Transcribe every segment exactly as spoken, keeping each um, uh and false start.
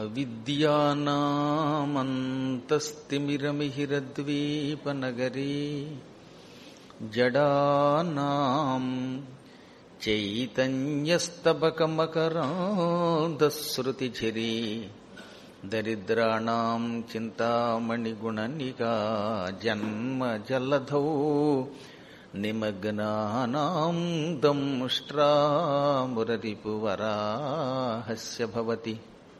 విద్యానామంతస్తిమిరమిహిరద్వీపనగరీ జడానాం చైతన్యస్తబకమకరాంధశ్రుతిఝరీ దరిద్రాణాం చింతామణిగుణనికా జన్మజలధౌ నిమగ్నానాం దంష్ట్రామురరిపువరాహస్య భవతి.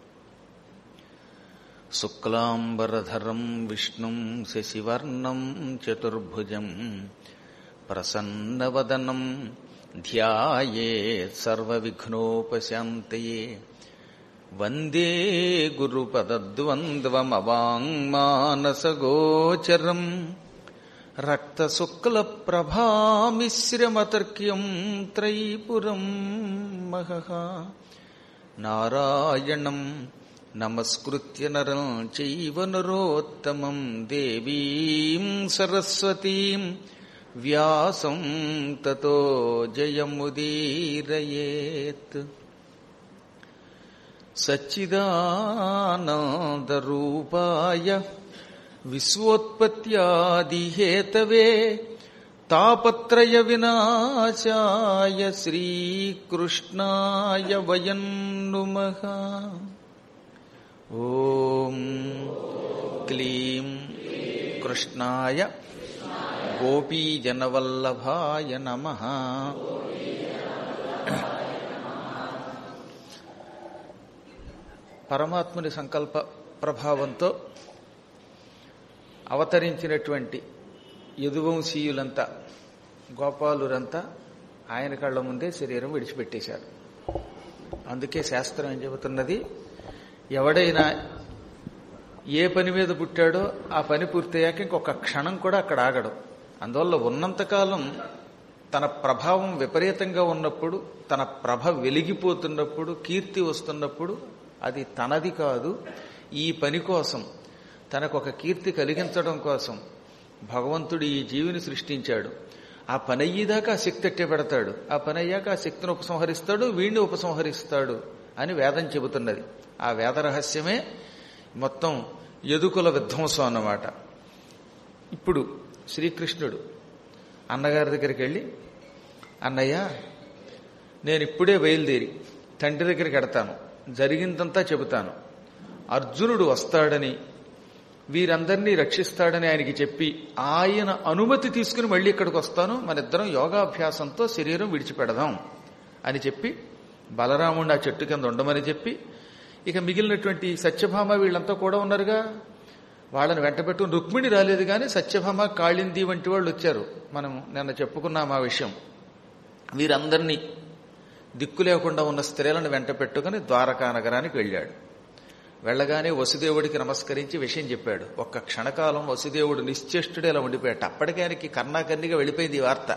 శుక్లాంబరధరం విష్ణుం శశివర్ణం చతుర్భుజం ప్రసన్నవదనం ధ్యాయేత్ సర్వవిఘ్నోపశాంతయే. వందే గురుపదద్వంద్వమవాంగ్మానసగోచరం రక్తశుక్లప్రభామిశ్రమతర్క్యం త్రైపురం మహః. నారాయణం నమస్కృత్య నరం చైవ నరోత్తమం దేవీం సరస్వతీం వ్యాసం తతో జయముదీరయేత్. సచ్చిదానందరూపాయ విశ్వోత్పత్యాదిహేతవే తాపత్రయ వినాశాయ శ్రీకృష్ణాయ వయం నుమః. ఓం క్లీం కృష్ణాయ గోపీజనవల్లభాయ నమః. పరమాత్ముని సంకల్ప ప్రభావంతో అవతరించినటువంటి యదువంశీయులంతా గోపాలురంతా ఆయన కళ్ళ ముందే శరీరం విడిచిపెట్టేశారు. అందుకే శాస్త్రం ఏం చెబుతున్నది, ఎవడైనా ఏ పని మీద పుట్టాడో ఆ పని పూర్తయ్యాక ఇంకొక క్షణం కూడా అక్కడ ఆగడం. అందువల్ల ఉన్నంతకాలం తన ప్రభావం విపరీతంగా ఉన్నప్పుడు, తన ప్రభ వెలిగిపోతున్నప్పుడు, కీర్తి వస్తున్నప్పుడు అది తనది కాదు, ఈ పని కోసం తనకు ఒక కీర్తి కలిగించడం కోసం భగవంతుడు ఈ జీవిని సృష్టించాడు. ఆ పని అయ్యేదాకా ఆ శక్తి అట్టే పెడతాడు, ఆ పని అయ్యాక ఆ శక్తిని ఉపసంహరిస్తాడు, వీడిని ఉపసంహరిస్తాడు అని వేదం చెబుతున్నది. ఆ వేద రహస్యమే మొత్తం యదుకుల విధ్వంసం అన్నమాట. ఇప్పుడు శ్రీకృష్ణుడు అన్నగారి దగ్గరికి వెళ్ళి, అన్నయ్య నేను ఇప్పుడే బయలుదేరి తండ్రి దగ్గరికి వెడతాను, జరిగిందంతా చెబుతాను, అర్జునుడు వస్తాడని వీరందరినీ రక్షిస్తాడని ఆయనకి చెప్పి ఆయన అనుమతి తీసుకుని మళ్ళీ ఇక్కడికి వస్తాను, మన ఇద్దరం యోగాభ్యాసంతో శరీరం విడిచిపెడదాం అని చెప్పి బలరాముడిని ఆ చెట్టు కింద ఉండమని చెప్పి, ఇక మిగిలినటువంటి సత్యభామ వీళ్ళంతా కూడా ఉన్నారుగా, వాళ్ళని వెంటబెట్టుకుని రుక్మిణి రాలేదు కానీ సత్యభామ కాళింది వంటి వాళ్ళు వచ్చారు. మనం నిన్న చెప్పుకున్నాం ఆ విషయం. వీరందరినీ దిక్కు లేకుండా ఉన్న స్త్రీలను వెంట పెట్టుకుని ద్వారకా నగరానికి వెళ్ళాడు. వెళ్ళగానే వసుదేవుడికి నమస్కరించి విషయం చెప్పాడు. ఒక్క క్షణకాలం వసుదేవుడు నిశ్చేష్టుడు ఇలా ఉండిపోయాడు. అప్పటికే ఆయనకి కర్ణాకర్ణిగా వెళ్ళిపోయింది ఈ వార్త.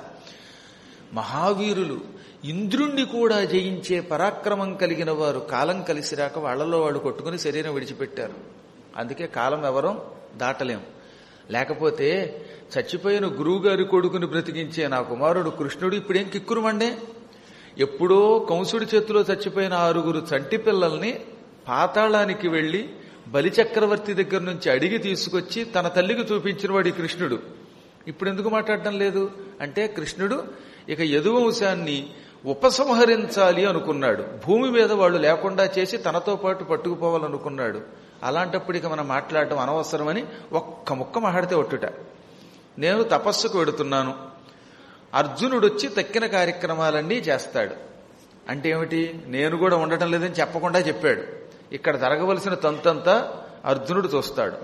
మహావీరులు, ఇంద్రుణ్ణి కూడా జయించే పరాక్రమం కలిగిన వారు కాలం కలిసి రాక వాళ్లలో వాళ్ళు కొట్టుకుని శరీరం విడిచిపెట్టారు. అందుకే కాలం ఎవరో దాటలేం. లేకపోతే చచ్చిపోయిన గురువుగారి కొడుకుని బ్రతికించే నా కుమారుడు కృష్ణుడు ఇప్పుడేం కిక్కురుమండే. ఎప్పుడో కంసుడి చేతిలో చచ్చిపోయిన ఆరుగురు చంటి పిల్లల్ని పాతాళానికి వెళ్లి బలిచక్రవర్తి దగ్గర నుంచి అడిగి తీసుకొచ్చి తన తల్లికి చూపించిన వాడి కృష్ణుడు ఇప్పుడు ఎందుకు మాట్లాడటం లేదు అంటే, కృష్ణుడు ఇక యదువంశాన్ని ఉపసంహరించాలి అనుకున్నాడు. భూమి మీద వాళ్ళు లేకుండా చేసి తనతో పాటు పట్టుకుపోవాలనుకున్నాడు. అలాంటప్పుడు ఇక మనం మాట్లాడటం అనవసరమని ఒక్క ముక్క మాట్లాడితే ఒట్టుట. నేను తపస్సుకు వెడుతున్నాను, అర్జునుడు వచ్చి తక్కిన కార్యక్రమాలన్నీ చేస్తాడు అంటే ఏమిటి, నేను కూడా ఉండటం లేదని చెప్పకుండా చెప్పాడు. ఇక్కడ జరగవలసిన తంతంతా అర్జునుడు చూస్తాడు.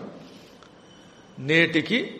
నేటికి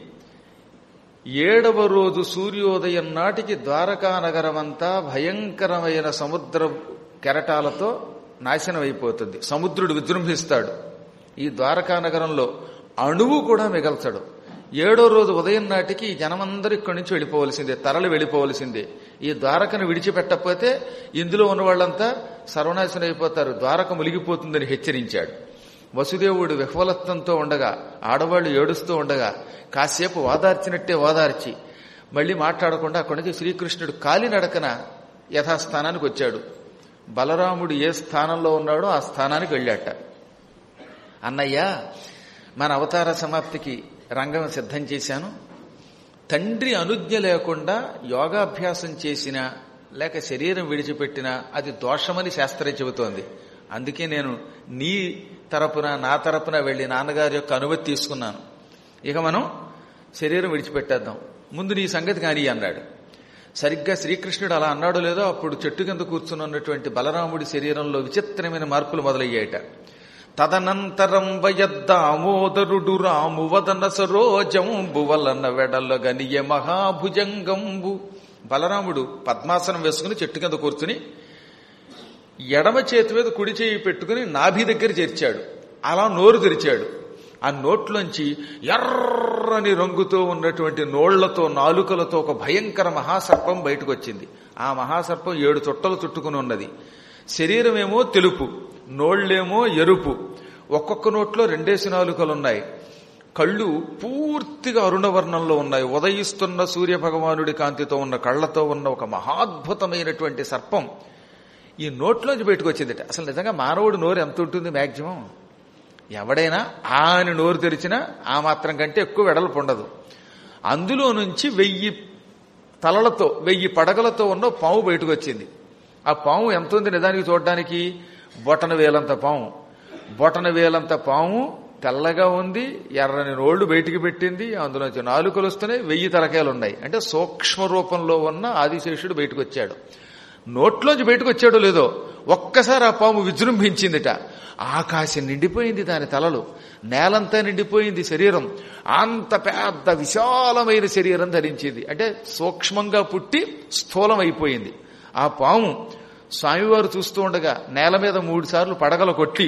ఏడవ రోజు సూర్యోదయం నాటికి ద్వారకా నగరమంతా భయంకరమైన సముద్ర కెరటాలతో నాశనం అయిపోతుంది. సముద్రుడు విజృంభిస్తాడు. ఈ ద్వారకా నగరంలో అణువు కూడా మిగల్చడు. ఏడో రోజు ఉదయం నాటికి ఈ జనమందరూ ఇక్కడి నుంచి వెళ్ళిపోవలసిందే, తరలి వెళ్ళిపోవలసిందే. ఈ ద్వారకను విడిచిపెట్టకపోతే ఇందులో ఉన్న వాళ్ళంతా సర్వనాశనం అయిపోతారు, ద్వారక మునిగిపోతుందని హెచ్చరించాడు. వసుదేవుడు విహ్వలత్వంతో ఉండగా, ఆడవాళ్లు ఏడుస్తూ ఉండగా కాసేపు ఓదార్చినట్టే ఓదార్చి మళ్లీ మాట్లాడకుండా అక్కడి నుంచి శ్రీకృష్ణుడు కాలినడకన యథాస్థానానికి వచ్చాడు. బలరాముడు ఏ స్థానంలో ఉన్నాడో ఆ స్థానానికి వెళ్ళాట. అన్నయ్య మన అవతార సమాప్తికి రంగం సిద్ధం చేశాను. తండ్రి అనుజ్ఞ లేకుండా యోగాభ్యాసం చేసినా లేక శరీరం విడిచిపెట్టినా అది దోషమని శాస్త్రం చెబుతోంది. అందుకే నేను నీ తరపున నా తరపున వెళ్లి నాన్నగారి యొక్క అనుమతి తీసుకున్నాను. ఇక మనం శరీరం విడిచిపెట్టేద్దాం, ముందు నీ సంగతి కాని అన్నాడు. సరిగ్గా శ్రీకృష్ణుడు అలా అన్నాడో లేదో అప్పుడు చెట్టు కింద కూర్చున్నటువంటి బలరాముడి శరీరంలో విచిత్రమైన మార్పులు మొదలయ్యాయట. తదనంతరం వయద్దామోదరుడు రాము వదన సరోజంబు వలన వెడల గనియ మహాభుజంగంబు. బలరాముడు పద్మాసనం వేసుకుని చెట్టు కింద కూర్చుని ఎడమ చేతి మీద కుడి చేయి పెట్టుకుని నాభి దగ్గర చేర్చాడు. అలా నోరు తెరిచాడు. ఆ నోట్లోంచి ఎర్రని రంగుతో ఉన్నటువంటి నోళ్లతో నాలుకలతో ఒక భయంకర మహాసర్పం బయటకు వచ్చింది. ఆ మహాసర్పం ఏడు చుట్టలు చుట్టుకుని ఉన్నది. శరీరమేమో తెలుపు, నోళ్లేమో ఎరుపు. ఒక్కొక్క నోట్లో రెండేసి నాలుకలున్నాయి. కళ్ళు పూర్తిగా అరుణవర్ణంలో ఉన్నాయి. ఉదయిస్తున్న సూర్య భగవానుడి కాంతితో ఉన్న కళ్లతో ఉన్న ఒక మహాద్భుతమైనటువంటి సర్పం ఈ నోట్లోంచి బయటకు వచ్చిందట. అసలు నిజంగా మానవుడు నోరు ఎంత ఉంటుంది? మాక్సిమం ఎవడైనా ఆ అని నోరు తెరిచినా ఆ మాత్రం కంటే ఎక్కువ వెడల్పు ఉండదు. అందులో నుంచి వెయ్యి తలలతో వెయ్యి పడగలతో ఉన్న పాము బయటకు వచ్చింది. ఆ పాము ఎంత ఉంది నిజానికి చూడడానికి? బొటన వేలంత పాము. బొటన వేలంత పాము తెల్లగా ఉంది, ఎర్రని నోళ్లు బయటికి పెట్టింది, అందులోంచి నాలుకలు వస్తున్నాయి, వెయ్యి తలకాయలు ఉన్నాయి. అంటే సూక్ష్మ రూపంలో ఉన్న ఆదిశేషుడు బయటకు వచ్చాడు. నోట్లోంచి బయటకు వచ్చాడో లేదో ఒక్కసారి ఆ పాము విజృంభించిందిట. ఆకాశం నిండిపోయింది దాని తలలు, నేలంతా నిండిపోయింది శరీరం. అంత పెద్ద విశాలమైన శరీరం ధరించింది. అంటే సూక్ష్మంగా పుట్టి స్థూలం అయిపోయింది. ఆ పాము స్వామివారు చూస్తూ ఉండగా నేల మీద మూడు సార్లు పడగల కొట్టి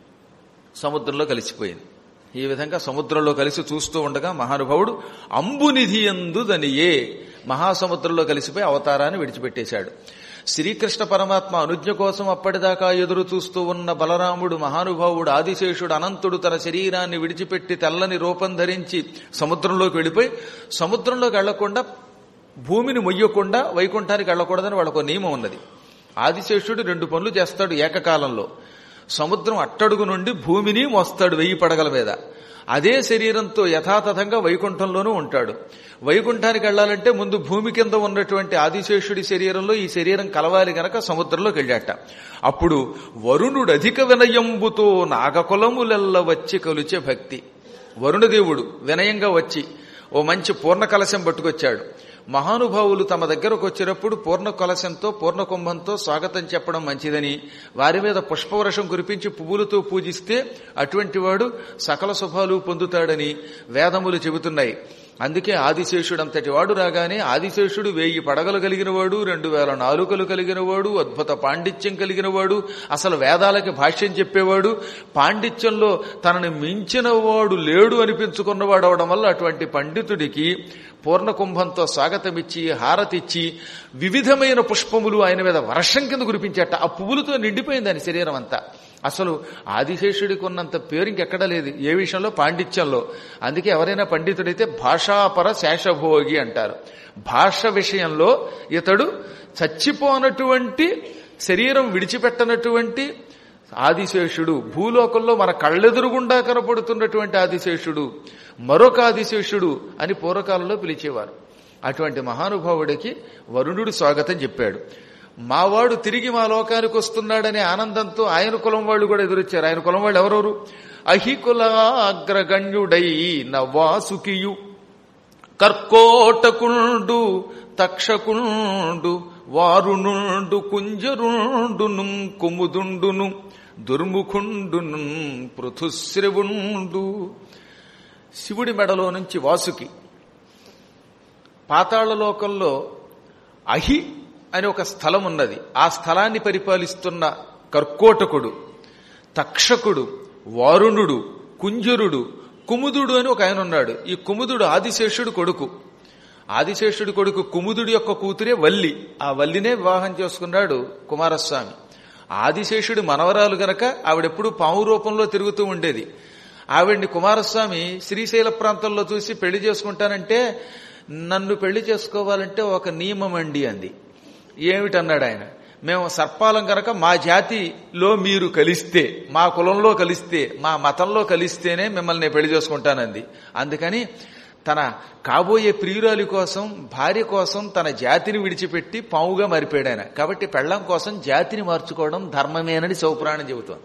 సముద్రంలో కలిసిపోయింది. ఈ విధంగా సముద్రంలో కలిసి చూస్తూ ఉండగా మహానుభావుడు అంబునిధి యందు దనియే మహాసముద్రంలో కలిసిపోయి అవతారాన్ని విడిచిపెట్టేశాడు. శ్రీకృష్ణ పరమాత్మ అనుజ్ఞ కోసం అప్పటిదాకా ఎదురు చూస్తూ ఉన్న బలరాముడు మహానుభావుడు ఆదిశేషుడు అనంతుడు తన శరీరాన్ని విడిచిపెట్టి తెల్లని రూపం ధరించి సముద్రంలోకి వెళ్ళిపోయి సముద్రంలోకి వెళ్లకుండా భూమిని మొయ్యకుండా వైకుంఠానికి వెళ్లకూడదని వాళ్ళకు నియమం ఉన్నది. ఆదిశేషుడు రెండు పనులు చేస్తాడు ఏకకాలంలో. సముద్రం అట్టడుగు నుండి భూమిని మోస్తాడు వెయ్యి పడగల మీద. అదే శరీరంతో యథాతథంగా వైకుంఠంలోనూ ఉంటాడు. వైకుంఠానికి వెళ్లాలంటే ముందు భూమి కింద ఉన్నటువంటి ఆదిశేషుడి శరీరంలో ఈ శరీరం కలవాలి గనక సముద్రంలోకి వెళ్ళాట. అప్పుడు వరుణుడు అధిక వినయంబుతో నాగకులములెల్ల వచ్చి కొలిచే భక్తి. వరుణదేవుడు వినయంగా వచ్చి ఓ మంచి పూర్ణ కలశం పట్టుకొచ్చాడు. మహానుభావులు తమ దగ్గరకు వచ్చినప్పుడు పూర్ణ కలశంతో పూర్ణ కుంభంతో స్వాగతం చెప్పడం మంచిదని, వారి మీద పుష్పవర్షం కురిపించి పువ్వులతో పూజిస్తే అటువంటి వాడు సకల శుభాలు పొందుతాడని వేదములు చెబుతున్నాయి. అందుకే ఆదిశేషుడు అంతటి వాడు రాగానే ఆదిశేషుడు వెయ్యి పడగలు కలిగిన వాడు, రెండు వేల నాలుకలు కలిగిన వాడు, అద్భుత పాండిత్యం కలిగిన వాడు, అసలు వేదాలకి భాష్యం చెప్పేవాడు, పాండిత్యంలో తనని మించిన వాడు లేడు అనిపించుకున్నవాడు అవడం వల్ల అటువంటి పండితుడికి పూర్ణ కుంభంతో స్వాగతమిచ్చి హారతిచ్చి వివిధమైన పుష్పములు ఆయన మీద వర్షం కింద కురిపించేట. ఆ పువ్వులతో నిండిపోయింది ఆయన శరీరం అంతా. అసలు ఆదిశేషుడికి ఉన్నంత పేరు ఇంకెక్కడా లేదు. ఏ విషయంలో? పాండిత్యంలో. అందుకే ఎవరైనా పండితుడైతే భాషాపర శేషభోగి అంటారు. భాష విషయంలో ఇతడు చచ్చిపోనటువంటి శరీరం విడిచిపెట్టనటువంటి ఆదిశేషుడు, భూలోకంలో మన కళ్ళెదురుగుండా కనపడుతున్నటువంటి ఆదిశేషుడు, మరొక ఆదిశేషుడు అని పూర్వకాలంలో పిలిచేవారు. అటువంటి మహానుభావుడికి వరుణుడు స్వాగతం చెప్పాడు. మావాడు తిరిగి మా లోకానికి వస్తున్నాడనే ఆనందంతో ఆయన కులం వాళ్ళు కూడా ఎదురొచ్చారు. ఆయన కులం వాళ్ళు ఎవరెవరు? అహికులాగ్రగణ్యుడై నవాసుకియు, కర్కోటకుండు, తక్షకుండు, వారుణుండు, కుంజరుండును, కుముదుండును, దుర్ముఖుండును, పృథుశ్రవుండు. శివుడి మెడలో నుంచి వాసుకి. పాతాళలోకంలో అహి అని ఒక స్థలం ఉన్నది. ఆ స్థలాన్ని పరిపాలిస్తున్న కర్కోటకుడు, తక్షకుడు, వారుణుడు, కుంజరుడు, కుముదుడు అని ఒక ఆయన ఉన్నాడు. ఈ కుముదుడు ఆదిశేషుడు కొడుకు. ఆదిశేషుడి కొడుకు కుముదుడి యొక్క కూతురే వల్లి. ఆ వల్లినే వివాహం చేసుకున్నాడు కుమారస్వామి. ఆదిశేషుడి మనవరాలు గనక ఆవిడెప్పుడు పాము రూపంలో తిరుగుతూ ఉండేది. ఆవిడ్ని కుమారస్వామి శ్రీశైల ప్రాంతంలో చూసి పెళ్లి చేసుకుంటానంటే, నన్ను పెళ్లి చేసుకోవాలంటే ఒక నియమం అండి అంది. ఏమిటన్నాడు ఆయన. మేము సర్పాలం గనక మా జాతిలో మీరు కలిస్తే, మా కులంలో కలిస్తే, మా మతంలో కలిస్తేనే మిమ్మల్ని పెళ్లి చేసుకుంటానంది. అందుకని తన కాబోయే ప్రియురాలి కోసం, భార్య కోసం తన జాతిని విడిచిపెట్టి పావుగా మారిపోయాడు ఆయన. కాబట్టి పెళ్ళం కోసం జాతిని మార్చుకోవడం ధర్మమేనని శివపురాణం చెబుతోంది.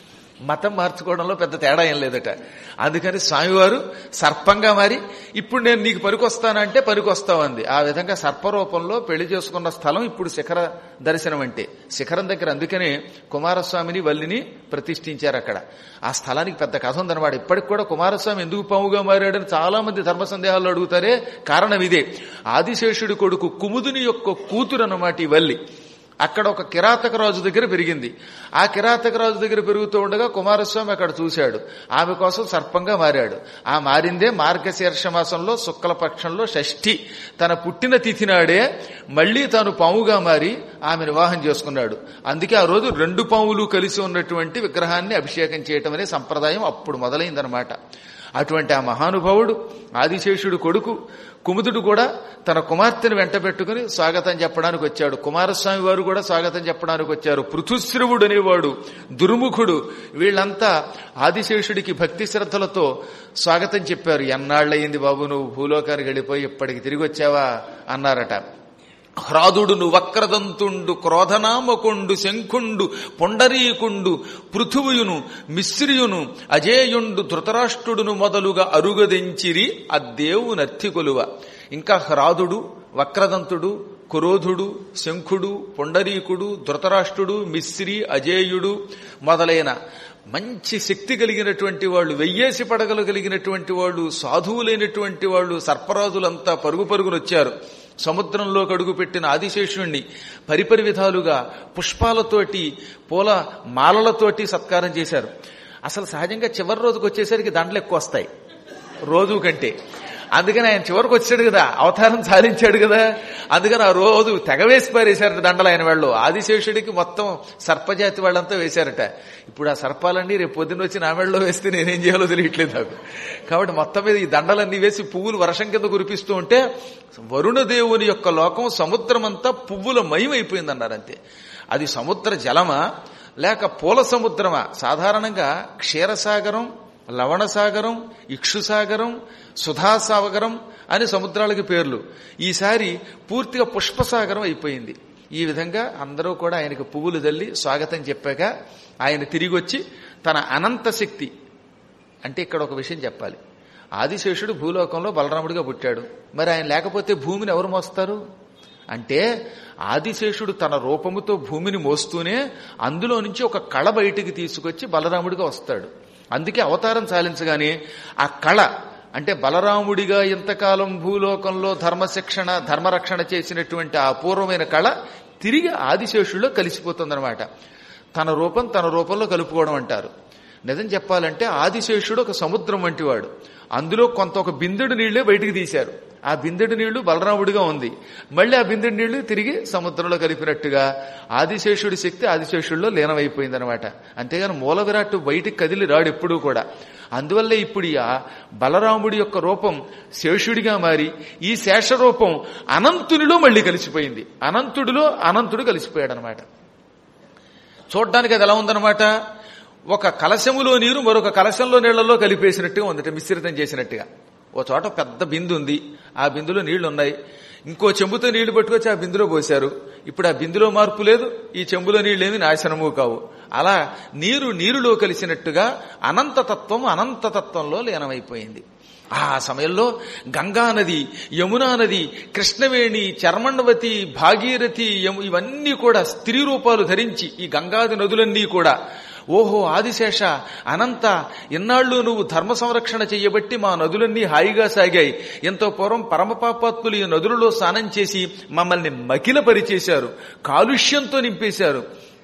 మతం మార్చుకోవడంలో పెద్ద తేడా ఏం లేదట. అందుకని స్వామివారు సర్పంగా మారి ఇప్పుడు నేను నీకు పనికొస్తానంటే పనికొస్తామంది. ఆ విధంగా సర్పరూపంలో పెళ్లి చేసుకున్న స్థలం ఇప్పుడు శిఖర దర్శనం అంటే. శిఖరం దగ్గర అందుకనే కుమారస్వామిని వల్లిని ప్రతిష్ఠించారు అక్కడ. ఆ స్థలానికి పెద్ద కథ ఉందన్నమాట. ఇప్పటికి కూడా కుమారస్వామి ఎందుకు పాముగా మారాడని చాలా మంది ధర్మ సందేహాల్లో అడుగుతారే, కారణం ఇదే. ఆదిశేషుడి కొడుకు కుముదుని యొక్క కూతురు అన్నమాట ఈ వల్లి. అక్కడ ఒక కిరాతక రాజు దగ్గర పెరిగింది. ఆ కిరాతక రాజు దగ్గర పెరుగుతూ ఉండగా కుమారస్వామి అక్కడ చూశాడు. ఆమె కోసం సర్పంగా మారాడు. ఆ మారిందే మార్గశీర్ష మాసంలో శుక్లపక్షంలో షష్ఠి తన పుట్టిన తిథి నాడే మళ్లీ తాను పాముగా మారి ఆమె వివాహం చేసుకున్నాడు. అందుకే ఆ రోజు రెండు పాములు కలిసి ఉన్నటువంటి విగ్రహాన్ని అభిషేకం చేయటం అనే సంప్రదాయం అప్పుడు మొదలైందనమాట. అటువంటి ఆ మహానుభావుడు ఆదిశేషుడు కొడుకు కుముదుడు కూడా తన కుమార్తెను వెంట పెట్టుకుని స్వాగతం చెప్పడానికి వచ్చాడు. కుమారస్వామి వారు కూడా స్వాగతం చెప్పడానికి వచ్చారు. పృథుశ్రవుడు అనేవాడు, దుర్ముఖుడు, వీళ్లంతా ఆదిశేషుడికి భక్తి శ్రద్ధలతో స్వాగతం చెప్పారు. ఎన్నాళ్లయింది బాబు నువ్వు భూలోకానికి వెళ్ళిపోయి ఇప్పటికి తిరిగి వచ్చావా అన్నారట. హ్రాదుడును వక్రదంతుండు క్రోధనామకుండు శంఖుండు పొండరీకుండు పృథువుయును మిశ్రియును అజేయుండు ధృతరాష్ట్రుడును మొదలుగా అరుగదెంచిరి అద్దేవు నర్తికొలువ. ఇంకా హ్రాదుడు, వక్రదంతుడు, క్రోధుడు, శంఖుడు, పొండరీకుడు, ధృతరాష్ట్రుడు, మిశ్రి, అజేయుడు మొదలైన మంచి శక్తి కలిగినటువంటి వాళ్ళు, వెయ్యేసి పడగలు కలిగినటువంటి వాళ్ళు, సాధువులైనటువంటి వాళ్ళు, సర్పరాజులంతా పరుగు పరుగునొచ్చారు. సముద్రంలోకి అడుగుపెట్టిన ఆదిశేషుణ్ణి పరిపరి విధాలుగా పుష్పాలతోటి పూల మాలలతోటి సత్కారం చేశారు. అసలు సహజంగా చివరి రోజుకు వచ్చేసరికి దండలు ఎక్కువ వస్తాయి రోజు కంటే. అందుకని ఆయన చివరికి వచ్చాడు కదా, అవతారం సాధించాడు కదా, అందుకని ఆ రోజు తెగవేసి పారేశారట దండలు ఆయన వాళ్ళు. ఆదిశేషుడికి మొత్తం సర్పజాతి వాళ్ళంతా వేశారట. ఇప్పుడు ఆ సర్పాలన్నీ రేపు పొద్దున్న వచ్చి నా మెడలో వేస్తే నేనేం చేయాలో తెలియట్లేదు నాకు. కాబట్టి మొత్తం మీద ఈ దండలన్నీ వేసి పువ్వులు వర్షం కింద కురిపిస్తూ ఉంటే వరుణదేవుని యొక్క లోకం సముద్రం అంతా పువ్వుల మయమైపోయిందన్నారు. అంతే. అది సముద్ర జలమా లేక పూల సముద్రమా? సాధారణంగా క్షీరసాగరం, లవణసాగరం, ఇక్షుసాగరం, సుధాసాగరం అని సముద్రాలకి పేర్లు. ఈసారి పూర్తిగా పుష్పసాగరం అయిపోయింది. ఈ విధంగా అందరూ కూడా ఆయనకు పువ్వులు జల్లి స్వాగతం చెప్పాక ఆయన తిరిగి వచ్చి తన అనంత శక్తి అంటే ఇక్కడ ఒక విషయం చెప్పాలి. ఆదిశేషుడు భూలోకంలో బలరాముడిగా పుట్టాడు. మరి ఆయన లేకపోతే భూమిని ఎవరు మోస్తారు అంటే ఆదిశేషుడు తన రూపముతో భూమిని మోస్తూనే అందులో నుంచి ఒక కళ బయటికి తీసుకొచ్చి బలరాముడిగా వస్తాడు. అందుకే అవతారం చాలించగానే ఆ కళ అంటే బలరాముడిగా ఇంతకాలం భూలోకంలో ధర్మశిక్షణ ధర్మరక్షణ చేసినటువంటి ఆ అపూర్వమైన కళ తిరిగి ఆదిశేషుల్లో కలిసిపోతుందన్నమాట. తన రూపం తన రూపంలో కలుపుకోవడం అంటారు. నిజం చెప్పాలంటే ఆదిశేషుడు ఒక సముద్రం వంటివాడు. అందులో కొంత ఒక బిందెడు నీళ్లే బయటికి తీశారు. ఆ బిందెడు నీళ్లు బలరాముడిగా ఉంది. మళ్ళీ ఆ బిందెడు నీళ్లు తిరిగి సముద్రంలో కలిపినట్టుగా ఆదిశేషుడి శక్తి ఆదిశేషుడిలో లీనమైపోయిందనమాట. అంతేగాని మూల విరాట్టు బయటికి కదిలి రాడు ఎప్పుడూ కూడా. అందువల్లే ఇప్పుడు ఆ బలరాముడి యొక్క రూపం శేషుడిగా మారి ఈ శేషరూపం అనంతునిలో మళ్ళీ కలిసిపోయింది. అనంతుడిలో అనంతుడు కలిసిపోయాడు అనమాట. చూడ్డానికి అది ఎలా ఉందనమాట, ఒక కలశములో నీరు మరొక కలశంలో నీళ్లలో కలిపేసినట్టుగా ఉందట, మిశ్రితం చేసినట్టుగా. ఓ చోట పెద్ద బిందు ఉంది, ఆ బిందులో నీళ్లు ఉన్నాయి. ఇంకో చెంబుతో నీళ్లు పట్టుకొచ్చి ఆ బిందులో పోశారు. ఇప్పుడు ఆ బిందులో మార్పు లేదు, ఈ చెంబులో నీళ్లేమి నాశనము కావు. అలా నీరు నీరులో కలిసినట్టుగా అనంతతత్వం అనంతతత్వంలో లీనమైపోయింది. ఆ సమయంలో గంగా నది, యమునా నది, కృష్ణవేణి, చర్మణవతి, భాగీరథి ఇవన్నీ కూడా స్త్రీ రూపాలు ధరించి ఈ గంగాది నదులన్నీ కూడా ఓహో ఆదిశేష అనంత ఇన్నాళ్ళు నువ్వు ధర్మ సంరక్షణ చెయ్యబట్టి మా నదులన్నీ హాయిగా సాగాయి. ఎంతో పూర్వం పరమపాపాత్ములు ఈ నదులలో స్నానం చేసి మమ్మల్ని మకిల పరిచేశారు, కాలుష్యంతో నింపేశారు.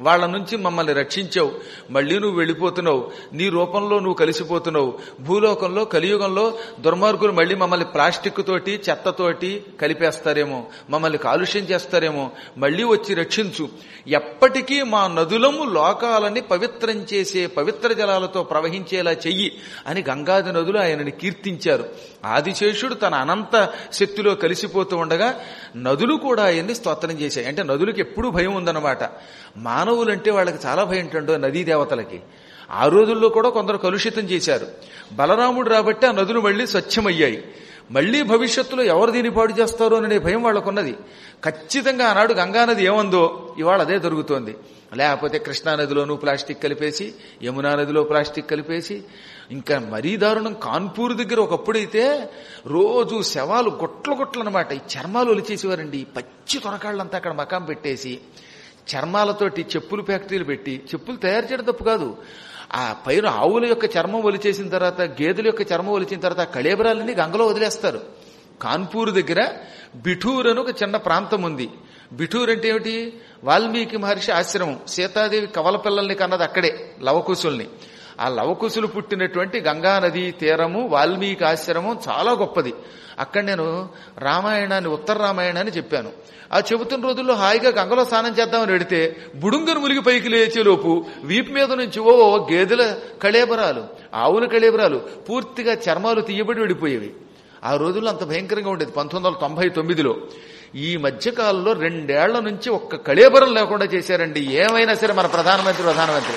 వాళ్ళ నుంచి మమ్మల్ని రక్షించావు, మళ్లీ నువ్వు వెళ్ళిపోతున్నావు, నీ రూపంలో నువ్వు కలిసిపోతున్నావు. భూలోకంలో కలియుగంలో దుర్మార్గులు మళ్లీ మమ్మల్ని ప్లాస్టిక్ తోటి చెత్తతోటి కలిపేస్తారేమో, మమ్మల్ని కాలుష్యం చేస్తారేమో, మళ్లీ వచ్చి రక్షించు. ఎప్పటికీ మా నదులము లోకాలని పవిత్రం చేసే పవిత్ర జలాలతో ప్రవహించేలా చెయ్యి అని గంగాది నదులు ఆయనని కీర్తించారు. ఆదిశేషుడు తన అనంత శక్తిలో కలిసిపోతూ ఉండగా నదులు కూడా ఆయన్ని స్తోత్రం చేశాయి. అంటే నదులకు ఎప్పుడూ భయం ఉందన్నమాట. మానవులంటే వాళ్ళకి చాలా భయం ఉంటుందో నదీ దేవతలకి. ఆ రోజుల్లో కూడా కొందరు కలుషితం చేశారు. బలరాముడు రాబట్టి ఆ నదులు మళ్లీ స్వచ్ఛమయ్యాయి. మళ్లీ భవిష్యత్తులో ఎవరు దీన్ని పాడు చేస్తారో అనే భయం వాళ్ళకున్నది. ఖచ్చితంగా ఆనాడు గంగానది ఏమందో ఇవాళ అదే జరుగుతోంది. లేకపోతే కృష్ణానదిలోనూ ప్లాస్టిక్ కలిపేసి, యమునా నదిలో ప్లాస్టిక్ కలిపేసి, ఇంకా మరీ దారుణం కాన్పూర్ దగ్గర ఒకప్పుడైతే రోజు శవాలు గొట్ల గొట్లు అనమాట. ఈ చర్మాలు ఒలిచేసేవారండి. పచ్చి తొరకాళ్ళంతా అక్కడ మకాం పెట్టేసి చర్మాలతోటి చెప్పులు ఫ్యాక్టరీలు పెట్టి, చెప్పులు తయారు చేయడం తప్పు కాదు, ఆ పైన ఆవుల యొక్క చర్మం ఒలిచేసిన తర్వాత, గేదెల యొక్క చర్మం ఒలిచిన తర్వాత కళేబరాలన్నీ గంగలో వదిలేస్తారు. కాన్పూర్ దగ్గర బిఠూర్ అని ఒక చిన్న ప్రాంతం ఉంది. బిఠూర్ అంటే ఏమిటి? వాల్మీకి మహర్షి ఆశ్రమం. సీతాదేవి కవల పిల్లల్ని కన్నది అక్కడే, లవకుశుల్ని. ఆ లవకుశులు పుట్టినటువంటి గంగానదీ తీరము వాల్మీకి ఆశ్రమం చాలా గొప్పది. అక్కడ నేను రామాయణాన్ని, ఉత్తర రామాయణాన్ని చెప్పాను. ఆ చెబుతున్న రోజుల్లో హాయిగా గంగలో స్నానం చేద్దామని వెడితే బుడుంగను ములిగి పైకి లేచేలోపు వీపు మీద నుంచి ఓ గేదెల కళేబరాలు, ఆవుల కళేబరాలు, పూర్తిగా చర్మాలు తీయబడి వెళ్ళిపోయేవి. ఆ రోజుల్లో అంత భయంకరంగా ఉండేది. పంతొమ్మిది వందల తొంభై తొమ్మిదిలో ఈ మధ్యకాలంలో రెండేళ్ల నుంచి ఒక్క కళేబరం లేకుండా చేశారండి. ఏమైనా సరే మన ప్రధానమంత్రి ప్రధానమంత్రి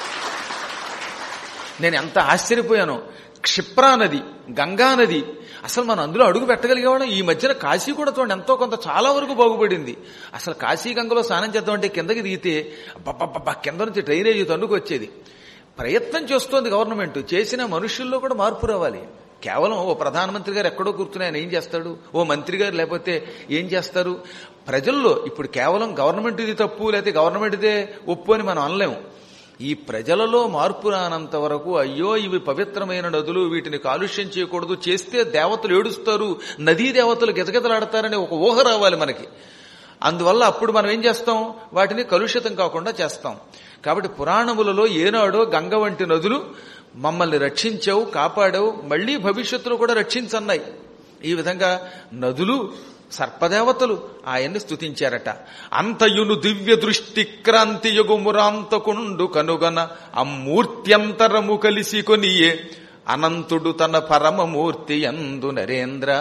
నేను ఎంత ఆశ్చర్యపోయాను. క్షిప్రా నది, గంగా నది, అసలు మనం అందులో అడుగు పెట్టగలిగేవాళ్ళం. ఈ మధ్యన కాశీ కూడా చూడండి ఎంతో కొంత చాలా వరకు బాగుపడింది. అసలు కాశీ గంగలో స్నానం చేద్దామంటే కిందకి దిగితే బబ్బబ్బబ్బా కింద నుంచి డ్రైనేజీ తన్నుకు వచ్చేది. ప్రయత్నం చేస్తోంది గవర్నమెంట్. చేసిన మనుషుల్లో కూడా మార్పు రావాలి. కేవలం ఓ ప్రధానమంత్రి గారు ఎక్కడో కూర్చుని ఆయన ఏం చేస్తాడు, ఓ మంత్రి గారు లేకపోతే ఏం చేస్తారు? ప్రజల్లో ఇప్పుడు కేవలం గవర్నమెంట్ ఇది తప్పు లేకపోతే గవర్నమెంట్ ఇదే ఒప్పు అని మనం అనలేము. ఈ ప్రజలలో మార్పు రానంత వరకు అయ్యో ఇవి పవిత్రమైన నదులు, వీటిని కాలుష్యం చేయకూడదు, చేస్తే దేవతలు ఏడుస్తారు, నదీ దేవతలు గిజగిజలాడతారని ఒక ఊహ రావాలి మనకి. అందువల్ల అప్పుడు మనం ఏం చేస్తాం, వాటిని కలుషితం కాకుండా చేస్తాం. కాబట్టి పురాణములలో ఏనాడో గంగ వంటి నదులు మమ్మల్ని రక్షించావు, కాపాడావు, మళ్లీ భవిష్యత్తులో కూడా రక్షించన్నాయి. ఈ విధంగా నదులు సర్పదేవతలు ఆయన్ని స్తుతించారట. అంతయును దివ్య దృష్టి క్రాంతి యుగుమురాంతకుండు కనుగన అమూర్త్యంతరము కలిసి కొనియే అనంతుడు తన పరమమూర్తి యందు నరేంద్ర.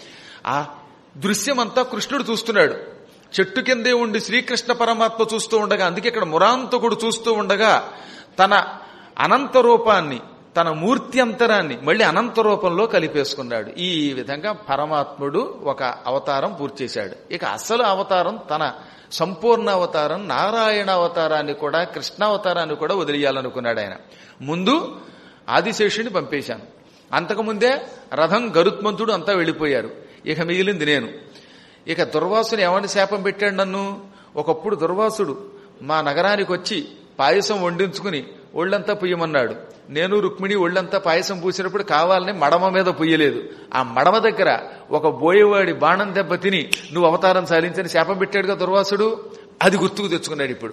ఆ దృశ్యమంతా కృష్ణుడు చూస్తున్నాడు. చెట్టు కిందే ఉండి శ్రీకృష్ణ పరమాత్మ చూస్తూ ఉండగా, అందుకే ఇక్కడ మురాంతకుడు చూస్తూ ఉండగా తన అనంత రూపాన్ని, తన మూర్తి అంతరాన్ని మళ్లీ అనంత రూపంలో కలిపేసుకున్నాడు. ఈ విధంగా పరమాత్ముడు ఒక అవతారం పూర్తి చేశాడు. ఇక అసలు అవతారం, తన సంపూర్ణ అవతారం నారాయణ అవతారాన్ని కూడా, కృష్ణావతారాన్ని కూడా వదిలేయాలనుకున్నాడు ఆయన. ముందు ఆదిశేషుని పంపేశాను. అంతకుముందే రథం, గరుత్మంతుడు అంతా వెళ్లిపోయారు. ఇక మిగిలింది నేను. ఇక దుర్వాసుని ఏమని శాపం పెట్టాడు నన్ను? ఒకప్పుడు దుర్వాసుడు మా నగరానికి వచ్చి పాయసం వండించుకుని ఒళ్ళంతా పుయ్యమన్నాడు. నేను రుక్మిణి ఒళ్ళంతా పాయసం పూసినప్పుడు కావాలని మడమ మీద పుయ్యలేదు. ఆ మడమ దగ్గర ఒక బోయేవాడి బాణం దెబ్బ తిని నువ్వు అవతారం సాధించని శాపం పెట్టాడుగా దుర్వాసుడు. అది గుర్తుకు తెచ్చుకున్నాడు ఇప్పుడు.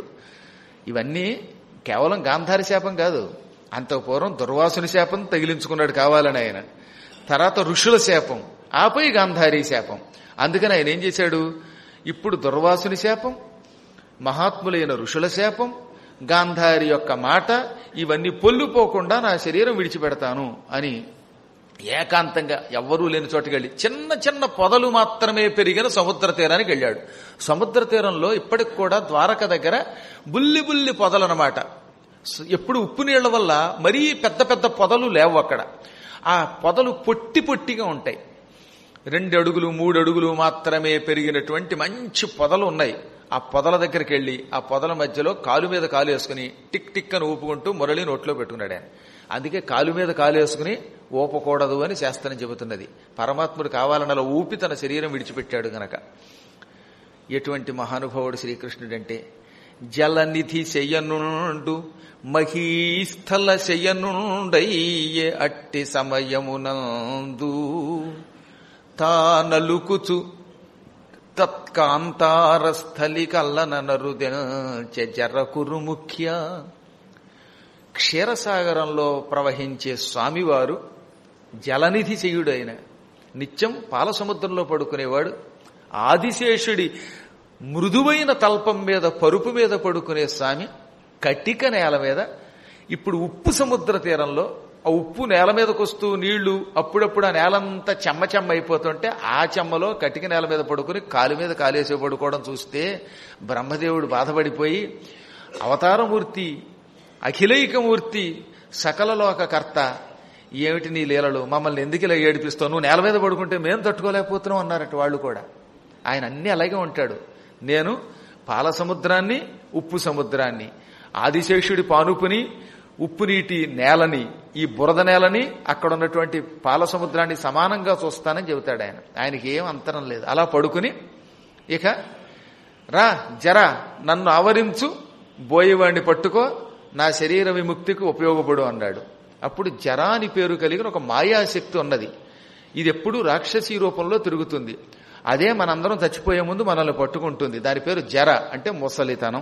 ఇవన్నీ కేవలం గాంధారి శాపం కాదు, అంత పూర్వం దుర్వాసుని శాపం తగిలించుకున్నాడు కావాలని ఆయన. తర్వాత ఋషుల శాపం, ఆపై గాంధారీ శాపం. అందుకని ఆయన ఏం చేశాడు, ఇప్పుడు దుర్వాసుని శాపం, మహాత్ములైన ఋషుల శాపం, గాంధారి యొక్క మాట, ఇవన్నీ పొల్లిపోకుండా నా శరీరం విడిచిపెడతాను అని ఏకాంతంగా ఎవ్వరూ లేని చోటుకెళ్ళి చిన్న చిన్న పొదలు మాత్రమే పెరిగిన సముద్ర తీరానికి వెళ్ళాడు. సముద్ర తీరంలో ఇప్పటికి కూడా ద్వారక దగ్గర బుల్లి బుల్లి పొదలన్నమాట. ఎప్పుడు ఉప్పు నీళ్ల వల్ల మరీ పెద్ద పెద్ద పొదలు లేవు అక్కడ. ఆ పొదలు పొట్టి పొట్టిగా ఉంటాయి. రెండు అడుగులు మూడు అడుగులు మాత్రమే పెరిగినటువంటి మంచి పొదలు ఉన్నాయి. ఆ పొదల దగ్గరికి వెళ్లి ఆ పొదల మధ్యలో కాలు మీద కాలు వేసుకుని టిక్ టిక్ అని ఊపుకుంటూ మురళి నోట్లో పెట్టుకున్నాడు ఆయన. అందుకే కాలు మీద కాలు వేసుకుని ఊపకూడదు అని శాస్త్రం చెబుతున్నది. పరమాత్ముడు కావాలని అలా ఊపి తన శరీరం విడిచిపెట్టాడు గనక. ఎటువంటి మహానుభావుడు శ్రీకృష్ణుడంటే, జలనిధి శయనుండు మహీస్థల శయనుండయ్యే అట్టి సమయమునందు తానలుకుచు తత్కాంతారస్థలి కల్లన నరుదెల్చె జరకురు ముఖ్య. క్షీరసాగరంలో ప్రవహించే స్వామివారు జలనిధి చేయుడైన నిత్యం పాలసముద్రంలో పడుకునేవాడు. ఆదిశేషుడి మృదువైన తల్పం మీద పరుపు మీద పడుకునే స్వామి కటిక నేల మీద, ఇప్పుడు ఉప్పు సముద్ర తీరంలో ఆ ఉప్పు నేల మీదకి వస్తూ నీళ్లు అప్పుడప్పుడు ఆ నేలంతా చెమ్మ చెమ్మ అయిపోతుంటే ఆ చెమ్మలో కటిక నేల మీద పడుకుని కాలు మీద కాలేసి పడుకోవడం చూస్తే బ్రహ్మదేవుడు బాధపడిపోయి, అవతారమూర్తి, అఖిలైకమూర్తి, సకల లోకకర్త, ఏమిటి నీ లీలలు, మమ్మల్ని ఎందుకు ఇలా ఏడిపిస్తావు, నువ్వు నేల మీద పడుకుంటే మేము తట్టుకోలేకపోతున్నాం అన్నారట వాళ్ళు కూడా. ఆయన అన్ని అలాగే ఉంటాడు. నేను పాల సముద్రాన్ని, ఉప్పు సముద్రాన్ని, ఆదిశేషుడి పానుపుని, ఉప్పు నీటి నేలని, ఈ బురద నేలని, అక్కడ ఉన్నటువంటి పాల సముద్రాన్ని సమానంగా చూస్తానని చెబుతాడు ఆయన. ఆయనకి ఏం అంతరం లేదు. అలా పడుకుని ఇక రా జరా నన్ను ఆవరించు, బోయేవాడిని పట్టుకో, నా శరీర విముక్తికి ఉపయోగపడు అన్నాడు. అప్పుడు జరా అని పేరు కలిగిన ఒక మాయాశక్తి ఉన్నది. ఇది ఎప్పుడూ రాక్షసీ రూపంలో తిరుగుతుంది. అదే మనందరం చచ్చిపోయే ముందు మనల్ని పట్టుకుంటుంది. దాని పేరు జర, అంటే ముసలితనం.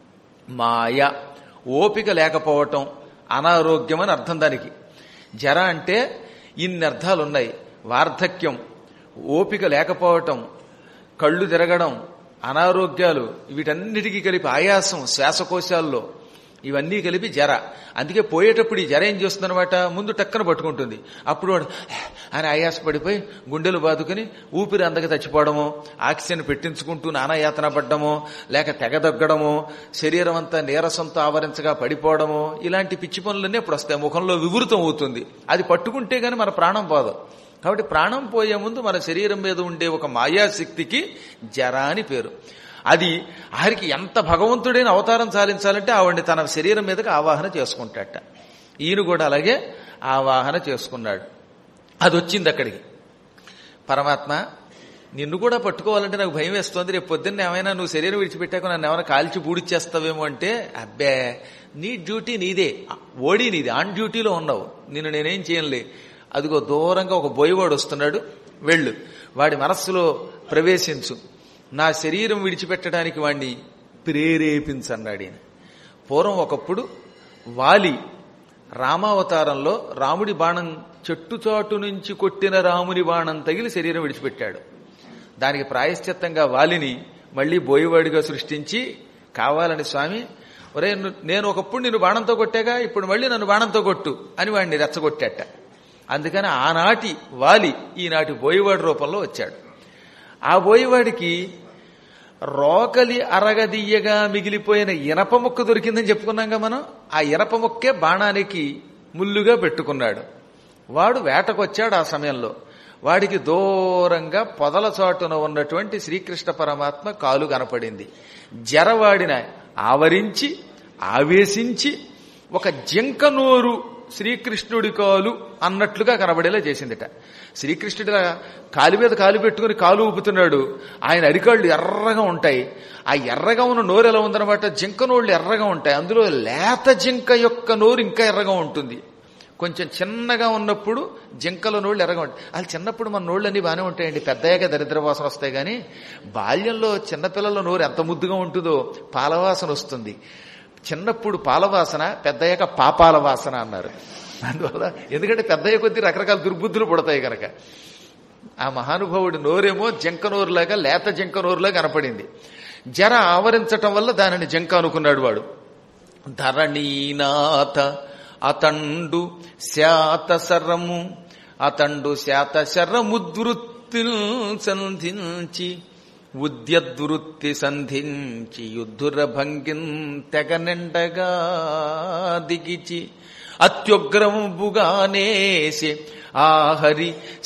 మాయ, ఓపిక లేకపోవటం, అనారోగ్యం అని అర్థం దానికి. జర అంటే ఇన్ని అర్థాలున్నాయి. వార్ధక్యం, ఓపిక లేకపోవటం, కళ్ళు తిరగడం, అనారోగ్యాలు, వీటన్నిటికీ కలిపి ఆయాసం శ్వాసకోశాల్లో, ఇవన్నీ కలిపి జర. అందుకే పోయేటప్పుడు ఈ జర ఏం చేస్తుందన్నమాట, ముందు టక్కన పట్టుకుంటుంది. అప్పుడు వాడు ఆయన ఆయాసపడిపోయి గుండెలు బాదుకుని ఊపిరి అందక చచ్చిపోవడమో, ఆక్సిజన్ పెట్టించుకుంటూ నానాయాతన పడ్డమో, లేక తెగదగ్గడమో, శరీరం అంతా నీరసంతో ఆవరించగా పడిపోవడమో, ఇలాంటి పిచ్చి పనులన్నీ అప్పుడు వస్తాయి. ముఖంలో వివృతం అవుతుంది. అది పట్టుకుంటే గాని మన ప్రాణం పోదు. కాబట్టి ప్రాణం పోయే ముందు మన శరీరం మీద ఉండే ఒక మాయాశక్తికి జర అని పేరు. అది ఆఖరికి ఎంత భగవంతుడైన అవతారం చాలించాలంటే ఆవిడ్ని తన శరీరం మీదకి ఆవాహన చేసుకుంటాట. ఈయన కూడా అలాగే ఆవాహన చేసుకున్నాడు. అది వచ్చింది అక్కడికి. పరమాత్మ, నిన్ను కూడా పట్టుకోవాలంటే నాకు భయం వేస్తోంది. రేపు పొద్దున్న ఏమైనా నువ్వు శరీరం విడిచిపెట్టాక నన్ను ఏమైనా కాల్చి బూడిచ్చేస్తావేమో అంటే, అబ్బే నీ డ్యూటీ నీదే, ఓడి నీది, ఆన్ డ్యూటీలో ఉన్నావు, నిన్ను నేనేం చేయనులే. అదిగో దూరంగా ఒక బోయవాడు వస్తున్నాడు, వెళ్ళు, వాడి మనస్సులో ప్రవేశించు, నా శరీరం విడిచిపెట్టడానికి వాణ్ణి ప్రేరేపించన్నాడు ఈయన. పూర్వం ఒకప్పుడు వాలి రామావతారంలో రాముడి బాణం చెట్టుచాటు నుంచి కొట్టిన రాముని బాణం తగిలి శరీరం విడిచిపెట్టాడు. దానికి ప్రాయశ్చిత్తంగా వాలిని మళ్లీ బోయవాడిగా సృష్టించి, కావాలని స్వామి, ఒరే నేను ఒకప్పుడు నిన్ను బాణంతో కొట్టాగా, ఇప్పుడు మళ్లీ నన్ను బాణంతో కొట్టు అని వాడిని రెచ్చగొట్టాట. అందుకని ఆనాటి వాలి ఈనాటి బోయవాడి రూపంలో వచ్చాడు. ఆ బోయవాడికి రోకలి అరగదీయగా మిగిలిపోయిన ఇనప ముక్క దొరికిందని చెప్పుకున్నాంగా మనం. ఆ ఇనప ముక్కే బాణానికి ముల్లుగా పెట్టుకున్నాడు. వాడు వేటకొచ్చాడు. ఆ సమయంలో వాడికి దూరంగా పొదల చాటున ఉన్నటువంటి శ్రీకృష్ణ పరమాత్మ కాలు కనపడింది. జరవాడిన ఆవరించి ఆవేశించి ఒక జింక నోరు శ్రీకృష్ణుడి కాలు అన్నట్లుగా కనబడేలా చేసిందిట. శ్రీకృష్ణుడి కాలు మీద కాలు పెట్టుకుని కాలు ఊపుతున్నాడు. ఆయన అరికాళ్ళు ఎర్రగా ఉంటాయి. ఆ ఎర్రగా ఉన్న నోరు ఎలా ఉందన్నమాట, జింక నోళ్లు ఎర్రగా ఉంటాయి. అందులో లేత జింక యొక్క నోరు ఇంకా ఎర్రగా ఉంటుంది. కొంచెం చిన్నగా ఉన్నప్పుడు జింకల నోళ్లు ఎర్రగా ఉంటాయి. అది చిన్నప్పుడు మన నోళ్ళన్నీ బాగానే ఉంటాయండి, పెద్దయ్యాక దరిద్ర వాసన వస్తాయి. కానీ బాల్యంలో చిన్నపిల్లల నోరు ఎంత ముద్దుగా ఉంటుందో, పాలవాసన వస్తుంది. చిన్నప్పుడు పాలవాసన, పెద్దయ్యాక పాపాల వాసన అన్నారు. అందువల్ల ఎందుకంటే పెద్దయ్య కొద్దీ రకరకాల దుర్బుద్ధులు పుడతాయి కనుక. ఆ మహానుభావుడి నోరేమో జింక నోరులాగా, లేత జింక నోరులాగా కనపడింది. జర ఆవరించటం వల్ల దానిని జింక అనుకున్నాడు వాడు. ధరణీనాథ అతండు శాత శరము అతండు శాత శరముద్వృత్తిల్ సంధించి ఉద్యద్వృత్తి సంధించి యుద్ధుర భంగిన్ తెగ నిండగా దిగిచి అత్యుగ్రముగానేసి ఆహరి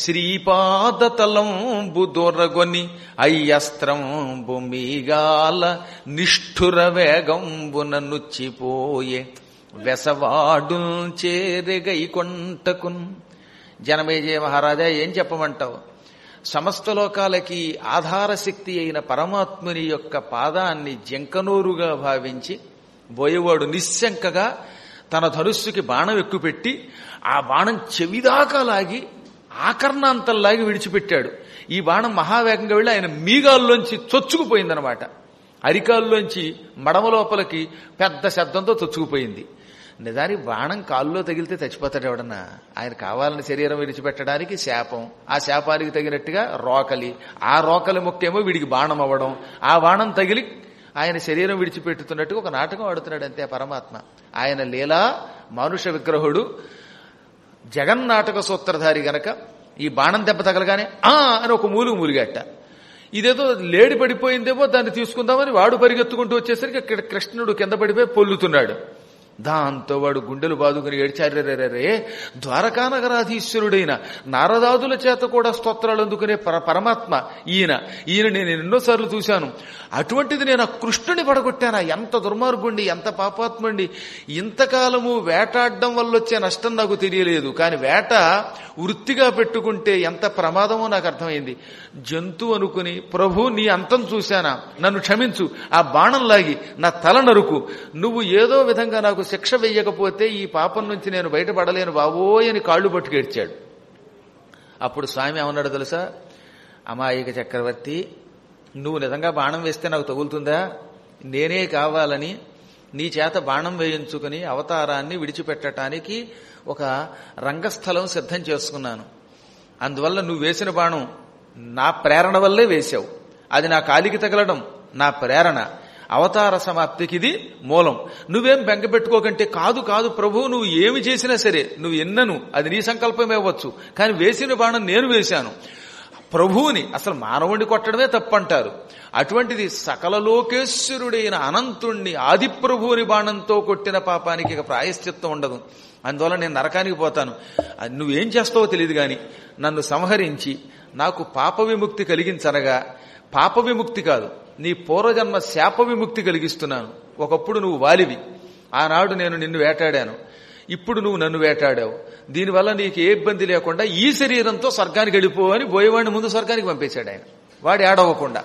శ్రీపాదతలంబు దొరగొని అయ్యస్త్రంబు మీగాల నిష్ఠుర వేగంబున నుచ్చిపోయే వెసవాడు చేరెగై కొంటకున్. జనమేజయ మహారాజా, ఏం చెప్పమంటావు? సమస్త లోకాలకి ఆధారశక్తి అయిన పరమాత్ముని యొక్క పాదాన్ని జింకనూరుగా భావించి బోయేవాడు నిశ్శంకగా తన ధనుస్సుకి బాణం ఎక్కుపెట్టి ఆ బాణం చెవిదాకా లాగి ఆకర్ణాంతంలాగి విడిచిపెట్టాడు. ఈ బాణం మహావేగంగా వెళ్ళి ఆయన మీగాల్లోంచి చొచ్చుకుపోయిందనమాట. అరికాల్లోంచి మడమ లోపలికి పెద్ద శబ్దంతో చొచ్చుకుపోయింది. నిజానికి బాణం కాల్లో తగిలితే చచ్చిపోతాడు ఎవడన్నా. ఆయన కావాలని శరీరం విడిచిపెట్టడానికి శాపం, ఆ శాపానికి తగినట్టుగా రోకలి, ఆ రోకలి ముక్కేమో వీడికి బాణం అవ్వడం, ఆ బాణం తగిలి ఆయన శరీరం విడిచిపెట్టుతున్నట్టుగా ఒక నాటకం ఆడుతున్నాడు అంతే పరమాత్మ. ఆయన లీలా మానుష విగ్రహుడు, జగన్నాటక సూత్రధారి గనక ఈ బాణం దెబ్బ తగలగానే ఆ అని ఒక మూలుగు మూలిగట్ట. ఇదేదో లేడి పడిపోయిందేమో దాన్ని తీసుకుందామని వాడు పరిగెత్తుకుంటూ వచ్చేసరికి ఇక్కడ కృష్ణుడు కింద పడిపోయి పొల్లుతున్నాడు. దాంతో వాడు గుండెలు బాదుకుని ఏడ్చారే, ద్వారకానగరాధీశ్వరుడైన నారదాదుల చేత కూడా స్తోత్రాలు అందుకునే పరమాత్మ ఈయన ఈయన నేను ఎన్నోసార్లు చూశాను. అటువంటిది నేను ఆ కృష్ణుని పడగొట్టానా? ఎంత దుర్మార్గుండి, ఎంత పాపాత్ముండి. ఇంతకాలము వేటాడడం వల్ల వచ్చే నష్టం నాకు తెలియలేదు, కానీ వేట వృత్తిగా పెట్టుకుంటే ఎంత ప్రమాదమో నాకు అర్థమైంది. జంతువు అనుకుని ప్రభు నీ అంతం చూశానా, నన్ను క్షమించు, ఆ బాణం లాగి నా తల నరుకు, నువ్వు ఏదో విధంగా నాకు శిక్ష వెయ్యకపోతే ఈ పాపం నుంచి నేను బయటపడలేను బాబోయ్ అని కాళ్ళు పట్టుకేడ్చాడు. అప్పుడు స్వామి ఏమన్నాడు తెలుసా? అమాయక చక్రవర్తి, నువ్వు నిజంగా బాణం వేస్తే నాకు తగులుతుందా? నేనే కావాలని నీ చేత బాణం వేయించుకుని అవతారాన్ని విడిచిపెట్టడానికి ఒక రంగస్థలం సిద్ధం చేసుకున్నాను. అందువల్ల నువ్వు వేసిన బాణం నా ప్రేరణ వల్లే వేశావు. అది నా కాలికి తగలడం నా ప్రేరణ, అవతార సమాప్తికి ఇది మూలం. నువ్వేం బెంగ పెట్టుకోకంటే, కాదు కాదు ప్రభు, నువ్వు ఏమి చేసినా సరే, నువ్వు ఎన్నను అది నీ సంకల్పమే అవ్వచ్చు, కానీ వేసిన బాణం నేను వేశాను. ప్రభువుని అసలు మానవుడిని కొట్టడమే తప్పంటారు. అటువంటిది సకల లోకేశ్వరుడైన అనంతుణ్ణి ఆదిప్రభువుని బాణంతో కొట్టిన పాపానికి ఇక ప్రాయశ్చిత్తం ఉండదు. అందువల్ల నేను నరకానికి పోతాను. నువ్వేం చేస్తావో తెలియదు గాని నన్ను సంహరించి నాకు పాప విముక్తి కలిగించనగా, పాప విముక్తి కాదు నీ పూర్వజన్మ శాప విముక్తి కలిగిస్తున్నాను. ఒకప్పుడు నువ్వు వాలివి, ఆనాడు నేను నిన్ను వేటాడాను, ఇప్పుడు నువ్వు నన్ను వేటాడావు. దీనివల్ల నీకు ఏ ఇబ్బంది లేకుండా ఈ శరీరంతో స్వర్గానికి వెళ్ళిపో అని పోయేవాడిని ముందు స్వర్గానికి పంపేశాడు ఆయన. వాడు ఏడవకుండా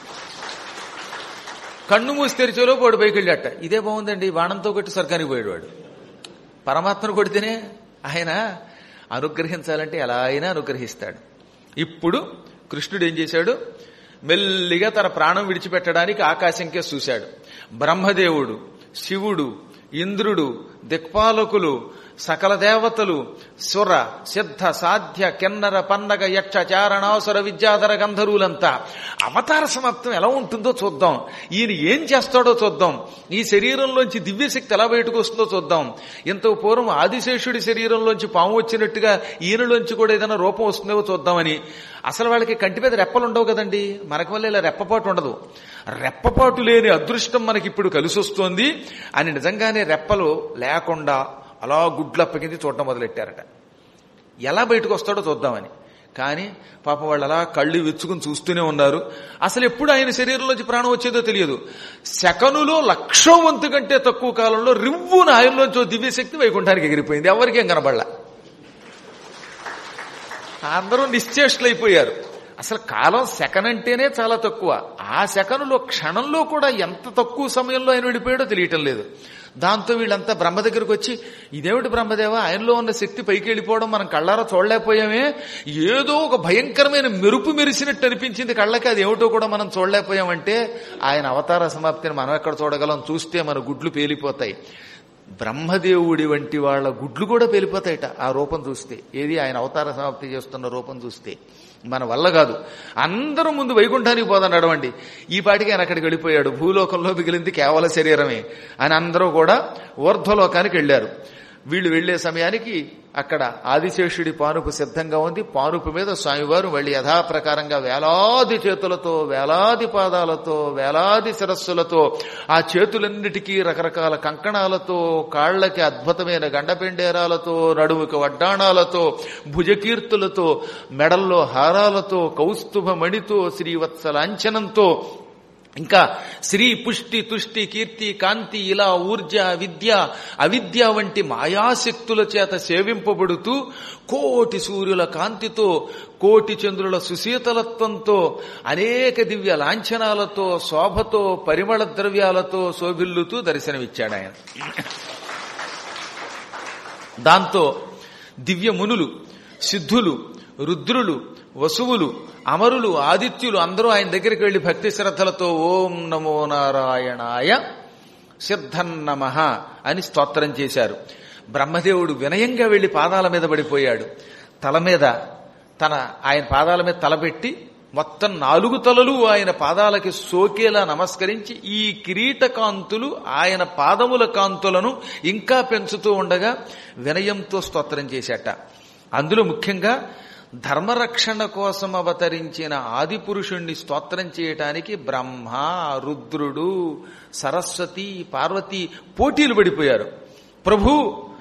కన్ను మూసి తెరిచేలో వాడు పైకి వెళ్ళాట. ఇదే బాగుందండి, బాణంతో కొట్టి స్వర్గానికి పోయేవాడు. పరమాత్మను కొడితేనే ఆయన అనుగ్రహించాలంటే ఎలా అయినా అనుగ్రహిస్తాడు. ఇప్పుడు కృష్ణుడు ఏం చేశాడు? మెల్లిగా తన ప్రాణం విడిచిపెట్టడానికి ఆకాశంకే చూశాడు. బ్రహ్మదేవుడు, శివుడు, ఇంద్రుడు, దిక్పాలకులు, సకల దేవతలు, సుర సిద్ధ సాధ్య కిన్నర పన్నగ యక్ష చారణాసుర విద్యాధర గంధర్వులంతా అవతార సమాప్తం ఎలా ఉంటుందో చూద్దాం, ఈయన ఏం చేస్తాడో చూద్దాం, ఈ శరీరంలోంచి దివ్యశక్తి ఎలా బయటకు వస్తుందో చూద్దాం. ఇంత పూర్వం ఆదిశేషుడి శరీరంలోంచి పాము వచ్చినట్టుగా ఈయనలోంచి కూడా ఏదైనా రూపం వస్తుందో చూద్దామని. అసలు వాళ్ళకి కంటి మీద రెప్పలు ఉండవు కదండి, మనకి వల్ల ఇలా రెప్పపాటు ఉండదు. రెప్పపాటు లేని అదృష్టం మనకి ఇప్పుడు కలిసి వస్తోంది అని నిజంగానే రెప్పలు లేకుండా అలా గుడ్లప్పకింది చూడటం మొదలెట్టారట. ఎలా బయటకు వస్తాడో చూద్దామని. కానీ పాపం వాళ్ళు అలా కళ్ళు విచ్చుకుని చూస్తూనే ఉన్నారు. అసలు ఎప్పుడు ఆయన శరీరంలోంచి ప్రాణం వచ్చేదో తెలియదు. సెకనులో లక్షో వంతు కంటే తక్కువ కాలంలో రివ్వున ఆయనలోంచి దివ్యశక్తి వైకుంఠానికి ఎగిరిపోయింది. ఎవరికేం కనబడలా, అందరూ నిశ్చేష్లైపోయారు. అసలు కాలం సెకన్ అంటేనే చాలా తక్కువ. ఆ సెకనులో క్షణంలో కూడా ఎంత తక్కువ సమయంలో ఆయన వెళ్ళిపోయాడో తెలియటం లేదు. దాంతో వీళ్ళంతా బ్రహ్మ దగ్గరకు వచ్చి, ఇదేమిటి బ్రహ్మదేవ, ఆయనలో ఉన్న శక్తి పైకి వెళ్ళిపోవడం మనం కళ్ళారా చూడలేకపోయామే, ఏదో ఒక భయంకరమైన మెరుపు మెరిసినట్టు అనిపించింది కళ్ళకి, అది ఏమిటో కూడా మనం చూడలేకపోయామంటే ఆయన అవతార సమాప్తిని మనం ఎక్కడ చూడగలం, చూస్తే మన గుడ్లు పేలిపోతాయి. బ్రహ్మదేవుడి వంటి వాళ్ళ గుడ్లు కూడా పేలిపోతాయట ఆ రూపం చూస్తే. ఏది ఆయన అవతార సమాప్తి చేస్తున్న రూపం చూస్తే. మన వల్ల కాదు, అందరూ ముందు వైకుంఠానికి పోదాం నడవండి. ఈ పాటికి ఆయన అక్కడికి వెళ్ళిపోయాడు, భూలోకంలో మిగిలింది కేవల శరీరమే అని అందరూ కూడా ఊర్ధ్వలోకానికి వెళ్లారు. వీళ్ళు వెళ్లే సమయానికి అక్కడ ఆదిశేషుడి పానుపు సిద్ధంగా ఉంది. పానుపు మీద స్వామివారు మళ్ళీ యథాప్రకారంగా వేలాది చేతులతో, వేలాది పాదాలతో, వేలాది శిరస్సులతో, ఆ చేతులన్నిటికీ రకరకాల కంకణాలతో, కాళ్లకి అద్భుతమైన గండపెండేరాలతో, నడుముకి వడ్డాణాలతో, భుజకీర్తులతో, మెడల్లో హారాలతో, కౌస్తుభ మణితో, శ్రీవత్స లాంఛనంతో, ఇంకా శ్రీ పుష్టి తుష్టి కీర్తి కాంతి ఇలా ఊర్జ విద్య అవిద్య వంటి మాయాశక్తుల చేత సేవింపబడుతూ కోటి సూర్యుల కాంతితో, కోటి చంద్రుల సుశీతలత్వంతో, అనేక దివ్య లాంఛనాలతో, శోభతో, పరిమళ ద్రవ్యాలతో శోభిల్లుతూ దర్శనమిచ్చాడు ఆయన. దాంతో దివ్య మునులు, సిద్ధులు, రుద్రులు, వసువులు, అమరులు, ఆదిత్యులు అందరూ ఆయన దగ్గరికి వెళ్లి భక్తి శ్రద్ధలతో ఓం నమో నారాయణాయ సిద్ధన్నమః అని స్తోత్రం చేశారు. బ్రహ్మదేవుడు వినయంగా వెళ్లి పాదాల మీద పడిపోయాడు. తల మీద తన ఆయన పాదాల మీద తలపెట్టి మొత్తం నాలుగు తలలు ఆయన పాదాలకి సోకేలా నమస్కరించి ఈ కిరీట కాంతులు ఆయన పాదముల కాంతులను ఇంకా పెంచుతూ ఉండగా వినయంతో స్తోత్రం చేశాట. అందులో ముఖ్యంగా ధర్మరక్షణ కోసం అవతరించిన ఆది పురుషుణ్ణి స్తోత్రం చేయటానికి బ్రహ్మ, రుద్రుడు, సరస్వతి, పార్వతి పోటీలు పడిపోయారు. ప్రభు,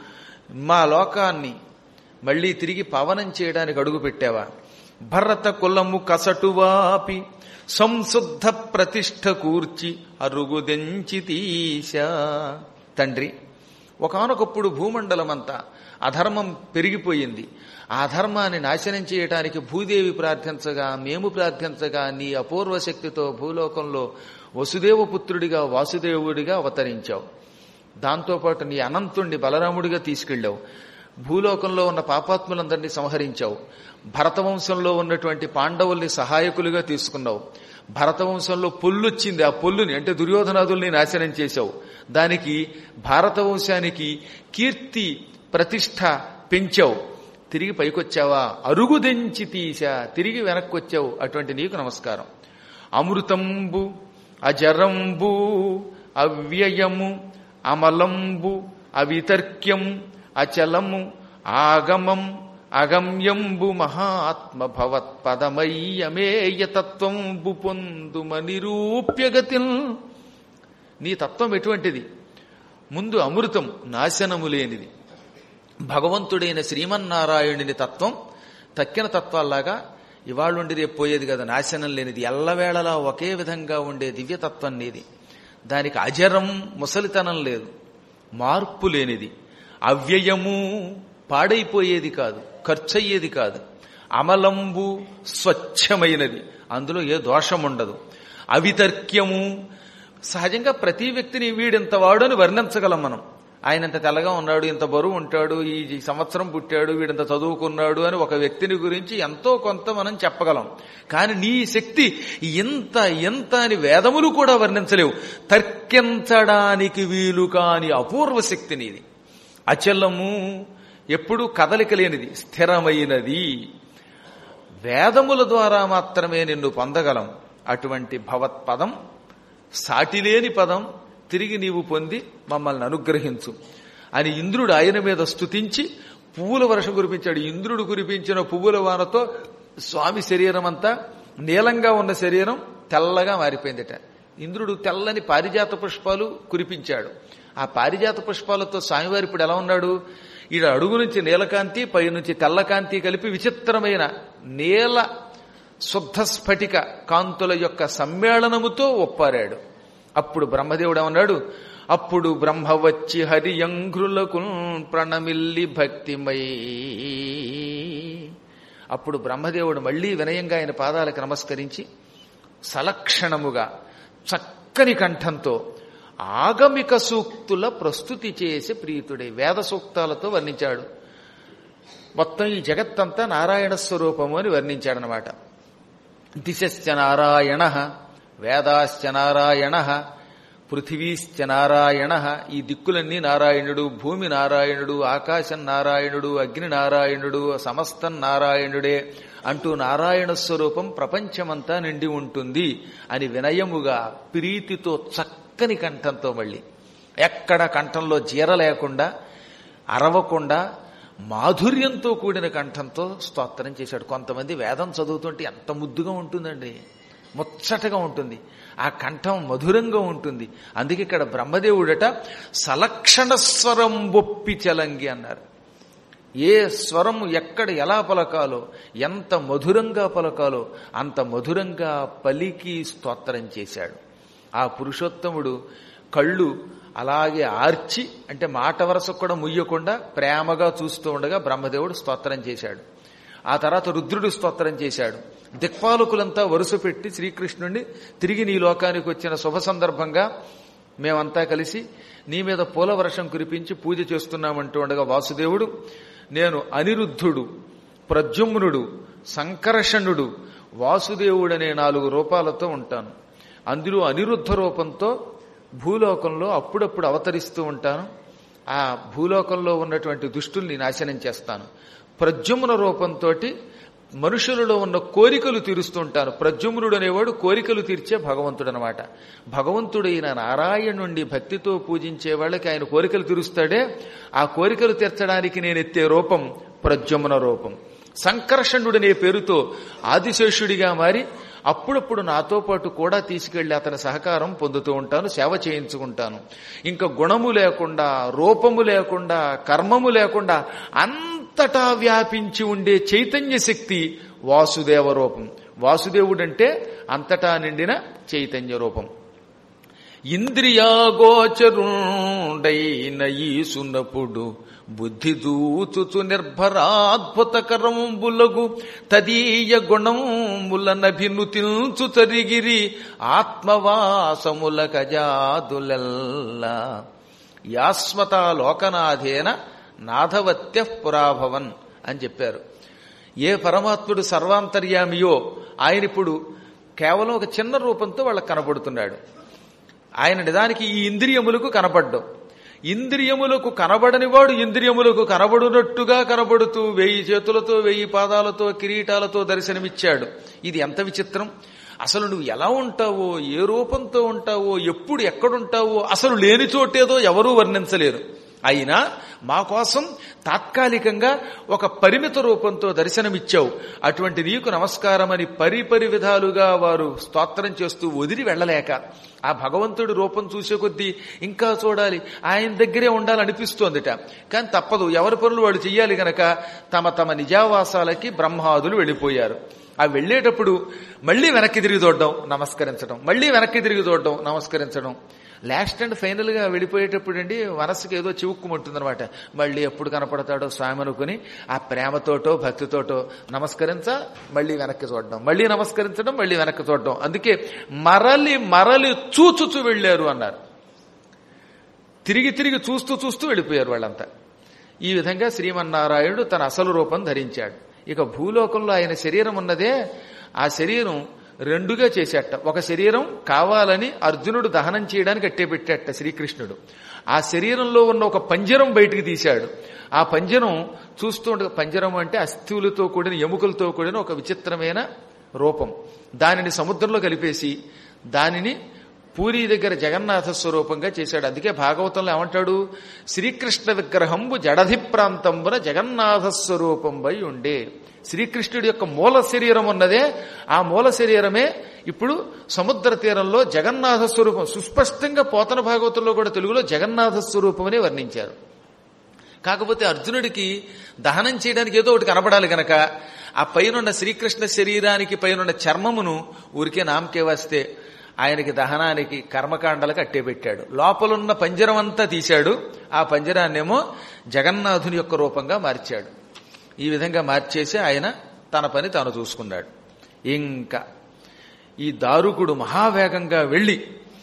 మా లోకాన్ని మళ్లీ తిరిగి పవనం చేయడానికి అడుగు పెట్టావా? భరత కులము కసటువాపి సంశుద్ధ ప్రతిష్ఠ కూర్చి అరుగుదెంచితీశ. తండ్రి, ఒకానొకప్పుడు భూమండలమంతా అధర్మం పెరిగిపోయింది. ఆ ధర్మాన్ని నాశనం చేయటానికి భూదేవి ప్రార్థించగా, మేము ప్రార్థించగా నీ అపూర్వ శక్తితో భూలోకంలో వసుదేవపుత్రుడిగా వాసుదేవుడిగా అవతరించావు. దాంతోపాటు నీ అనంతుణ్ణి బలరాముడిగా తీసుకెళ్లావు. భూలోకంలో ఉన్న పాపాత్ములందరినీ సంహరించావు. భరతవంశంలో ఉన్నటువంటి పాండవుల్ని సహాయకులుగా తీసుకున్నావు. భరతవంశంలో పొల్లొచ్చింది, ఆ పొల్లుని అంటే దుర్యోధనాదుల్ని నాశనం చేశావు. దానికి భారతవంశానికి కీర్తి ప్రతిష్ఠ పెంచావు. తిరిగి పైకొచ్చావా? అరుగుదెంచి తీశా, తిరిగి వెనక్కొచ్చావు. అటువంటి నీకు నమస్కారం. అమృతంబు అజరంబు అవ్యయము అమలంబు అవితర్క్యం అచలము ఆగమం అగమ్యంబు మహాత్మ భవత్పదమయ్యమేయ తత్వంబు పొందుమ నిరూప్యగతిన్. నీ తత్వం ఎటువంటిది? ముందు అమృతం, నాశనము లేనిది. భగవంతుడైన శ్రీమన్నారాయణుని తత్వం తక్కిన తత్వాల్లాగా ఇవాళుండి రేపు పోయేది కదా, నాశనం లేనిది, ఎల్లవేళలా ఒకే విధంగా ఉండే దివ్యతత్వం నీది. దానికి అజరం, ముసలితనం లేదు, మార్పు లేనిది. అవ్యయము, పాడైపోయేది కాదు, ఖర్చయ్యేది కాదు. అమలంబు, స్వచ్ఛమైనది, అందులో ఏ దోషం ఉండదు. అవితర్క్యము, సహజంగా ప్రతి వ్యక్తిని వీడింత వాడు అని వర్ణించగలం మనం. ఆయన ఇంత తెల్లగా ఉన్నాడు, ఇంత బరువు ఉంటాడు, ఈ సంవత్సరం పుట్టాడు, వీడింత చదువుకున్నాడు అని ఒక వ్యక్తిని గురించి ఎంతో కొంత మనం చెప్పగలం. కానీ నీ శక్తి ఇంత ఎంత అని వేదములు కూడా వర్ణించలేవు. తర్కించడానికి వీలు కాని అపూర్వ శక్తి నీది. అచలము, ఎప్పుడూ కదలిక లేనిది, స్థిరమైనది. వేదముల ద్వారా మాత్రమే నిన్ను పొందగలం. అటువంటి భవత్పదం, సాటిలేని పదం తిరిగి నీవు పొంది మమ్మల్ని అనుగ్రహించు అని ఇంద్రుడు ఆయన మీద స్తుతించి పువ్వుల వర్షం కురిపించాడు. ఇంద్రుడు కురిపించిన పువ్వుల వానతో స్వామి శరీరం అంతా, నీలంగా ఉన్న శరీరం తెల్లగా మారిపోయిందట. ఇంద్రుడు తెల్లని పారిజాత పుష్పాలు కురిపించాడు. ఆ పారిజాత పుష్పాలతో స్వామివారి ఇప్పుడు ఎలా ఉన్నాడు? ఈడ అడుగు నుంచి నీలకాంతి, పై నుంచి తెల్లకాంతి కలిపి విచిత్రమైన నీల శుద్ధ స్ఫటిక కాంతుల యొక్క సమ్మేళనముతో ఒప్పారాడు. అప్పుడు బ్రహ్మదేవుడు ఏమన్నాడు? అప్పుడు బ్రహ్మ వచ్చి హరియంఘ్రులకు ప్రణమిల్లి భక్తిమై. అప్పుడు బ్రహ్మదేవుడు మళ్లీ వినయంగా ఆయన పాదాలకు నమస్కరించి సలక్షణముగా చక్కని కంఠంతో ఆగమిక సూక్తుల ప్రస్తుతి చేసి ప్రీతుడై వేద సూక్తాలతో వర్ణించాడు. మొత్తం ఈ జగత్తంతా నారాయణ స్వరూపము అని వర్ణించాడనమాట. దిశశ్చ నారాయణ, వేదాశ్చ నారాయణ, పృథివీశ్చ నారాయణ, ఈ దిక్కులన్నీ నారాయణుడు, భూమి నారాయణుడు, ఆకాశం నారాయణుడు, అగ్ని నారాయణుడు, సమస్తం నారాయణుడే అంటూ నారాయణ స్వరూపం ప్రపంచమంతా నిండి ఉంటుంది అని వినయముగా ప్రీతితో చక్కని కంఠంతో, మళ్ళీ ఎక్కడ కంఠంలో జీర లేకుండా, అరవకుండా మాధుర్యంతో కూడిన కంఠంతో స్తోత్రం చేశాడు. కొంతమంది వేదం చదువుతుంటే ఎంత ముద్దుగా ఉంటుందండి, ముచ్చటగా ఉంటుంది, ఆ కంఠం మధురంగా ఉంటుంది. అందుకే ఇక్కడ బ్రహ్మదేవుడట సలక్షణ స్వరం బొప్పి చలంగి అన్నారు. ఏ స్వరం ఎక్కడ ఎలా పలకాలో, ఎంత మధురంగా పలకాలో అంత మధురంగా పలికి స్తోత్రం చేశాడు. ఆ పురుషోత్తముడు కళ్ళు అలాగే ఆర్చి, అంటే మాట వరసకు కూడా ముయ్యకుండా ప్రేమగా చూస్తూ ఉండగా బ్రహ్మదేవుడు స్తోత్రం చేశాడు. ఆ తర్వాత రుద్రుడు స్తోత్రం చేశాడు. దిక్పాలకులంతా వరుస పెట్టి శ్రీకృష్ణుడిని తిరిగి నీ లోకానికి వచ్చిన శుభ సందర్భంగా మేమంతా కలిసి నీ మీద పూల వర్షం కురిపించి పూజ చేస్తున్నామంటూ ఉండగా వాసుదేవుడు, నేను అనిరుద్ధుడు, ప్రద్యుమ్నుడు, సంకర్షణుడు, వాసుదేవుడనే నాలుగు రూపాలతో ఉంటాను. అందులో అనిరుద్ధ రూపంతో భూలోకంలో అప్పుడప్పుడు అవతరిస్తూ ఉంటాను. ఆ భూలోకంలో ఉన్నటువంటి దుష్టుల్ని నాశనం చేస్తాను. ప్రద్యుమ్న రూపంతో మనుషులలో ఉన్న కోరికలు తీరుస్తూ ఉంటాను. ప్రద్యుమ్నుడు అనేవాడు కోరికలు తీర్చే భగవంతుడు అనమాట. భగవంతుడైన నారాయణుండి భక్తితో పూజించే వాళ్ళకి ఆయన కోరికలు తీరుస్తాడే, ఆ కోరికలు తీర్చడానికి నేను ఎత్తే రూపం ప్రద్యుమ్న రూపం. సంకర్షణుడనే పేరుతో ఆదిశేషుడిగా మారి అప్పుడప్పుడు నాతో పాటు కూడా తీసుకెళ్లి అతని సహకారం పొందుతూ ఉంటాను, సేవ చేయించుకుంటాను. ఇంకా గుణము లేకుండా, రూపము లేకుండా, కర్మము లేకుండా అంతటా వ్యాపించి ఉండే చైతన్య శక్తి వాసుదేవ రూపం. వాసుదేవుడంటే అంతటా నిండిన చైతన్య రూపం. ఇంద్రియాగోచరుండైన ఈసునపుడు బుద్ధి దూచుచు నిర్భరాద్భుతకరంబులగు తదీయ గుణములనభినుతిల్చు తరిగిరి ఆత్మవాసముల కజాదులెల్లా యాస్మత లోకనాథేన నాథవత్య పురాభవన్ అని చెప్పారు. ఏ పరమాత్ముడు సర్వాంతర్యామియో ఆయన ఇప్పుడు కేవలం ఒక చిన్న రూపంతో వాళ్ళకు కనబడుతున్నాడు. ఆయన నిజానికి ఈ ఇంద్రియములకు కనపడ్డం. ఇంద్రియములకు కనబడని వాడు ఇంద్రియములకు కనబడునట్టుగా కనబడుతూ వెయ్యి చేతులతో, వెయ్యి పాదాలతో, కిరీటాలతో దర్శనమిచ్చాడు. ఇది ఎంత విచిత్రం! అసలు నువ్వు ఎలా ఉంటావో, ఏ రూపంతో ఉంటావో, ఎప్పుడు ఎక్కడుంటావో అసలు లేని చోటేదో ఎవరూ వర్ణించలేరు. అయినా మా కోసం తాత్కాలికంగా ఒక పరిమిత రూపంతో దర్శనమిచ్చావు. అటువంటి నీకు నమస్కారమని పరిపరి విధాలుగా వారు స్తోత్రం చేస్తూ వదిలి వెళ్ళలేక ఆ భగవంతుడి రూపం చూసే కొద్దీ ఇంకా చూడాలి, ఆయన దగ్గరే ఉండాలనిపిస్తోందిట. కానీ తప్పదు, ఎవరి పనులు వాళ్ళు చెయ్యాలి గనక తమ తమ నిజావాసాలకి బ్రహ్మాదులు వెళ్ళిపోయారు. ఆ వెళ్లేటప్పుడు మళ్లీ వెనక్కి తిరిగి చూడడం, నమస్కరించడం, మళ్లీ వెనక్కి తిరిగి చూడడం, నమస్కరించడం. లాస్ట్ అండ్ ఫైనల్ గా వెళ్ళిపోయేటప్పుడు అండి మనస్సుకి ఏదో చివుక్కుమంటుందనమాట. మళ్ళీ ఎప్పుడు కనపడతాడో స్వామి అనుకుని ఆ ప్రేమతోటో భక్తితోటో నమస్కరించ, మళ్ళీ వెనక్కి చూడడం, మళ్ళీ నమస్కరించడం, మళ్ళీ వెనక్కి చూడడం. అందుకే మరలి మరలి చూచుచూ వెళ్లారు అన్నారు. తిరిగి తిరిగి చూస్తూ చూస్తూ వెళ్ళిపోయారు వాళ్ళంతా. ఈ విధంగా శ్రీమన్నారాయణుడు తన అసలు రూపం ధరించాడు. ఇక భూలోకంలో ఆయన శరీరం ఉన్నదే, ఆ శరీరం రెండుగా చేసేట. ఒక శరీరం కావాలని అర్జునుడు దహనం చేయడానికి అట్టే పెట్టేట శ్రీకృష్ణుడు. ఆ శరీరంలో ఉన్న ఒక పంజరం బయటికి తీశాడు. ఆ పంజరం చూస్తూ ఉండగా, పంజరం అంటే అస్థివులతో కూడిన ఎముకలతో కూడిన ఒక విచిత్రమైన రూపం. దానిని సముద్రంలో కలిపేసి దానిని పూరీ దగ్గర జగన్నాథ స్వరూపంగా చేశాడు. అందుకే భాగవతంలో ఏమంటాడు, శ్రీకృష్ణ విగ్రహంబు జడధి ప్రాంతంబున జగన్నాథ స్వరూపంబై ఉండే. శ్రీకృష్ణుడి యొక్క మూల శరీరం ఉన్నదే, ఆ మూల శరీరమే ఇప్పుడు సముద్ర తీరంలో జగన్నాథ స్వరూపం. సుస్పష్టంగా పోతన భాగవతంలో కూడా తెలుగులో జగన్నాథ స్వరూపమనే వర్ణించారు. కాకపోతే అర్జునుడికి దహనం చేయడానికి ఏదో ఒకటి కనపడాలి గనక ఆ పైనున్న శ్రీకృష్ణ శరీరానికి పైనున్న చర్మమును ఊరికే నామకే వస్తే ఆయనకి దహనానికి కర్మకాండలకు అట్టే పెట్టాడు. లోపలున్న పంజరం అంతా తీశాడు, ఆ పంజరాన్నేమో జగన్నాథుని యొక్క రూపంగా మార్చాడు. ఈ విధంగా మార్చేసి ఆయన తన పని తాను చూసుకున్నాడు. ఇంకా ఈ దారుకుడు మహావేగంగా వెళ్లి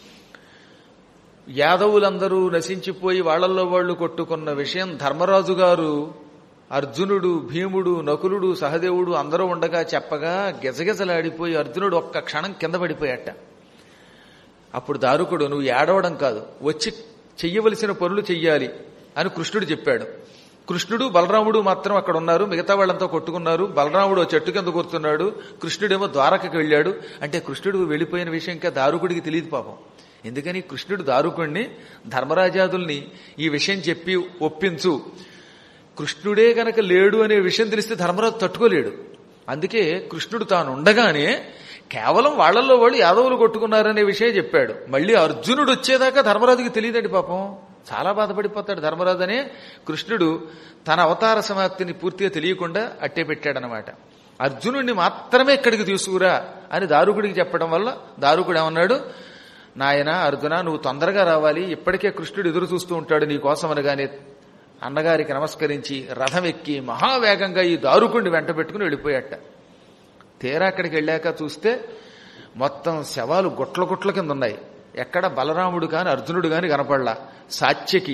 యాదవులందరూ నశించిపోయి వాళ్లల్లో వాళ్లు కొట్టుకున్న విషయం ధర్మరాజు గారు అర్జునుడు, భీముడు, నకులుడు, సహదేవుడు అందరూ ఉండగా చెప్పగా గెజగెజలాడిపోయి అర్జునుడు ఒక్క క్షణం కింద పడిపోయాట. అప్పుడు దారుకుడు, నువ్వు ఏడవడం కాదు, వచ్చి చెయ్యవలసిన పనులు చెయ్యాలి అని కృష్ణుడు చెప్పాడు. కృష్ణుడు బలరాముడు మాత్రం అక్కడ ఉన్నారు, మిగతా వాళ్ళంతా కొట్టుకున్నారు. బలరాముడు చెట్టు కింద కూర్చున్నాడు, కృష్ణుడేమో ద్వారకకి వెళ్ళాడు. అంటే కృష్ణుడు వెళ్ళిపోయిన విషయం ఇంకా దారుకుడికి తెలియదు పాపం. ఎందుకని కృష్ణుడు దారుకుణ్ణి, ధర్మరాజాదుల్ని ఈ విషయం చెప్పి ఒప్పించు, కృష్ణుడే గనక లేడు అనే విషయం తెలిస్తే ధర్మరాజు తట్టుకోలేడు. అందుకే కృష్ణుడు తాను ఉండగానే కేవలం వాళ్లలో వాళ్ళు యాదవులు కొట్టుకున్నారనే విషయం చెప్పాడు. మళ్ళీ అర్జునుడు వచ్చేదాకా ధర్మరాజుకి తెలియదండి పాపం, చాలా బాధపడిపోతాడు ధర్మరాజు అనే. కృష్ణుడు తన అవతార సమాప్తిని పూర్తిగా తెలియకుండా అట్టే పెట్టాడనమాట. అర్జునుడిని మాత్రమే ఇక్కడికి తీసుకురా అని దారుకుడికి చెప్పడం వల్ల దారుకుడు ఏమన్నాడు, నాయన అర్జున నువ్వు తొందరగా రావాలి, ఇప్పటికే కృష్ణుడు ఎదురు చూస్తూ ఉంటాడు నీ కోసం అనగానే అన్నగారికి నమస్కరించి రథం ఎక్కి మహావేగంగా ఈ దారుకుడిని వెంట పెట్టుకుని వెళ్ళిపోయాట. తీరా అక్కడికి వెళ్ళాక చూస్తే మొత్తం శవాలు గుట్ల గుట్ల కింద ఉన్నాయి. ఎక్కడ బలరాముడు కాని అర్జునుడు కాని కనపడలా. సాత్యకి,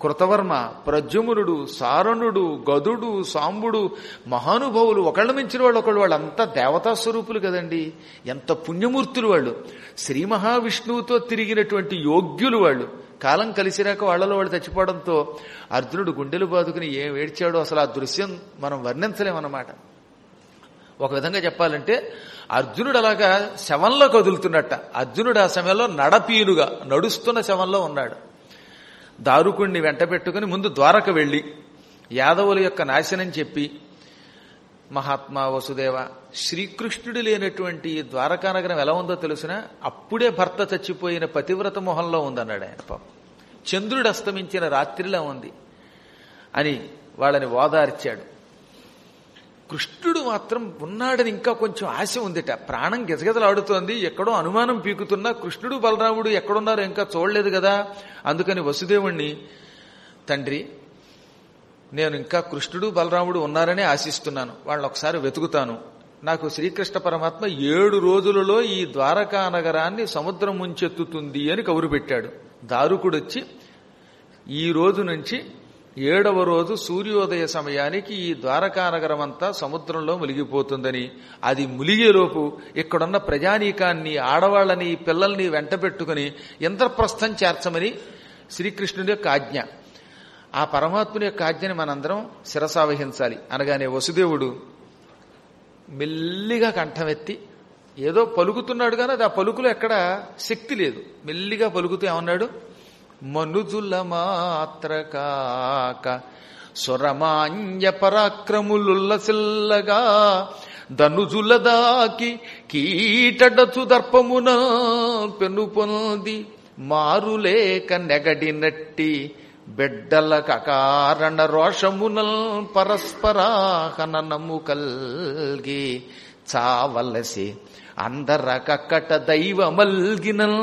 కృతవర్మ, ప్రద్యుమ్నుడు, సారణుడు, గదుడు, సాంబుడు మహానుభావులు, ఒకళ్ళ మించిన వాళ్ళు ఒకళ్ళు, వాళ్ళంతా దేవతా స్వరూపులు కదండి. ఎంత పుణ్యమూర్తులు వాళ్ళు. శ్రీ మహావిష్ణువుతో తిరిగినటువంటి యోగ్యులు వాళ్ళు. కాలం కలిసిరాక వాళ్ళలో వాళ్ళు చచ్చిపోవడంతో అర్జునుడు గుండెలు బాదుకుని ఏం ఏడ్చాడో అసలు ఆ దృశ్యం మనం వర్ణించలేమన్నమాట. ఒక విధంగా చెప్పాలంటే అర్జునుడు అలాగా శవంలో కదులుతున్నట్ట. అర్జునుడు ఆ సమయంలో నడపీనుగా నడుస్తున్న శవంలో ఉన్నాడు. దారుకుణ్ణి వెంట పెట్టుకుని ముందు ద్వారక వెళ్లి యాదవుల యొక్క నాశనం చెప్పి, మహాత్మా వసుదేవ, శ్రీకృష్ణుడు లేనటువంటి ద్వారకా నగరం ఎలా ఉందో తెలుసునా? అప్పుడే భర్త చచ్చిపోయిన పతివ్రత మొహంలో ఉందన్నాడు ఆయన. పాపం చంద్రుడు అస్తమించిన రాత్రిలా ఉంది అని వాళ్ళని ఓదార్చాడు. కృష్ణుడు మాత్రం ఉన్నాడని ఇంకా కొంచెం ఆశ ఉందిట. ప్రాణం గిజగిజలాడుతోంది. ఎక్కడో అనుమానం పీకుతున్నా కృష్ణుడు బలరాముడు ఎక్కడున్నారో ఇంకా చూడలేదు కదా. అందుకని వసుదేవుణ్ణి, తండ్రి నేను ఇంకా కృష్ణుడు బలరాముడు ఉన్నారని ఆశిస్తున్నాను, వాళ్ళని ఒకసారి వెతుకుతాను. నాకు శ్రీకృష్ణ పరమాత్మ ఏడు రోజులలో ఈ ద్వారకా నగరాన్ని సముద్రం ముంచెత్తుతుంది అని కబురు పెట్టాడు. దారుకుడొచ్చి ఈ రోజు నుంచి ఏడవ రోజు సూర్యోదయ సమయానికి ఈ ద్వారకా నగరం అంతా సముద్రంలో మునిగిపోతుందని, అది ములిగేలోపు ఇక్కడున్న ప్రజానీకాన్ని, ఆడవాళ్లని, పిల్లల్ని వెంట పెట్టుకుని ఇంద్రప్రస్థం చేర్చమని శ్రీకృష్ణుడి యొక్క ఆజ్ఞ. ఆ పరమాత్ముని యొక్క ఆజ్ఞని మనందరం శిరసావహించాలి అనగానే వసుదేవుడు మెల్లిగా కంఠమెత్తి ఏదో పలుకుతున్నాడు కానీ అది ఆ పలుకులో ఎక్కడ శక్తి లేదు. మెల్లిగా పలుకుతూ ఏమన్నాడు? మనుజుల మాత్ర కాక సురమాన్య పరాక్రములుల్లసిల్లగా ధనుజుల దాకి కీటడచు దర్పమున పెను పొంది మారులేక నెగడినట్టి బిడ్డల కకారణ రోషమునల్ పరస్పరాహనము కల్గి చావలసి అందర కక్కట దైవమల్గినల్.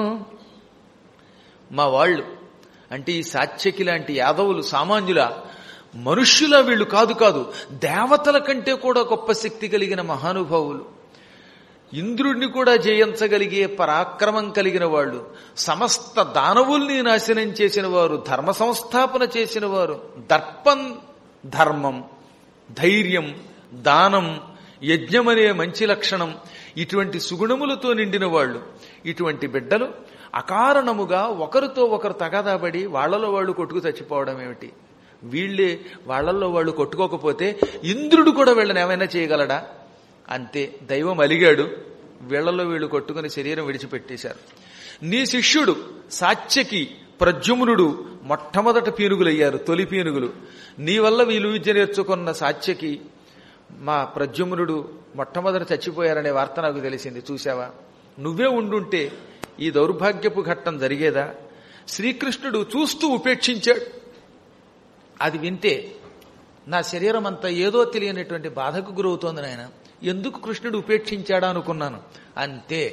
మా వాళ్ళు అంటే ఈ సాత్యకి లాంటి యాదవులు సామాన్యుల, మనుష్యుల వీళ్ళు కాదు కాదు దేవతల కంటే కూడా గొప్ప శక్తి కలిగిన మహానుభావులు. ఇంద్రుడిని కూడా జయించగలిగే పరాక్రమం కలిగిన వాళ్ళు, సమస్త దానవుల్ని నాశనం చేసిన వారు, ధర్మ సంస్థాపన చేసిన వారు, దర్పం ధర్మం, ధైర్యం, దానం, యజ్ఞమనే మంచి లక్షణం, ఇటువంటి సుగుణములతో నిండిన వాళ్ళు. ఇటువంటి బిడ్డలు అకారణముగా ఒకరితో ఒకరు తగాదాబడి వాళ్లలో వాళ్ళు కొట్టుకు చచ్చిపోవడం ఏమిటి? వీళ్ళే వాళ్లలో వాళ్ళు కొట్టుకోకపోతే ఇంద్రుడు కూడా వీళ్ళని ఏమైనా చేయగలడా? అంతే, దైవం అలిగాడు, వీళ్లలో వీళ్ళు కొట్టుకుని శరీరం విడిచిపెట్టేశారు. నీ శిష్యుడు సాత్యకి, ప్రద్యుమ్నుడు మొట్టమొదట పీనుగులయ్యారు, తొలి పీనుగులు. నీ వల్ల వీళ్ళు విద్య నేర్చుకున్న సాత్యకి, మా ప్రద్యుమ్నుడు మొట్టమొదట చచ్చిపోయారనే వార్త నాకు తెలిసింది. చూశావా? నువ్వే ఉండుంటే ఈ దౌర్భాగ్యపు ఘట్టం జరిగేదా? శ్రీకృష్ణుడు చూస్తూ ఉపేక్షించాడు. అది వింటే నా శరీరం అంతా ఏదో తెలియనటువంటి బాధకు గురవుతోంది. నాయన, ఎందుకు కృష్ణుడు ఉపేక్షించాడా అనుకున్నాను. అంతే.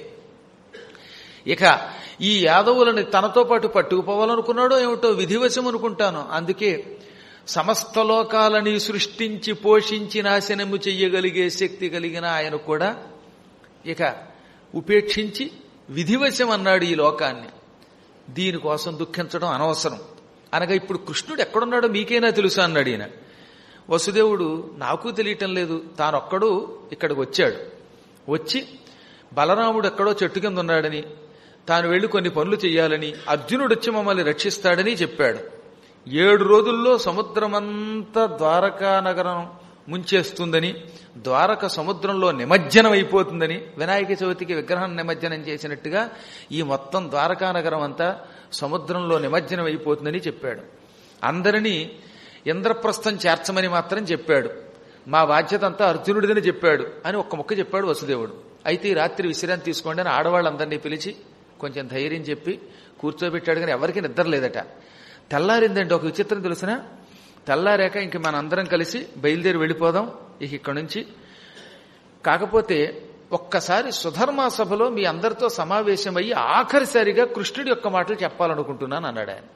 ఇక ఈ యాదవులని తనతో పాటు పట్టుకుపోవాలనుకున్నాడో ఏమిటో, విధివశం అనుకుంటాను. అందుకే సమస్త లోకాలని సృష్టించి పోషించి నాశనము చెయ్యగలిగే శక్తి కలిగిన ఆయన కూడా ఇక ఉపేక్షించి విధివశం అన్నాడు ఈ లోకాన్ని. దీనికోసం దుఃఖించడం అనవసరం అనగా, ఇప్పుడు కృష్ణుడు ఎక్కడున్నాడో మీకైనా తెలుసా అన్నాడు ఈయన. వసుదేవుడు, నాకు తెలియటం లేదు, తానొక్కడు ఇక్కడికి వచ్చాడు. వచ్చి బలరాముడు ఎక్కడో చెట్టు కింద ఉన్నాడని, తాను వెళ్లి కొన్ని పనులు చెయ్యాలని, అర్జునుడు వచ్చి మమ్మల్ని రక్షిస్తాడని చెప్పాడు. ఏడు రోజుల్లో సముద్రమంతా ద్వారకా నగరం ముంచేస్తుందని, ద్వారక సముద్రంలో నిమజ్జనం అయిపోతుందని, వినాయక చవితికి విగ్రహం నిమజ్జనం చేసినట్టుగా ఈ మొత్తం ద్వారకా నగరం అంతా సముద్రంలో నిమజ్జనం అయిపోతుందని చెప్పాడు. అందరినీ ఇంద్రప్రస్థం చేర్చమని మాత్రం చెప్పాడు. మా బాధ్యత అంతా అర్జునుడిదని చెప్పాడు అని ఒక్క ముక్క చెప్పాడు వసుదేవుడు. అయితే ఈ రాత్రి విశ్రాంతి తీసుకోండి అని ఆడవాళ్ళందరినీ పిలిచి కొంచెం ధైర్యం చెప్పి కూర్చోబెట్టాడు. కానీ ఎవరికి నిద్ర లేదట. తెల్లారిందండి. ఒక విచిత్రం తెలుసునా? తెల్లారాక ఇంక మనందరం కలిసి బయలుదేరి వెళ్ళిపోదాం ఇక ఇక్కడి నుంచి. కాకపోతే ఒక్కసారి సుధర్మా సభలో మీ అందరితో సమావేశమయ్యి ఆఖరిసారిగా కృష్ణుడి యొక్క మాటలు చెప్పాలనుకుంటున్నాను అన్నాడు ఆయన.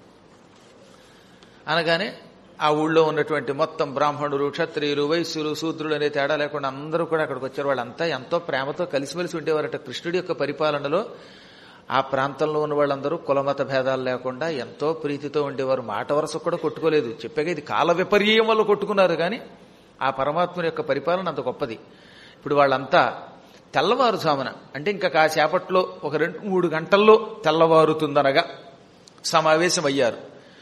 అనగానే ఆ ఊళ్ళో ఉన్నటువంటి మొత్తం బ్రాహ్మణులు, క్షత్రియులు, వైశ్యులు, శూద్రులు అనే తేడా లేకుండా అందరూ కూడా అక్కడికి వచ్చారు. వాళ్ళంతా ఎంతో ప్రేమతో కలిసిమెలిసి ఉండేవారట. కృష్ణుడి యొక్క పరిపాలనలో ఆ ప్రాంతంలో ఉన్న వాళ్ళందరూ కులమత భేదాలు లేకుండా ఎంతో ప్రీతితో ఉండేవారు. మాట వరుస కూడా కొట్టుకోలేదు. చెప్పాక ఇది కాల విపర్యం వల్ల కొట్టుకున్నారు, కానీ ఆ పరమాత్ముని యొక్క పరిపాలన అంత గొప్పది. ఇప్పుడు వాళ్ళంతా తెల్లవారుజామున అంటే ఇంకా కాసేపట్లో ఒక రెండు మూడు గంటల్లో తెల్లవారుతుందనగా సమావేశం అయ్యారు.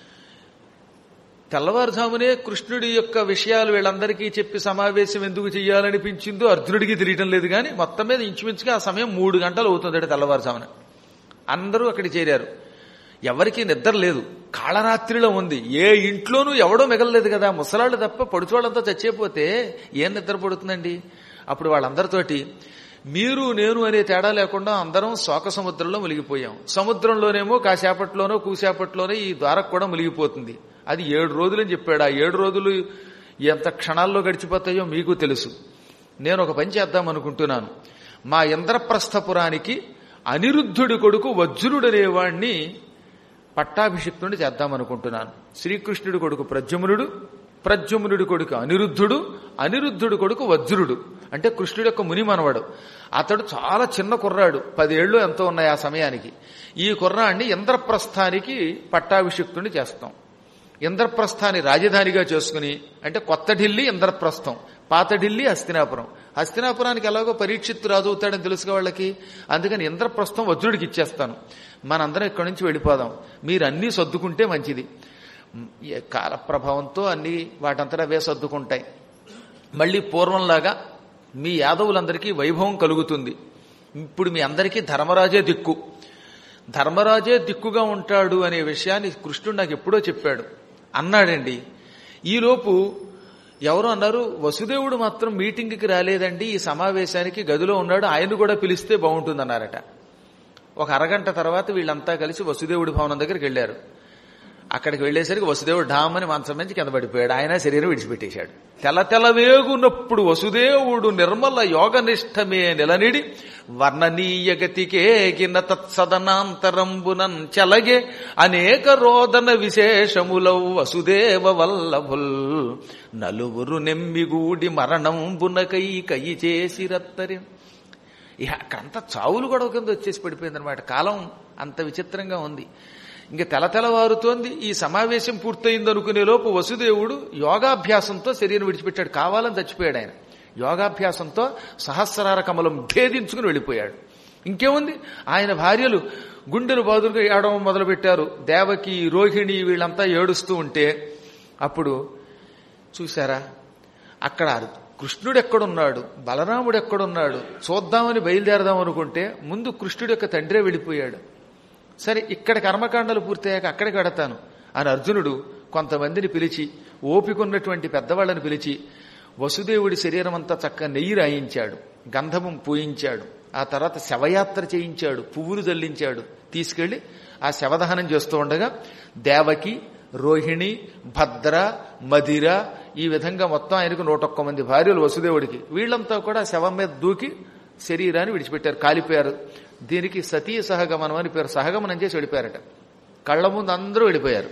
తెల్లవారుజామునే కృష్ణుడి యొక్క విషయాలు వీళ్ళందరికీ చెప్పి సమావేశం ఎందుకు చెయ్యాలనిపించిందో అర్జునుడికి తెలియటం లేదు, కానీ మొత్తం మీద ఇంచుమించుగా ఆ సమయం మూడు గంటలు అవుతుంది తెల్లవారుజామున. అందరూ అక్కడికి చేరారు. ఎవరికీ నిద్ర లేదు, కాళరాత్రిలో ఉంది. ఏ ఇంట్లోనూ ఎవడో మిగలలేదు కదా, ముసలాళ్ళు తప్ప పడుచోళ్ళంతా చచ్చిపోతే ఏం నిద్ర పడుతుందండి. అప్పుడు వాళ్ళందరితోటి మీరు నేను అనే తేడా లేకుండా అందరం శోక సముద్రంలో మునిగిపోయాం. సముద్రంలోనేమో కాసేపట్లోనో కూసేపట్లోనో ఈ ద్వారకు కూడా మునిగిపోతుంది. అది ఏడు రోజులని చెప్పాడు. ఆ ఏడు రోజులు ఎంత క్షణాల్లో గడిచిపోతాయో మీకు తెలుసు. నేను ఒక పని చేద్దాం అనుకుంటున్నాను. మా ఇంద్రప్రస్థపురానికి అనిరుద్ధుడి కొడుకు వజ్రుడనేవాణ్ణి పట్టాభిషిక్తుడిని చేద్దామనుకుంటున్నాను. శ్రీకృష్ణుడి కొడుకు ప్రద్యుమ్నుడు, ప్రద్యుమ్నుడి కొడుకు అనిరుద్ధుడు, అనిరుద్ధుడి కొడుకు వజ్రుడు. అంటే కృష్ణుడి యొక్క ముని మనవడు. అతడు చాలా చిన్న కుర్రాడు, పదేళ్లు ఎంతో ఉన్నాయి ఆ సమయానికి. ఈ కుర్రాడిని ఇంద్రప్రస్థానికి పట్టాభిషిక్తుడిని చేస్తాం. ఇంద్రప్రస్థాన్ని రాజధానిగా చేసుకుని, అంటే కొత్త ఢిల్లీ ఇంద్రప్రస్థం, పాత ఢిల్లీ హస్తినాపురం. హస్తినాపురానికి ఎలాగో పరీక్షిత్తు రాజు అవుతాడని తెలుసుగా వాళ్ళకి. అందుకని ఇంద్రప్రస్థం వజ్రుడికి ఇచ్చేస్తాను. మనందరం ఇక్కడి నుంచి వెళ్ళిపోదాం. మీరు అన్నీ సర్దుకుంటే మంచిది. కాల ప్రభావంతో అన్ని వాటంతటా అవే సర్దుకుంటాయి. మళ్ళీ పూర్వంలాగా మీ యాదవులందరికీ వైభవం కలుగుతుంది. ఇప్పుడు మీ అందరికీ ధర్మరాజే దిక్కు. ధర్మరాజే దిక్కుగా ఉంటాడు అనే విషయాన్ని కృష్ణుడు నాకు ఎప్పుడో చెప్పాడు అన్నాడండి. ఈలోపు ఎవరో అన్నారు, వసుదేవుడు మాత్రం మీటింగ్కి రాలేదండి, ఈ సమావేశానికి గదిలో ఉన్నాడు, ఆయన కూడా పిలిస్తే బాగుంటుందన్నారట. ఒక అరగంట తర్వాత వీళ్ళంతా కలిసి వసుదేవుడి భవనం దగ్గరికి వెళ్లారు. అక్కడికి వెళ్లేసరికి వసుదేవుడు ఢామని మంచం నుంచి కింద పడిపోయాడు. ఆయన శరీరం విడిచిపెట్టేశాడు. తెల్ల తెల్ల వేగున్నప్పుడు వసుదేవుడు నిర్మల యోగనిష్టమే నిలనిడి వర్ణనీయ గతికేగిన తత్సదనాంతరంబునన్ చలగే అనేక రోదన విశేషములౌ వసుదేవ వల్లభుల్ నలుగురు నెమ్మిగూడి మరణంబునకై కై చేసిరత్తరి. ఇక అక్కడంతా చావులు గొడవ కింద వచ్చేసి పడిపోయిందనమాట. కాలం అంత విచిత్రంగా ఉంది. ఇంక తెల తెలవారుతోంది. ఈ సమావేశం పూర్తయిందనుకునే లోపు వసుదేవుడు యోగాభ్యాసంతో శరీరం విడిచిపెట్టాడు. కావాలని చచ్చిపోయాడు ఆయన. యోగాభ్యాసంతో సహస్రార కమలం భేదించుకుని వెళ్ళిపోయాడు. ఇంకేముంది, ఆయన భార్యలు గుండెలు బాదులుగా ఏడవ మొదలుపెట్టారు. దేవకి, రోహిణి వీళ్ళంతా ఏడుస్తూ ఉంటే అప్పుడు చూశారా, అక్కడ కృష్ణుడు ఎక్కడున్నాడు, బలరాముడు ఎక్కడున్నాడు చూద్దామని బయలుదేరదాం అనుకుంటే ముందు కృష్ణుడి యొక్క తండ్రే వెళ్ళిపోయాడు. సరే, ఇక్కడ కర్మకాండలు పూర్తయ్యాక అక్కడికి వెడతాను అని అర్జునుడు కొంతమందిని పిలిచి, ఓపికన్నటువంటి పెద్దవాళ్ళని పిలిచి వసుదేవుడి శరీరం అంతా చక్కగా నెయ్యి రాయించాడు, గంధము పూయించాడు. ఆ తర్వాత శవయాత్ర చేయించాడు, పువ్వులు జల్లించాడు. తీసుకెళ్లి ఆ శవదహనం చేస్తూ ఉండగా దేవకి, రోహిణి, భద్ర, మధిర ఈ విధంగా మొత్తం ఆయనకు నూటొక్క మంది భార్యలు వసుదేవుడికి. వీళ్ళంతా కూడా శవం మీద దూకి శరీరాన్ని విడిచిపెట్టారు, కాలిపోయారు. దీనికి సతీ సహగమనం అని పేరు. సహగమనం చేసి వెళ్ళిపోయారట. కళ్ల ముందు అందరూ వెళ్ళిపోయారు.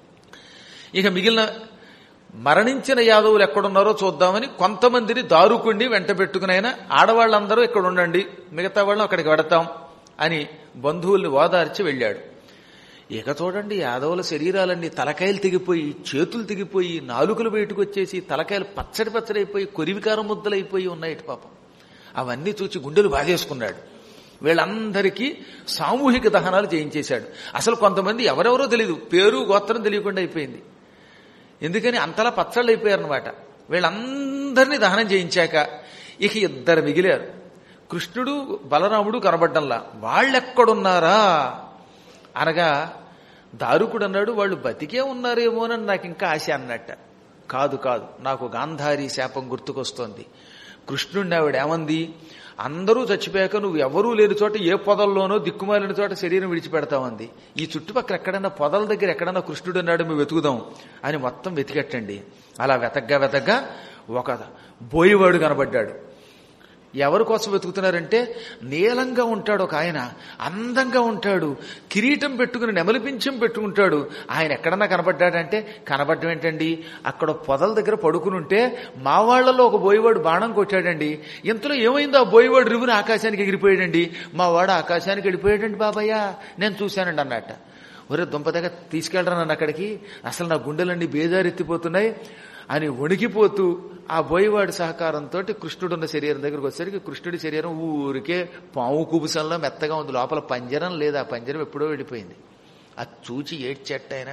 ఇక మిగిలిన మరణించిన యాదవులు ఎక్కడున్నారో చూద్దామని కొంతమందిని దారుకుండి వెంట పెట్టుకునైనా ఆడవాళ్ళందరూ ఇక్కడ ఉండండి, మిగతా వాళ్ళం అక్కడికి వెడతాం అని బంధువుల్ని ఓదార్చి వెళ్ళాడు. ఇక చూడండి, యాదవుల శరీరాలన్నీ తలకాయలు తెగిపోయి, చేతులు తెగిపోయి, నాలుకలు బయటకు వచ్చేసి తలకాయలు పచ్చడి పచ్చడి అయిపోయి, కొరివికారం ముద్దలైపోయి ఉన్నాయి పాపం. అవన్నీ చూచి గుండెలు బాధేసుకున్నాడు. వీళ్ళందరికీ సామూహిక దహనాలు చేయించేశాడు. అసలు కొంతమంది ఎవరెవరో తెలియదు, పేరు గోత్రం తెలియకుండా అయిపోయింది. ఎందుకని అంతలా పచ్చళ్ళు అయిపోయారనమాట. వీళ్ళందరినీ దహనం చేయించాక ఇక ఇద్దరు మిగిలారు. కృష్ణుడు, బలరాముడు కనబడ్డంలా. వాళ్ళెక్కడున్నారా అనగా దారుకుడు అన్నాడు, వాళ్ళు బతికే ఉన్నారేమోనని నాకు ఇంకా ఆశ అన్నట్ట. కాదు కాదు, నాకు గాంధారి శాపం గుర్తుకొస్తోంది. కృష్ణుడిని ఆవిడ ఏమంది, అందరూ చచ్చిపోయాక నువ్వు ఎవరూ లేని చోట ఏ పొదల్లోనో దిక్కుమాలిన చోట శరీరం విడిచిపెడతామంది. ఈ చుట్టుపక్కల ఎక్కడన్నా పొదల దగ్గర ఎక్కడన్నా కృష్ణుడు అన్నాడు, మేము వెతుకుదాం అని మొత్తం వెతికట్టండి. అలా వెతగ్గా వెతగ్గా ఒక బోయివాడు కనబడ్డాడు. ఎవరి కోసం వెతుకుతున్నారంటే నీలంగా ఉంటాడు ఒక ఆయన, అందంగా ఉంటాడు, కిరీటం పెట్టుకుని నెమలిపించం పెట్టుకుంటాడు. ఆయన ఎక్కడన్నా కనబడ్డాడంటే కనబడ్డం ఏంటండి, అక్కడ పొదల దగ్గర పడుకుని ఉంటే మా వాళ్లలో ఒక బోయివాడు బాణం కొట్టాడండి. ఇంతలో ఏమైందో ఆ బోయివాడు రివుని ఆకాశానికి ఎగిరిపోయాడండి. మా వాడు ఆకాశానికి వెళ్ళిపోయాడండి బాబయ్య, నేను చూశానండి అన్నట్ట. ఒరే దుంపదగా తీసుకెళ్ళరా నన్ను అక్కడికి, అసలు నా గుండెలన్నీ బేజారెత్తిపోతున్నాయి అని వణికిపోతూ ఆ బోయవాడి సహకారంతో కృష్ణుడున్న శరీరం దగ్గరకు వచ్చేసరికి కృష్ణుడి శరీరం ఊరికే పాము కుబుసంలో మెత్తగా ఉంది, లోపల పంజరం లేదు. ఆ పంజరం ఎప్పుడో వెళ్ళిపోయింది. అది చూచి ఏడ్చెట్టయినా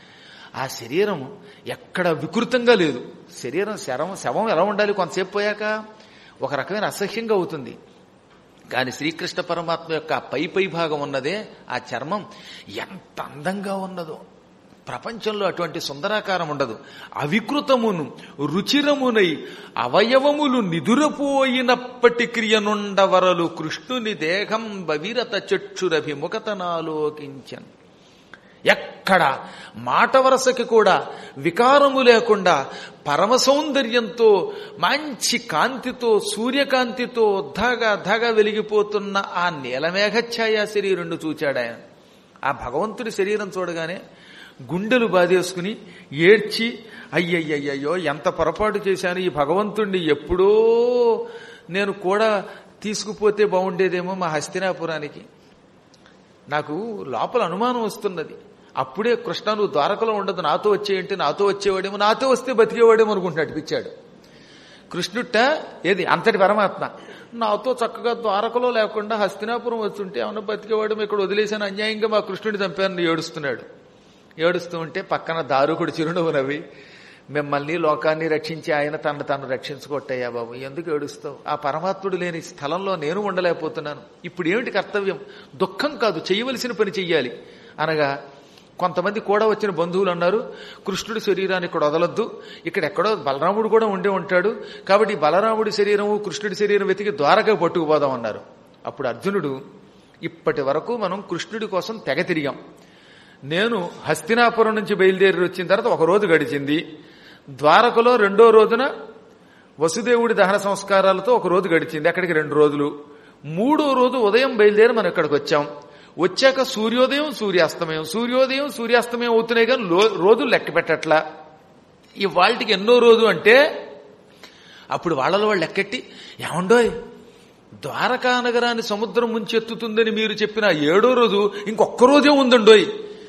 ఆ శరీరం ఎక్కడ వికృతంగా లేదు. శరీరం శరం శవం ఎలా ఉండాలి, కొంతసేపు పోయాక ఒక రకమైన అసహ్యంగా అవుతుంది. కానీ శ్రీకృష్ణ పరమాత్మ యొక్క పై పై భాగం ఉన్నదే ఆ చర్మం ఎంత అందంగా ఉన్నదో. ప్రపంచంలో అటువంటి సుందరాకారం ఉండదు. అవికృతమును రుచిరమునై అవయవములు నిదురపోయినప్పటి క్రియనుండవరలు కృష్ణుని దేహం భవిరత చక్షురభిముఖతనాలోకించన్. ఎక్కడ మాట వరసకి కూడా వికారము లేకుండా పరమ సౌందర్యంతో మంచి కాంతితో సూర్యకాంతితో ధగ ధగ వెలిగిపోతున్న ఆ నీలమేఘఛాయ శరీరుణ్ణి చూచాడాయన. ఆ భగవంతుడి శరీరం చూడగానే గుండెలు బాధేసుకుని ఏడ్చి అయ్యయ్యయ్యో ఎంత పొరపాటు చేశాను, ఈ భగవంతుణ్ణి ఎప్పుడో నేను కూడా తీసుకుపోతే బాగుండేదేమో మా హస్తినాపురానికి. నాకు లోపల అనుమానం వస్తున్నది. అప్పుడే కృష్ణ నువ్వు ద్వారకలో ఉండదు, నాతో వచ్చేయంటే నాతో వచ్చేవాడేమో, నాతో వస్తే బతికేవాడేమో అనుకుంటున్నాడు పిచ్చాడు. కృష్ణుట్ట ఏది అంతటి పరమాత్మ నాతో చక్కగా ద్వారకలో లేకుండా హస్తినాపురం వచ్చుంటే ఏమన్నా బతికేవాడేమో, ఇక్కడ వదిలేశాను అన్యాయంగా మా కృష్ణుడి చంపాను ఏడుస్తున్నాడు. ఏడుస్తూ ఉంటే పక్కన దారుకుడు చిరునవ్వు నవ్వి మిమ్మల్ని లోకాన్ని రక్షించి ఆయన తను తను రక్షించుకోట్టయ్యా బాబు, ఎందుకు ఏడుస్తావు, ఆ పరమాత్ముడు లేని స్థలంలో నేను ఉండలేకపోతున్నాను, ఇప్పుడు ఏమిటి కర్తవ్యం, దుఃఖం కాదు చేయవలసిన పని చెయ్యాలి అనగా కొంతమంది కూడా వచ్చిన బంధువులు అన్నారు కృష్ణుడి శరీరాన్ని ఇక్కడ వదలొద్దు, ఇక్కడ ఎక్కడో బలరాముడు కూడా ఉండే ఉంటాడు కాబట్టి బలరాముడి శరీరము కృష్ణుడి శరీరం వెతికి ద్వారక పట్టుకుపోదాం అన్నారు. అప్పుడు అర్జునుడు ఇప్పటి వరకు మనం కృష్ణుడి కోసం తెగ తిరిగాం, నేను హస్తినాపురం నుంచి బయలుదేరి వచ్చిన తర్వాత ఒక రోజు గడిచింది, ద్వారకలో రెండో రోజున వసుదేవుడి దహన సంస్కారాలతో ఒక రోజు గడిచింది, అక్కడికి రెండు రోజులు, మూడో రోజు ఉదయం బయలుదేరి మనం ఇక్కడికి వచ్చాం. వచ్చాక సూర్యోదయం సూర్యాస్తమయం సూర్యోదయం సూర్యాస్తమయం అవుతున్నాయి కానీ రోజులు లెక్క పెట్టట్లా. ఈ వాళ్ళకి ఎన్నో రోజు అంటే అప్పుడు వాళ్ళలో వాళ్ళు లెక్కెట్టి ఏమండోయ్ ద్వారకా నగరాన్ని సముద్రం ముంచెత్తుతుందని మీరు చెప్పిన ఏడో రోజు ఇంకొక్క రోజే ఉందండోయ్,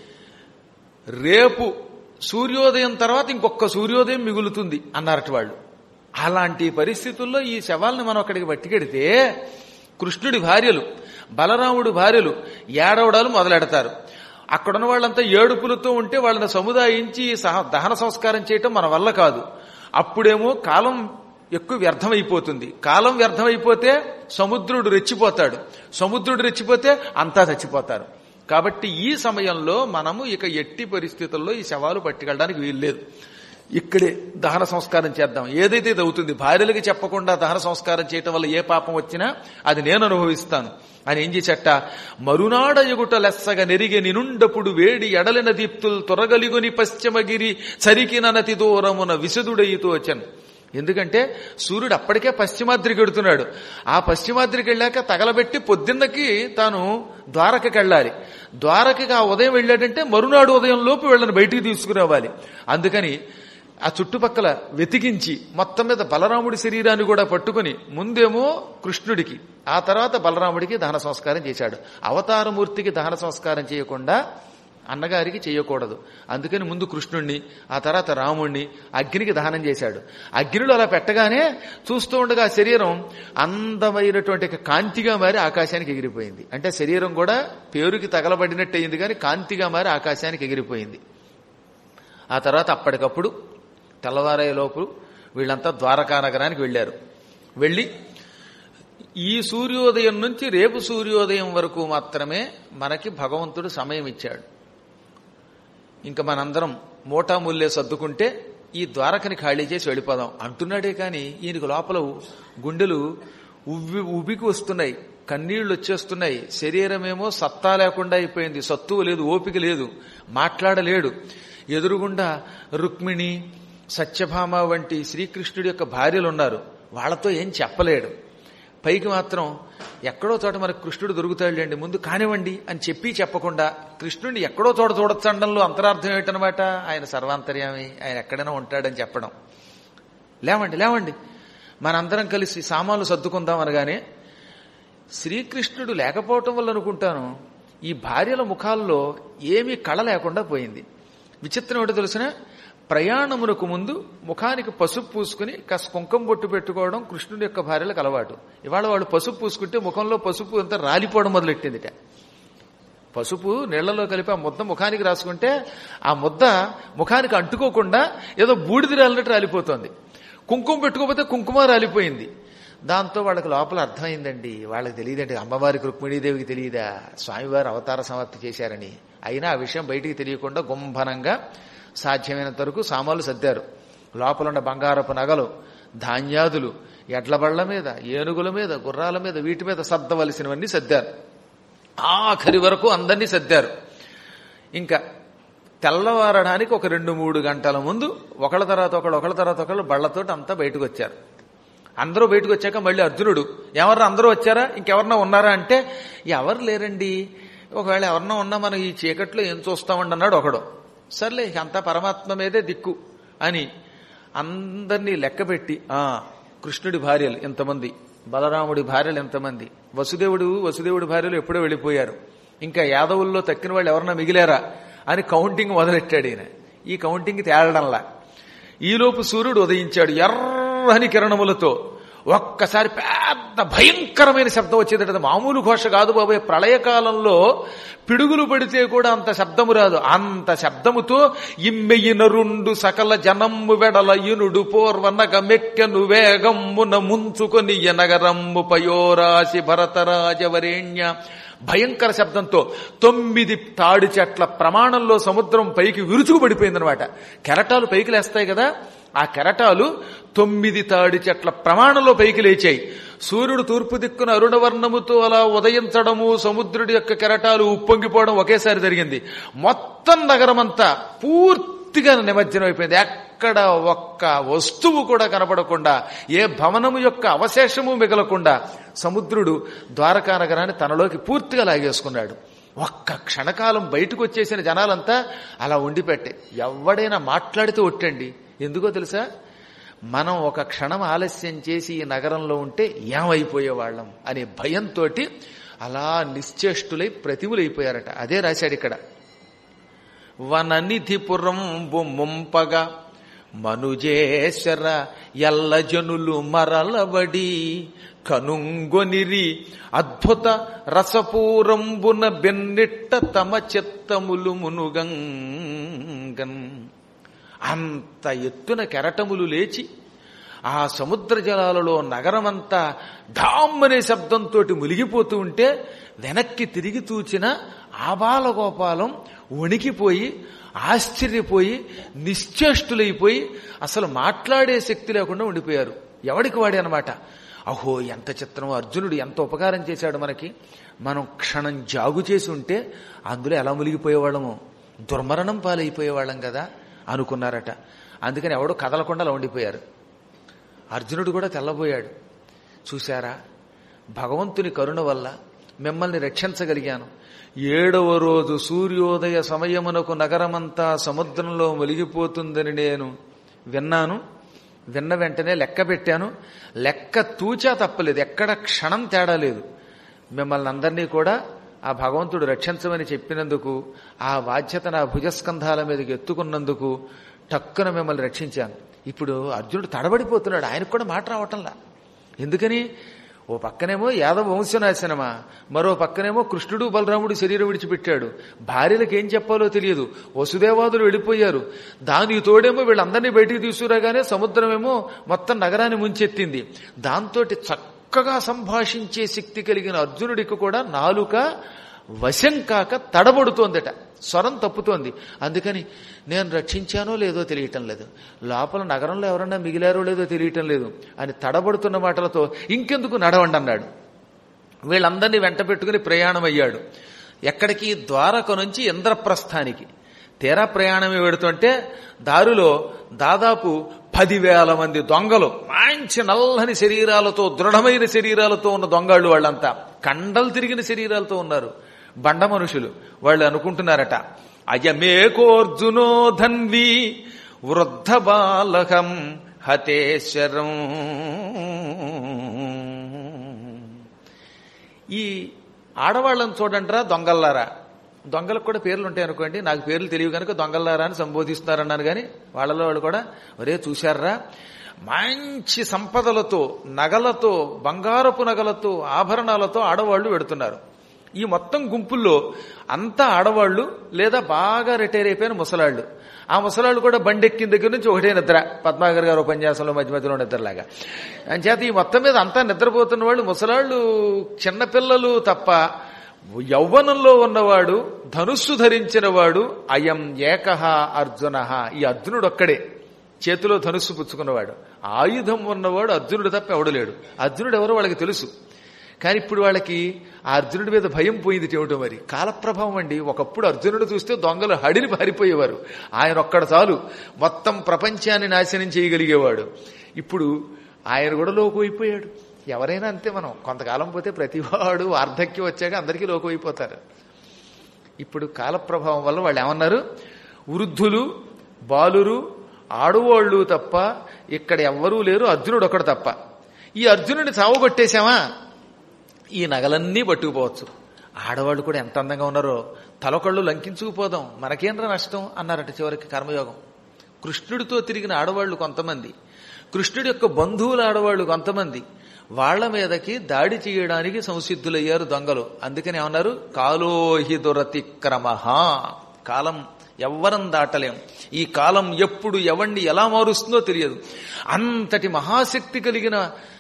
రేపు సూర్యోదయం తర్వాత ఇంకొక సూర్యోదయం మిగులుతుంది అన్నారట వాళ్ళు. అలాంటి పరిస్థితుల్లో ఈ శవాల్ని మనం అక్కడికి పట్టుకెడితే కృష్ణుడి భార్యలు బలరాముడి భార్యలు ఏడవడాలు మొదలెడతారు. అక్కడున్న వాళ్ళంతా ఏడుపులతో ఉంటే వాళ్ళని సముదాయించి దహన సంస్కారం చేయటం మన వల్ల కాదు. అప్పుడేమో కాలం ఎక్కువ వ్యర్థమైపోతుంది, కాలం వ్యర్థమైపోతే సముద్రుడు రెచ్చిపోతాడు, సముద్రుడు రెచ్చిపోతే అంతా చచ్చిపోతారు. కాబట్టి ఈ సమయంలో మనము ఇక ఎట్టి పరిస్థితుల్లో ఈ శవాలు పట్టుకెళ్ళడానికి వీల్లేదు, ఇక్కడే దహన సంస్కారం చేద్దాం. ఏదైతే ఇది అవుతుంది, భార్యలకి చెప్పకుండా దహన సంస్కారం చేయటం వల్ల ఏ పాపం వచ్చినా అది నేను అనుభవిస్తాను అని ఏం చేసట, మరునాడ ఎగుట లెస్సగా నెరిగే నినుండపుడు వేడి ఎడలిన దీప్తులు తొరగలిగుని పశ్చిమగిరి సరికిన నతి దూరమున విశదుడయితో వచ్చాను. ఎందుకంటే సూర్యుడు అప్పటికే పశ్చిమాద్రికి వెడుతున్నాడు, ఆ పశ్చిమాద్రికి వెళ్ళాక తగలబెట్టి పొద్దున్నకి తాను ద్వారకకి వెళ్ళాలి. ద్వారకకి ఆ ఉదయం వెళ్ళాడంటే మరునాడు ఉదయం లోపు వీళ్ళని బయటికి తీసుకురావాలి. అందుకని ఆ చుట్టుపక్కల వెతికించి మొత్తం మీద బలరాముడి శరీరాన్ని కూడా పట్టుకుని ముందేమో కృష్ణుడికి ఆ తర్వాత బలరాముడికి దహన సంస్కారం చేశాడు. అవతారమూర్తికి దహన సంస్కారం చేయకుండా అన్నగారికి చేయకూడదు. అందుకని ముందు కృష్ణుణ్ణి ఆ తర్వాత రాముణ్ణి అగ్నికి దహనం చేశాడు. అగ్నిలో అలా పెట్టగానే చూస్తూ ఉండగా శరీరం అందమైనటువంటి కాంతిగా మారి ఆకాశానికి ఎగిరిపోయింది. అంటే శరీరం కూడా పేరుకి తగలబడినట్టు అయింది కానీ కాంతిగా మారి ఆకాశానికి ఎగిరిపోయింది. ఆ తర్వాత అప్పటికప్పుడు తెల్లవారేలోపు వీళ్ళంతా ద్వారకా నగరానికి వెళ్లారు. వెళ్లి ఈ సూర్యోదయం నుంచి రేపు సూర్యోదయం వరకు మాత్రమే మనకి భగవంతుడు సమయం ఇచ్చాడు. ఇంకా మనందరం మోటాముల్లే సర్దుకుంటే ఈ ద్వారకని ఖాళీ చేసి వెళ్ళిపోదాం అంటున్నాడే కానీ ఈయనకు లోపల గుండెలు ఉవ్వి ఉబికి వస్తున్నాయి, కన్నీళ్లు వచ్చేస్తున్నాయి, శరీరమేమో సత్తా లేకుండా అయిపోయింది, సత్తువ లేదు, ఓపిక లేదు, మాట్లాడలేడు. ఎదురుగుండా రుక్మిణి సత్యభామ వంటి శ్రీకృష్ణుడి యొక్క భార్యలు ఉన్నారు, వాళ్లతో ఏం చెప్పలేడు. పైకి మాత్రం ఎక్కడో చోట మనకు కృష్ణుడు దొరుకుతాడులేండి ముందు కానివ్వండి అని చెప్పి చెప్పకుండా కృష్ణుడిని ఎక్కడో చోట చూడొచ్చండంలో అంతరార్థం ఏమిటనమాట, ఆయన సర్వాంతర్యామి, ఆయన ఎక్కడైనా ఉంటాడని చెప్పడం. లేవండి లేవండి మనందరం కలిసి సామాన్లు సర్దుకుందాం అనగానే శ్రీకృష్ణుడు లేకపోవటం వల్ల అనుకుంటాను ఈ భార్యల ముఖాల్లో ఏమీ కళ లేకుండా పోయింది. విచిత్రం ఏంటో తెలిసిన, ప్రయాణమునకు ముందు ముఖానికి పసుపు పూసుకుని కాస్త కుంకం బొట్టు పెట్టుకోవడం కృష్ణుడి యొక్క భార్యలకు అలవాటు. ఇవాళ వాళ్ళు పసుపు పూసుకుంటే ముఖంలో పసుపు అంతా రాలిపోవడం మొదలెట్టిందిట. పసుపు నీళ్లలో కలిపి ఆ ముద్ద ముఖానికి రాసుకుంటే ఆ ముద్ద ముఖానికి అంటుకోకుండా ఏదో బూడిద రాలినట్టు రాలిపోతుంది. కుంకుమ పెట్టుకోకపోతే కుంకుమ రాలిపోయింది. దాంతో వాళ్ళకి లోపల అర్థమైందండి, వాళ్ళకి తెలియదండి, అమ్మవారికి రుక్మిణీదేవికి తెలియదా స్వామివారు అవతార సమాప్తి చేశారని. అయినా ఆ విషయం బయటికి తెలియకుండా గుంభనంగా సాధ్యమైనంత వరకు సామాన్లు సర్దారు. లోపల ఉన్న బంగారపు నగలు, ధాన్యాదులు, ఎడ్ల బళ్ల మీద, ఏనుగుల మీద, గుర్రాల మీద, వీటి మీద సర్దవలసినవన్నీ సర్దారు. ఆఖరి వరకు అందరినీ సర్దారు. ఇంకా తెల్లవారడానికి ఒక రెండు మూడు గంటల ముందు ఒకళ్ళ తర్వాత ఒకళ్ళు ఒకళ్ళ తర్వాత ఒకళ్ళు బళ్లతోటి అంతా బయటకు వచ్చారు. అందరూ బయటకు వచ్చాక మళ్ళీ అర్జునుడు, ఎవరన్నా అందరూ వచ్చారా, ఇంకెవరన్నా ఉన్నారా అంటే ఎవరు లేరండి, ఒకవేళ ఎవరన్నా ఉన్నా మనం ఈ చీకట్లో ఏం చూస్తామండి అన్నాడు ఒకడు. సర్లే అంతా పరమాత్మ మీదే దిక్కు అని అందరినీ లెక్కపెట్టి ఆ కృష్ణుడి భార్యలు ఎంతమంది, బలరాముడి భార్యలు ఎంతమంది, వసుదేవుడు వసుదేవుడి భార్యలు ఎప్పుడో వెళ్ళిపోయారు, ఇంకా యాదవుల్లో తక్కిన వాళ్ళు ఎవరన్నా మిగిలారా అని కౌంటింగ్ మొదలెట్టాడు ఈయన. ఈ కౌంటింగ్ తేలడంలా ఈలోపు సూర్యుడు ఉదయించాడు ఎర్రని కిరణములతో. ఒక్కసారి పెద్ద భయంకరమైన శబ్దం వచ్చేదట. మామూలు ఘోష కాదు బాబాయ్, ప్రళయకాలంలో పిడుగులు పడితే కూడా అంత శబ్దము రాదు. అంత శబ్దముతో ఇమ్మెయిన రెండు సకల జనమ్ము వెడల ఇనుడు పూర్వనగ మెక్కెను వేగమ్మున ముంచుకొని ఎనగరమ్ము పయోరాశి భరతరాజవరేణ్య. భయంకర శబ్దంతో తొమ్మిది తాడి చెట్ల ప్రమాణంలో సముద్రం పైకి విరుచుకు పడిపోయిందనమాట. కెరటాలు పైకి లేస్తాయి కదా, ఆ కెరటాలు తొమ్మిది తాడి చెట్ల ప్రమాణంలో పైకి లేచాయి. సూర్యుడు తూర్పు దిక్కున అరుణవర్ణముతో అలా ఉదయించడము, సముద్రుడి యొక్క కెరటాలు ఉప్పొంగిపోవడం ఒకేసారి జరిగింది. మొత్తం నగరమంతా పూర్తిగా నిమజ్జనం అయిపోయింది. ఎక్కడ ఒక్క వస్తువు కూడా కనపడకుండా, ఏ భవనము యొక్క అవశేషము మిగలకుండా సముద్రుడు ద్వారకా నగరాన్ని తనలోకి పూర్తిగా లాగేసుకున్నాడు. ఒక్క క్షణకాలం బయటకు వచ్చేసిన జనాలంతా అలా ఉండిపెట్టే. ఎవడైనా మాట్లాడితే ఒట్టండి. ఎందుకో తెలుసా, మనం ఒక క్షణం ఆలస్యం చేసి ఈ నగరంలో ఉంటే ఏమైపోయేవాళ్ళం అనే భయంతో అలా నిశ్చేష్టులై ప్రతిములైపోయారట. అదే రాశాడు ఇక్కడ. వననిధిపురంబు ముంపగా మనుజేశ్వర ఎల్ల జనులు మరలబడి కనుంగొనిరి అద్భుత రసపూరంబున బెన్నిట్ట తమ చిత్తములు మునుగంగన్. అంత ఎత్తున కెరటములు లేచి ఆ సముద్ర జలాలలో నగరమంతా ఢామ్ అనే శబ్దంతో మునిగిపోతూ ఉంటే వెనక్కి తిరిగి చూచిన ఆబాలగోపాలం వణికిపోయి ఆశ్చర్యపోయి నిశ్చేష్టులైపోయి అసలు మాట్లాడే శక్తి లేకుండా ఉండిపోయారు. ఎవడికి వాడే అనమాట. అహో ఎంత చిత్రం, అర్జునుడు ఎంత ఉపకారం చేశాడు మనకి, మనం క్షణం జాగు చేసి ఉంటే అందులో ఎలా మునిగిపోయేవాళ్ళము, దుర్మరణం పాలైపోయేవాళ్ళం కదా అనుకున్నారట. అందుకని ఎవడో కదలకుండా అలా ఉండిపోయారు. అర్జునుడు కూడా తెల్లబోయాడు. చూశారా, భగవంతుని కరుణ వల్ల మిమ్మల్ని రక్షించగలిగాను. ఏడవ రోజు సూర్యోదయ సమయమునకు నగరమంతా సముద్రంలో మునిగిపోతుందని నేను విన్నాను. విన్న వెంటనే లెక్క పెట్టాను. లెక్క తూచా తప్పలేదు, ఎక్కడ క్షణం తేడా లేదు. మిమ్మల్ని అందరినీ కూడా ఆ భగవంతుడు రక్షించమని చెప్పినందుకు, ఆ బాధ్యత నా భుజస్కంధాల మీదకి ఎత్తుకున్నందుకు టక్కున మిమ్మల్ని రక్షించాను. ఇప్పుడు అర్జునుడు తడబడిపోతున్నాడు, ఆయనకు కూడా మాట రావటంలా. ఎందుకని? ఓ పక్కనేమో యాదవ వంశనాశనమా, మరో పక్కనేమో కృష్ణుడు బలరాముడు శరీరం విడిచిపెట్టాడు. భార్యలకు ఏం చెప్పాలో తెలియదు, వసుదేవాదులు వెళ్ళిపోయారు. దానికి తోడేమో వీళ్ళందరినీ బయటికి తీసుకురాగానే సముద్రమేమో మొత్తం నగరాన్ని ముంచెత్తింది. దాంతో చక్కగా సంభాషించే శక్తి కలిగిన అర్జునుడికి కూడా నాలుక వశం కాక తడబడుతోందట, స్వరం తప్పుతోంది. అందుకని నేను రక్షించానో లేదో తెలియటం లేదు, లోపల నగరంలో ఎవరన్నా మిగిలారో లేదో తెలియటం లేదు అని తడబడుతున్న మాటలతో ఇంకెందుకు నడవండి అన్నాడు. వీళ్ళందరినీ వెంట పెట్టుకుని ప్రయాణం అయ్యాడు. ఎక్కడికి? ద్వారక నుంచి ఇంద్రప్రస్థానికి. తీరా ప్రయాణం పెడుతుంటే దారిలో దాదాపు పదివేల మంది దొంగలు, మంచి నల్లని శరీరాలతో, దృఢమైన శరీరాలతో ఉన్న దొంగళ్ళు వాళ్ళంతా. కండలు తిరిగిన శరీరాలతో ఉన్నారు, బండ మనుషులు. వాళ్ళు అనుకుంటున్నారట, అయమేకోర్జునో ధన్వి వృద్ధ బాలకం హతేశ్వరం. ఈ ఆడవాళ్ళని చూడండిరా దొంగల్లారా. దొంగలకు కూడా పేర్లు ఉంటాయి అనుకోండి, నాకు పేర్లు తెలియవు కనుక దొంగల్లారా అని సంబోధిస్తున్నారన్నాను. కానీ వాళ్ళలో వాళ్ళు కూడా ఒరే చూశారా, మంచి సంపదలతో, నగలతో, బంగారపు నగలతో, ఆభరణాలతో ఆడవాళ్లు పెడుతున్నారు. ఈ మొత్తం గుంపుల్లో అంతా ఆడవాళ్లు లేదా బాగా రిటైర్ అయిపోయిన ముసలాళ్లు. ఆ ముసలాళ్ళు కూడా బండెక్కిన దగ్గర నుంచి ఒకటే నిద్ర, పద్మాగర్ గారు ఉపన్యాసంలో మధ్య మధ్యలో నిద్రలాగా. అంచేత ఈ మొత్తం మీద అంతా నిద్రపోతున్న వాళ్ళు ముసలాళ్ళు, చిన్నపిల్లలు తప్ప యౌవనంలో ఉన్నవాడు, ధనుస్సు ధరించిన వాడు అయం ఏకహ అర్జున. ఈ అర్జునుడు ఒక్కడే చేతిలో ధనుస్సు పుచ్చుకున్నవాడు. ఆయుధం ఉన్నవాడు అర్జునుడు తప్ప ఎవడలేడు. అర్జునుడు ఎవరో వాళ్ళకి తెలుసు, కానీ ఇప్పుడు వాళ్ళకి ఆ అర్జునుడి మీద భయం పోయింది. ఏమిటో మరి కాలప్రభావం అండి. ఒకప్పుడు అర్జునుడు చూస్తే దొంగలు హడిని పారిపోయేవారు. ఆయన ఒక్కడ చాలు మొత్తం ప్రపంచాన్ని నాశనం చేయగలిగేవాడు. ఇప్పుడు ఆయన కూడా లోకు అయిపోయాడు. ఎవరైనా అంతే, మనం కొంతకాలం పోతే ప్రతివాడు వార్ధక్యం వచ్చాక అందరికీ లోకు అయిపోతారు. ఇప్పుడు కాలప్రభావం వల్ల వాళ్ళు ఏమన్నారు, వృద్ధులు, బాలురు, ఆడువాళ్లు తప్ప ఇక్కడ ఎవ్వరూ లేరు, అర్జునుడు ఒకడు తప్ప. ఈ అర్జునుడిని చావగొట్టేశామా ఈ నగలన్నీ పట్టుకుపోవచ్చు. ఆడవాళ్ళు కూడా ఎంత అందంగా ఉన్నారో, తలకొళ్ళు లంకించుకుపోదాం, మనకేంద్ర నష్టం అన్నారట చివరికి కర్మయోగం. కృష్ణుడితో తిరిగిన ఆడవాళ్లు కొంతమంది, కృష్ణుడి యొక్క బంధువుల ఆడవాళ్లు కొంతమంది, వాళ్ల మీదకి దాడి చేయడానికి సంసిద్ధులయ్యారు దొంగలు. అందుకని ఏమన్నారు, కాలోహి దురతిక్రమ. కాలం ఎవ్వరం దాటలేం. ఈ కాలం ఎప్పుడు ఎవణ్ణి ఎలా మారుస్తుందో తెలియదు. అంతటి మహాశక్తి కలిగిన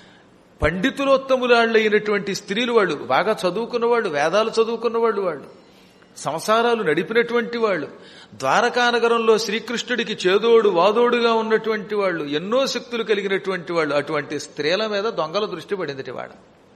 పండితులోత్తములైనటువంటి స్త్రీలు వాళ్ళు, బాగా చదువుకున్న వాళ్ళు, వేదాలు చదువుకున్న వాళ్ళు, వాళ్ళు సంసారాలు నడిపినటువంటి వాళ్ళు, ద్వారకానగరంలో శ్రీకృష్ణుడికి చేదోడు వాదోడుగా ఉన్నటువంటి వాళ్ళు, ఎన్నో శక్తులు కలిగినటువంటి వాళ్ళు. అటువంటి స్త్రీల మీద దొంగల దృష్టి పడింది. వాడ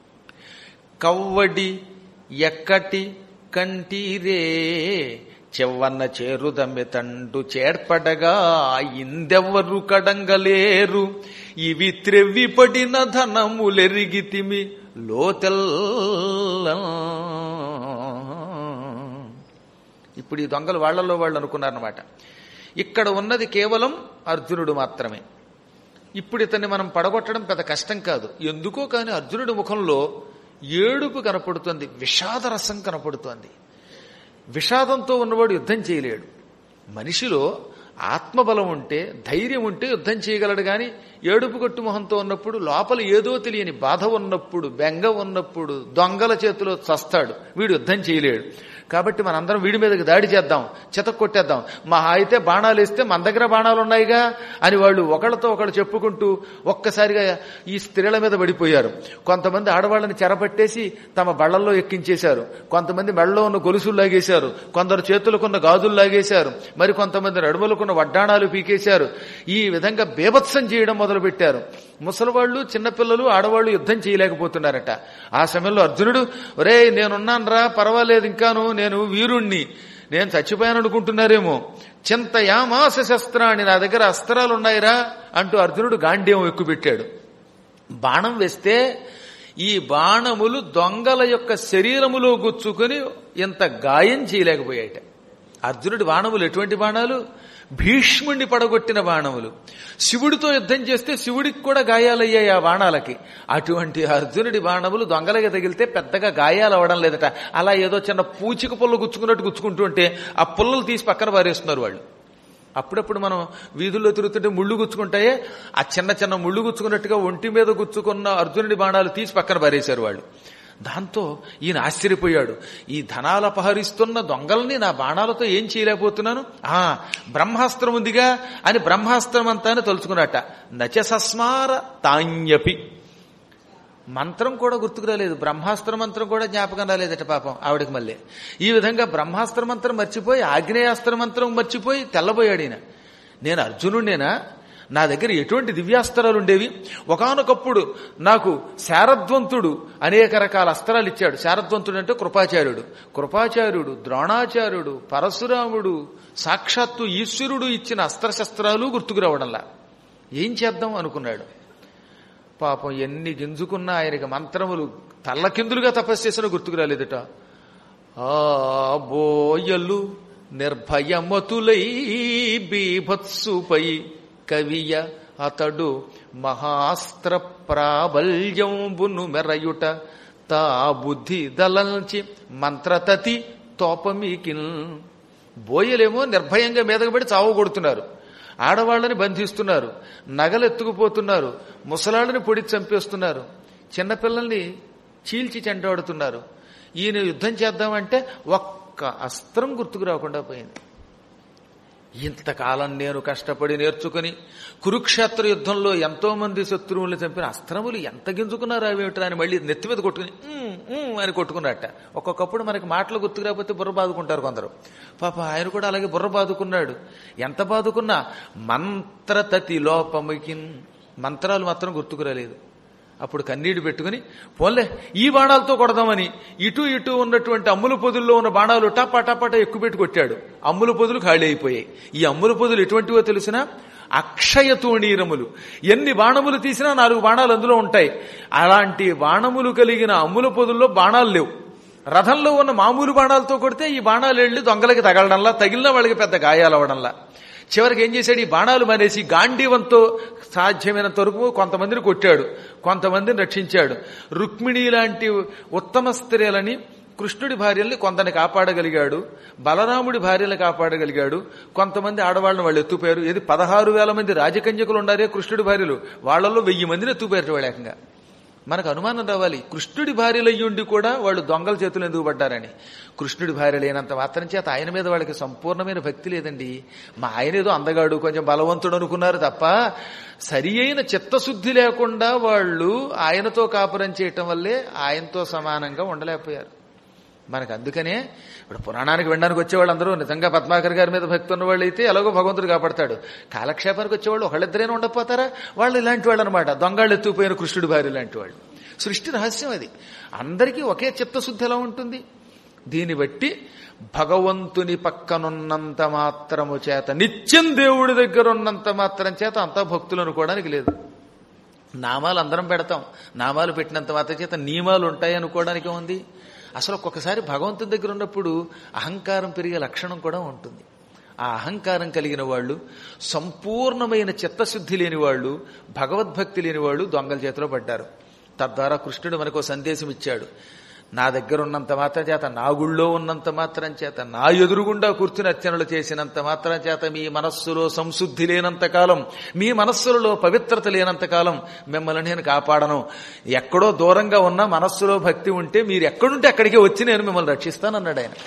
కవ్వడి ఎక్కటి కంటీరే చెవ్వన్న చేరుదమ్మె తండు చేర్పడగా ఇందెవ్వరు కడంగలేరు ఇవి త్రెవ్వి పడిన ధనములెరిగితిమి లోతెల్ల. ఇప్పుడు ఈ దొంగలు వాళ్లలో వాళ్ళు అనుకున్నారన్నమాట, ఇక్కడ ఉన్నది కేవలం అర్జునుడు మాత్రమే. ఇప్పుడు ఇతన్ని మనం పడగొట్టడం పెద్ద కష్టం కాదు. ఎందుకో కానీ అర్జునుడి ముఖంలో ఏడుపు కనపడుతుంది, విషాదరసం కనపడుతోంది. విషాదంతో ఉన్నవాడు యుద్ధం చేయలేడు. మనిషిలో ఆత్మబలం ఉంటే, ధైర్యం ఉంటే యుద్ధం చేయగలడు. కానీ ఏడుపు కొట్టు మొహంతో ఉన్నప్పుడు, లోపల ఏదో తెలియని బాధ ఉన్నప్పుడు, బెంగ ఉన్నప్పుడు దొంగల చేతిలో చస్తాడు. వీడు యుద్ధం చేయలేడు. కాబట్టి మనందరం వీడి మీదకి దాడి చేద్దాం, చితక్ కొట్టేద్దాం, మహా అయితే బాణాలు వేస్తే మన దగ్గర బాణాలు ఉన్నాయిగా అని వాళ్ళు ఒకళ్ళతో ఒకళ్ళు చెప్పుకుంటూ ఒక్కసారిగా ఈ స్త్రీల మీద పడిపోయారు. కొంతమంది ఆడవాళ్ళని చెరపట్టేసి తమ బళ్లల్లో ఎక్కించేశారు, కొంతమంది మెడలో ఉన్న గొలుసులు లాగేశారు, కొందరు చేతులకున్న గాజులు లాగేశారు, మరి కొంతమంది నడుములకున్న వడ్డాణాలు పీకేశారు. ఈ విధంగా బీభత్సం చేయడం మొదలుపెట్టారు. ముసలివాళ్లు, చిన్నపిల్లలు, ఆడవాళ్లు యుద్ధం చేయలేకపోతున్నారట. ఆ సమయంలో అర్జునుడు, ఒరే నేనున్నాను రా, పర్వాలేదు, ఇంకాను నేను వీరుణ్ణి, నేను చచ్చిపోయాను అనుకుంటున్నారేమో, చింతయామాస శస్త్రాన్ని, నా దగ్గర అస్త్రాలు ఉన్నాయిరా అంటూ అర్జునుడు గాంధీవం ఎక్కుపెట్టాడు. బాణం వేస్తే ఈ బాణములు దొంగల యొక్క శరీరములో గుచ్చుకుని ఇంత గాయం చేయలేకపోయాయట. అర్జునుడి బాణములు ఎటువంటి బాణాలు? భీష్ముడిని పడగొట్టిన బాణములు. శివుడితో యుద్ధం చేస్తే శివుడికి కూడా గాయాలయ్యాయి ఆ బాణాలకి. అటువంటి అర్జునుడి బాణములు దొంగలకి తగిలితే పెద్దగా గాయాలు అవడం లేదట. అలా ఏదో చిన్న పూచిక పుల్ల గుచ్చుకున్నట్టు గుచ్చుకుంటూ ఉంటే ఆ పుల్లలు తీసి పక్కన పారేస్తున్నారు వాళ్ళు. అప్పుడప్పుడు మనం వీధుల్లో తిరుగుతుంటే ముళ్ళు గుచ్చుకుంటాయే, ఆ చిన్న చిన్న ముళ్ళు గుచ్చుకున్నట్టుగా ఒంటి మీద గుచ్చుకున్న అర్జునుడి బాణాలు తీసి పక్కన పారేశారు వాళ్ళు. దాంతో ఈయన ఆశ్చర్యపోయాడు. ఈ ధనాలు అపహరిస్తున్న దొంగల్ని నా బాణాలతో ఏం చేయలేకపోతున్నాను, ఆ బ్రహ్మాస్త్రం ఉందిగా అని బ్రహ్మాస్త్రం అంతా తలుచుకున్నట్ట. నచ సస్మార తాన్యపి, మంత్రం కూడా గుర్తుకు రాలేదు, బ్రహ్మాస్త్ర మంత్రం కూడా జ్ఞాపకం రాలేదట పాపం ఆవిడకి. మళ్ళీ ఈ విధంగా బ్రహ్మాస్త్ర మంత్రం మర్చిపోయి, ఆగ్నేయాస్త్ర మంత్రం మర్చిపోయి తెల్లబోయాడు ఈయన. నేను అర్జునుడినేనా? నా దగ్గర ఎటువంటి దివ్యాస్త్రాలు ఉండేవి? ఒకానొకప్పుడు నాకు శారద్వంతుడు అనేక రకాల అస్త్రాలు ఇచ్చాడు. శారద్వంతుడు అంటే కృపాచార్యుడు. కృపాచార్యుడు, ద్రోణాచార్యుడు, పరశురాముడు, సాక్షాత్తు ఈశ్వరుడు ఇచ్చిన అస్త్రశస్త్రాలు గుర్తుకు రావడంలా. ఏం చేద్దాం అనుకున్నాడు. పాపం ఎన్ని గింజుకున్నా ఆయనకి మంత్రములు తల్లకిందులుగా తపస్సు చేసినా గుర్తుకు రాలేదట. ఆ బోయలు నిర్భయమతులై బీభత్సుపై కవియ అతడు మహాస్త్ర ప్రాబల్యంబును మెరయుట తా బుద్ధి దళల్చి మంత్రతతి తోపమీకిన్. బోయలేమో నిర్భయంగా మీదకబడి చావు కొడుతున్నారు, ఆడవాళ్ళని బంధిస్తున్నారు, నగలెత్తుకుపోతున్నారు, ముసలాళ్ళని పొడి చంపేస్తున్నారు, చిన్నపిల్లల్ని చీల్చి చెంటాడుతున్నారు. ఈయన యుద్ధం చేద్దామంటే ఒక్క అస్త్రం గుర్తుకు రాకుండా పోయింది. ఇంతకాలం నేను కష్టపడి నేర్చుకుని కురుక్షేత్ర యుద్ధంలో ఎంతో మంది శత్రువుల్ని చంపిన అస్త్రములు ఎంత గింజుకున్నారు అవేమిట్రా అని మళ్ళీ నెత్తి మీద కొట్టుకుని అని కొట్టుకున్నట్ట. ఒక్కొక్కప్పుడు మనకి మాటలు గుర్తుకు రాకపోతే బుర్ర బాదుకుంటారు కొందరు. పాప ఆయన కూడా అలాగే బుర్ర బాదుకున్నాడు. ఎంత బాదుకున్నా మంత్రతతి లోపముకిన్, మంత్రాలు మాత్రం గుర్తుకు రాలేదు. అప్పుడు కన్నీడు పెట్టుకుని పోన్లే ఈ బాణాలతో కొడదామని ఇటు ఇటు ఉన్నటువంటి అమ్ముల పొదుల్లో ఉన్న బాణాలు టపా టపాట ఎక్కుపెట్టి కొట్టాడు. అమ్ముల పొదులు ఖాళీ అయిపోయాయి. ఈ అమ్ముల పొదులు ఎటువంటివో తెలిసినా అక్షయ తూణీరములు. ఎన్ని బాణములు తీసినా నాలుగు బాణాలు అందులో ఉంటాయి. అలాంటి బాణములు కలిగిన అమ్ముల పొదుల్లో బాణాలు లేవు. రథంలో ఉన్న మామూలు బాణాలతో కొడితే ఈ బాణాలు వెళ్ళి దొంగలకి తగలడంలా, తగిలిన వాళ్ళకి పెద్ద గాయాలు అవడంలా. చివరికి ఏం చేశాడు, ఈ బాణాలు మానేసి గాంధీవంతో సాధ్యమైనంత వరకు కొంతమందిని కొట్టాడు, కొంతమందిని రక్షించాడు. రుక్మిణి లాంటి ఉత్తమ స్త్రీలని, కృష్ణుడి భార్యల్ని కొందరిని కాపాడగలిగాడు, బలరాముడి భార్యలను కాపాడగలిగాడు. కొంతమంది ఆడవాళ్ళని వాళ్ళు ఎత్తుపోయారు. ఇది పదహారు వేల మంది రాజకన్యకులు ఉండారే కృష్ణుడి భార్యలు, వాళ్లలో వెయ్యి మందిని ఎత్తుపోయారు వాళ్ళు ఏకంగా. మనకు అనుమానం రావాలి, కృష్ణుడి భార్యలయ్యుండి కూడా వాళ్ళు దొంగల చేతులు ఎందుకు పడ్డారని. కృష్ణుడి భార్య లేనంత మాత్రం చేత ఆయన మీద వాళ్ళకి సంపూర్ణమైన భక్తి లేదండి. మా ఆయన ఏదో అందగాడు, కొంచెం బలవంతుడు అనుకున్నారు తప్ప సరి అయిన చిత్తశుద్ధి లేకుండా వాళ్ళు ఆయనతో కాపురం చేయటం వల్లే ఆయనతో సమానంగా ఉండలేకపోయారు. మనకు అందుకనే ఇప్పుడు పురాణానికి వినడానికి వచ్చేవాళ్ళందరూ నిజంగా పద్మాకర్ గారి మీద భక్తి ఉన్న వాళ్ళు అయితే ఎలాగో భగవంతుడు కాపాడతాడు. కాలక్షేపానికి వచ్చేవాళ్ళు ఒకళ్ళిద్దరైనా ఉండకపోతారా? వాళ్ళు ఇలాంటి వాళ్ళు అనమాట, దొంగాళ్ళు ఎత్తుకుపోయిన కృష్ణుడి భార్య లాంటి వాళ్ళు. సృష్టి రహస్యం అది. అందరికీ ఒకే చిత్తశుద్ధి ఎలా ఉంటుంది? దీన్ని బట్టి భగవంతుని పక్కనున్నంత మాత్రము చేత, నిత్యం దేవుడి దగ్గర ఉన్నంత మాత్రం చేత అంతా భక్తులు అనుకోవడానికి లేదు. నామాలు అందరం పెడతాం, నామాలు పెట్టినంత మాత్రం చేత నియమాలు ఉంటాయి అనుకోవడానికి ఉంది. అసలు ఒక్కొక్కసారి భగవంతుని దగ్గర ఉన్నప్పుడు అహంకారం పెరిగే లక్షణం కూడా ఉంటుంది. ఆ అహంకారం కలిగిన వాళ్ళు, సంపూర్ణమైన చిత్తశుద్ధి లేని వాళ్ళు, భగవద్భక్తి లేని వాళ్ళు దొంగల చేతిలో పడ్డారు. తద్వారా కృష్ణుడు మనకు సందేశం ఇచ్చాడు. నా దగ్గర ఉన్నంత మాత్రం చేత, నా గుళ్ళో ఉన్నంత మాత్రం చేత, నా ఎదురుగుండా కూర్చుని అర్చనలు చేసినంత మాత్రం చేత మీ మనస్సులో సంశుద్ధి లేనంత కాలం, మీ మనస్సులలో పవిత్రత లేనంత కాలం మిమ్మల్ని నేను కాపాడను. ఎక్కడో దూరంగా ఉన్న మనస్సులో భక్తి ఉంటే మీరు ఎక్కడుంటే అక్కడికే వచ్చి నేను మిమ్మల్ని రక్షిస్తానన్నాడు ఆయన.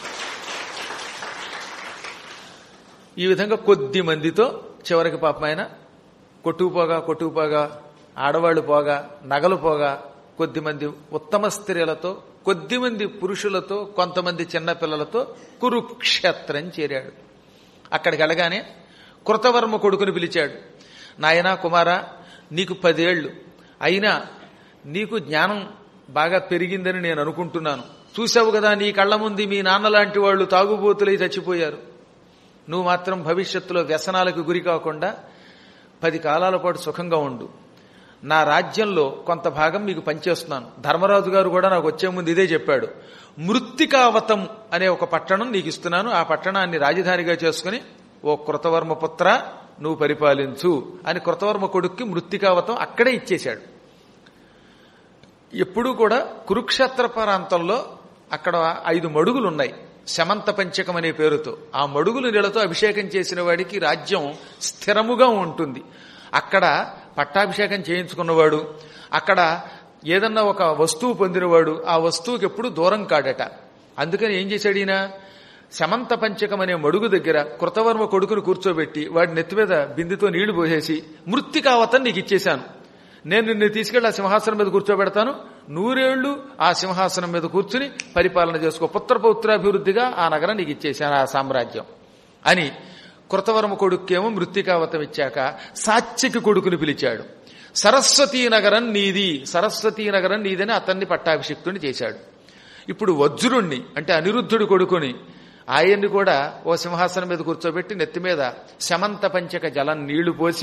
ఈ విధంగా కొద్ది మందితో చివరికి పాపం ఆయన కొట్టుకుపోగా కొట్టుకుపోగా ఆడవాళ్లు పోగా, నగలు పోగా, కొద్దిమంది ఉత్తమ స్త్రీలతో, కొద్దిమంది పురుషులతో, కొంతమంది చిన్నపిల్లలతో కురుక్షేత్రం చేరాడు. అక్కడికి వెళ్ళగానే కృతవర్మ కొడుకుని పిలిచాడు. నాయనా కుమారా, నీకు పదేళ్లు అయినా నీకు జ్ఞానం బాగా పెరిగిందని నేను అనుకుంటున్నాను. చూసావు కదా, నీ కళ్ల ముందు మీ నాన్న లాంటి వాళ్ళు తాగుబోతులై చచ్చిపోయారు. నువ్వు మాత్రం భవిష్యత్తులో వ్యసనాలకు గురి కాకుండా పది కాలాల పాటు సుఖంగా ఉండు. నా రాజ్యంలో కొంత భాగం మీకు పనిచేస్తున్నాను. ధర్మరాజు గారు కూడా నాకు వచ్చే ముందు ఇదే చెప్పాడు. మృత్తికావతం అనే ఒక పట్టణం నీకు ఇస్తున్నాను, ఆ పట్టణాన్ని రాజధానిగా చేసుకుని ఓ కృతవర్మ పుత్ర నువ్వు పరిపాలించు అని కృతవర్మ కొడుక్కి మృత్తికావతం అక్కడే ఇచ్చేశాడు. ఎప్పుడూ కూడా కురుక్షేత్ర ప్రాంతంలో అక్కడ ఐదు మడుగులున్నాయి, శమంత పంచకం అనే పేరుతో. ఆ మడుగుల నీళ్లతో అభిషేకం చేసిన వాడికి రాజ్యం స్థిరముగా ఉంటుంది. అక్కడ పట్టాభిషేకం చేయించుకున్నవాడు, అక్కడ ఏదన్నా ఒక వస్తువు పొందినవాడు ఆ వస్తువుకి ఎప్పుడు దూరం కాడట. అందుకని ఏం చేశాడు ఈయన, శమంత పంచకం అనే మడుగు దగ్గర కృతవర్మ కొడుకును కూర్చోబెట్టి వాడి నెత్తి మీద బిందుతో నీళ్లు పోసేసి, మృత్తికావతం నీకు ఇచ్చేశాను, నేను నిన్ను తీసుకెళ్లి ఆ సింహాసనం మీద కూర్చోబెడతాను, నూరేళ్లు ఆ సింహాసనం మీద కూర్చుని పరిపాలన చేసుకో, పుత్రపౌత్రాభివృద్ధిగా ఆ నగరం నీకు ఇచ్చేశాను, ఆ సామ్రాజ్యం అని కృతవర్మ కొడుకేమో మృత్తికావతం ఇచ్చాక సాత్యకి కొడుకుని పిలిచాడు. సరస్వతీ నగరం నీది, సరస్వతీ నగరం నీదని అతన్ని పట్టాభిషిక్తుని చేశాడు. ఇప్పుడు వజ్రుణ్ణి అంటే అనిరుద్ధుడి కొడుకుని, ఆయన్ని కూడా ఓ సింహాసనం మీద కూర్చోబెట్టి నెత్తి మీద శమంత పంచక జలం నీళ్లు పోసి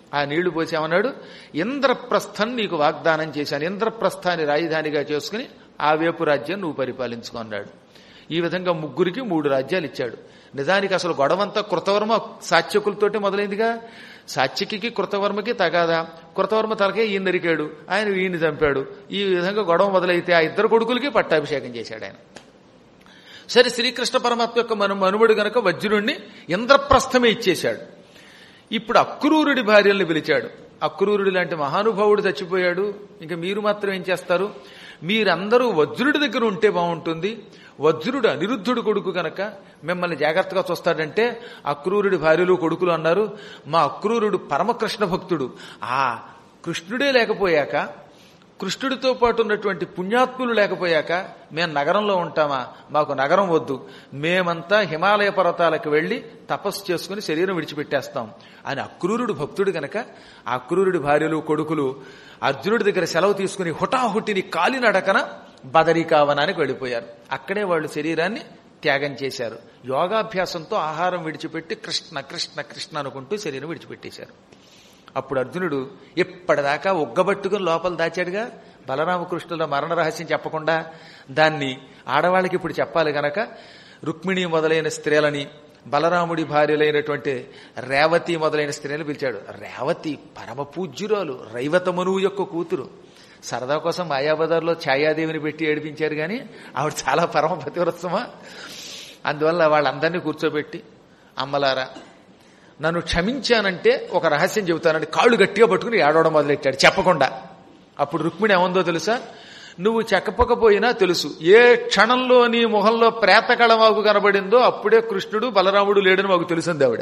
ఆ నీళ్లు పోసి ఏమన్నాడు, ఇంద్రప్రస్థం నీకు వాగ్దానం చేశాను, ఇంద్రప్రస్థాన్ని రాజధానిగా చేసుకుని ఆ వేపు రాజ్యం నువ్వు పరిపాలించుకో అన్నాడు. ఈ విధంగా ముగ్గురికి మూడు రాజ్యాలు ఇచ్చాడు. నిజానికి అసలు గొడవంతా కృతవర్మ సాత్యకులతోటి మొదలైందిగా. సాత్యకి కృతవర్మకి తగాదా, కృతవర్మ తలకే ఈయన నరికాడు, ఆయన ఈయన్ని చంపాడు. ఈ విధంగా గొడవ మొదలైతే ఆ ఇద్దరు కొడుకులకి పట్టాభిషేకం చేశాడు ఆయన. సరే, శ్రీకృష్ణ పరమాత్మ యొక్క మన మనుమడు గనక వజ్రుణ్ణి ఇంద్రప్రస్థమే ఇచ్చేశాడు. ఇప్పుడు అక్రూరుడి భార్యల్ని పిలిచాడు. అక్రూరుడి లాంటి మహానుభావుడు చచ్చిపోయాడు, ఇంకా మీరు మాత్రం ఏం చేస్తారు, మీరందరూ వజ్రుడి దగ్గర ఉంటే బాగుంటుంది. వజ్రుడు అనిరుద్ధుడు కొడుకు కనుక మిమ్మల్ని జాగ్రత్తగా చూస్తాడంటే అక్రూరుడి భార్యలు కొడుకులు అన్నారు. మా అక్రూరుడు పరమకృష్ణ భక్తుడు. ఆ కృష్ణుడే లేకపోయాక, కృష్ణుడితో పాటు ఉన్నటువంటి పుణ్యాత్ములు లేకపోయాక మేము నగరంలో ఉంటామా? మాకు నగరం వద్దు, మేమంతా హిమాలయ పర్వతాలకు వెళ్లి తపస్సు చేసుకుని శరీరం విడిచిపెట్టేస్తాం అని అక్రూరుడు భక్తుడు గనక ఆ అక్రూరుడి భార్యలు కొడుకులు అర్జునుడి దగ్గర సెలవు తీసుకుని హుటాహుటిని కాలినడకన బదరికావనానికి వెళ్ళిపోయారు. అక్కడే వాళ్ళు శరీరాన్ని త్యాగం చేశారు. యోగాభ్యాసంతో ఆహారం విడిచిపెట్టి కృష్ణ కృష్ణ కృష్ణ అనుకుంటూ శరీరం విడిచిపెట్టేశారు. అప్పుడు అర్జునుడు ఇప్పటిదాకా ఉగ్గబట్టుకుని లోపల దాచాడుగా, బలరామకృష్ణుల మరణ రహస్యం చెప్పకుండా దాన్ని ఆడవాళ్ళకి ఇప్పుడు చెప్పాలి గనక రుక్మిణి మొదలైన స్త్రీలని, బలరాముడి భార్యలైనటువంటి రేవతి మొదలైన స్త్రీలను పిలిచాడు. రేవతి పరమ పూజ్యురాలు, రైవతమనువు యొక్క కూతురు. సరదా కోసం మాయాబజార్లో ఛాయాదేవిని పెట్టి ఏడిపించారు కానీ ఆవిడ చాలా పరమ పతివ్రతమా. అందువల్ల వాళ్ళందరినీ కూర్చోబెట్టి, అమ్మలారా నన్ను క్షమించానంటే ఒక రహస్యం చెబుతానంటే కాళ్ళు గట్టిగా పట్టుకుని ఏడవడం మొదలెట్టాడు చెప్పకుండా. అప్పుడు రుక్మిణి ఏమందో తెలుసా, నువ్వు చెప్పకపోయినా తెలుసు, ఏ క్షణంలో నీ మొహంలో ప్రేతకళ మాకు కనబడిందో అప్పుడే కృష్ణుడు బలరాముడు లేడని మాకు తెలుసుంది ఆవిడ.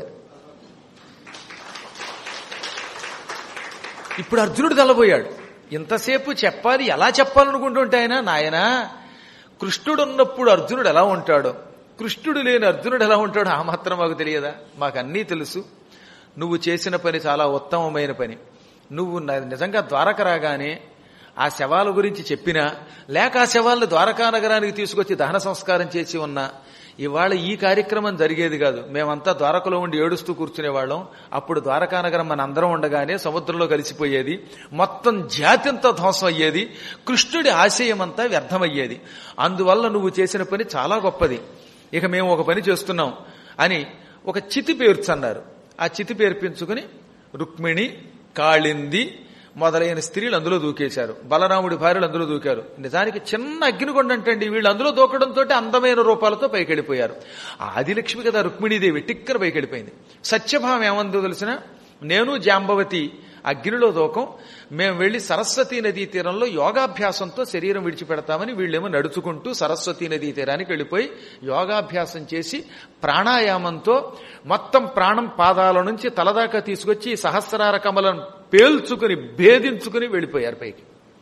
ఇప్పుడు అర్జునుడు తెల్లబోయాడు. ఇంతసేపు చెప్పాలి, ఎలా చెప్పాలనుకుంటుంటే ఆయన, నాయన కృష్ణుడు ఉన్నప్పుడు అర్జునుడు ఎలా ఉంటాడో, కృష్ణుడు లేని అర్జునుడు ఎలా ఉంటాడో ఆ మాత్రం మాకు తెలియదా? మాకన్నీ తెలుసు. నువ్వు చేసిన పని చాలా ఉత్తమమైన పని. నువ్వు నిజంగా ద్వారక రాగానే ఆ శవాల గురించి చెప్పినా, లేక ఆ శవాలను ద్వారకా నగరానికి తీసుకొచ్చి దహన సంస్కారం చేసి ఉన్నా ఇవాళ ఈ కార్యక్రమం జరిగేది కాదు. మేమంతా ద్వారకలో ఉండి ఏడుస్తూ కూర్చునేవాళ్ళం. అప్పుడు ద్వారకా నగరం మన అందరం ఉండగానే సముద్రంలో కలిసిపోయేది, మొత్తం జాతింతా ధ్వంసం అయ్యేది, కృష్ణుడి ఆశయం అంతా వ్యర్థమయ్యేది. అందువల్ల నువ్వు చేసిన పని చాలా గొప్పది. ఇక మేము ఒక పని చేస్తున్నాం అని ఒక చితి పేర్చన్నారు. ఆ చితి పేర్పించుకుని రుక్మిణి, కాళింది మొదలైన స్త్రీలు అందులో దూకేశారు. బలరాముడి భార్యలు అందులో దూకారు. నిజానికి చిన్న అగ్నికొండ అంటండి. వీళ్ళు అందులో దూకడంతో అందమైన రూపాలతో పైకెళ్ళిపోయారు. ఆదిలక్ష్మి కదా రుక్మిణీదేవి, టిక్కర పైకెళ్ళిపోయింది. సత్యభామ ఏమందో తెలిసిన, నేను జాంబవతి అగ్నిలో దూకం, మేము వెళ్లి సరస్వతీ నదీ తీరంలో యోగాభ్యాసంతో శరీరం విడిచిపెడతామని వీళ్ళేమో నడుచుకుంటూ సరస్వతీ నదీ తీరానికి వెళ్ళిపోయి యోగాభ్యాసం చేసి ప్రాణాయామంతో మొత్తం ప్రాణం పాదాల నుంచి తలదాకా తీసుకొచ్చి సహస్రార కమలం పేల్చుకుని భేదించుకుని వెళ్ళిపోయారు పైకి.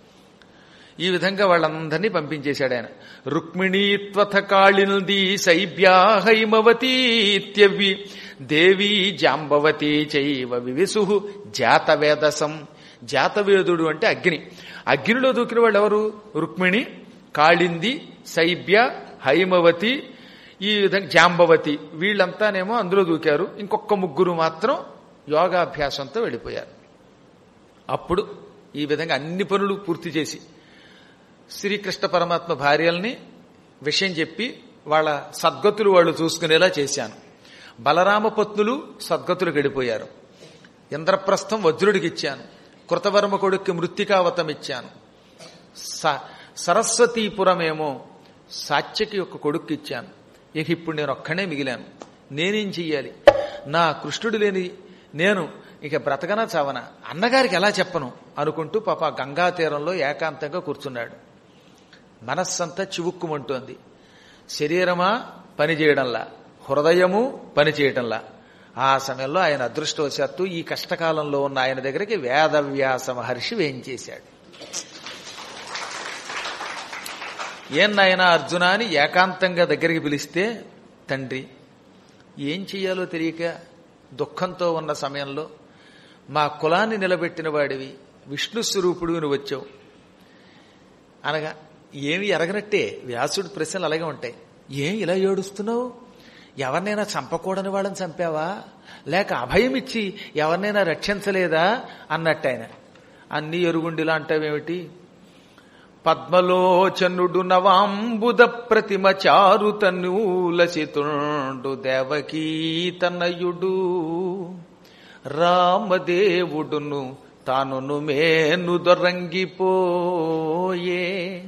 ఈ విధంగా వాళ్ళందరినీ పంపించేశాడు ఆయన. రుక్మిణీత్వథ కాళిందీ శైబ్యా హైమవతీత్యవి దేవీ జాంబవతీ చైవ వివిసు జాతవేదసం. జాతవేదుడు అంటే అగ్ని. అగ్నిలో దూకిన వాళ్ళు ఎవరు? రుక్మిణి, కాళింది, శైబ్య, హైమవతి, ఈ విధంగా జాంబవతి. వీళ్ళంతానేమో అందులో దూకారు. ఇంకొక ముగ్గురు మాత్రం యోగాభ్యాసంతో వెళ్ళిపోయారు. అప్పుడు ఈ విధంగా అన్ని పనులు పూర్తి చేసి శ్రీకృష్ణ పరమాత్మ భార్యల్ని విషయం చెప్పి వాళ్ళ సద్గతులు వాళ్ళు చూసుకునేలా చేశాను. బలరామ పత్నులు సద్గతులు గడిపోయారు. ఇంద్రప్రస్థం వజ్రుడికి ఇచ్చాను. కృతవర్మ కొడుక్కి మృత్తికావతం ఇచ్చాను. సరస్వతీపురమేమో సాత్యకి యొక్క కొడుక్కి ఇచ్చాను. ఇక ఇప్పుడు నేను ఒక్కనే మిగిలాను. నేనేం చెయ్యాలి? నా కృష్ణుడు లేని నేను ఇక బ్రతకనా చావనా, అన్నగారికి ఎలా చెప్పను అనుకుంటూ పాప గంగా తీరంలో ఏకాంతంగా కూర్చున్నాడు. మనస్సంతా చివుక్కుమంటోంది. శరీరమా పనిచేయడంలా, హృదయము పనిచేయటంలా. ఆ సమయంలో ఆయన అదృష్టవశాత్తు ఈ కష్టకాలంలో ఉన్న ఆయన దగ్గరికి వేదవ్యాస మహర్షి వేయించేశాడు. ఏం నాయనా అర్జున అని ఏకాంతంగా దగ్గరికి పిలిస్తే, తండ్రి ఏం చెయ్యాలో తెలియక దుఃఖంతో ఉన్న సమయంలో మా కులాన్ని నిలబెట్టిన వాడివి, విష్ణు స్వరూపుడు నువ్వు వచ్చావు అనగా ఏమి ఎరగనట్టే వ్యాసుడి ప్రశ్నలు అలాగే ఉంటాయి. ఏం ఇలా ఏడుస్తున్నావు? ఎవరినైనా చంపకూడని వాళ్ళని చంపావా, లేక అభయం ఇచ్చి ఎవరినైనా రక్షించలేదా అన్నట్టు ఆయన. అన్ని ఎరుగుండిలా అంటావేమిటి? పద్మలోచనుడు నవాంబుద ప్రతిమ చారుతనూలసితుండు దేవకీ తనయుడు రామదేవుడును తానును మేను దొరంగిపోయే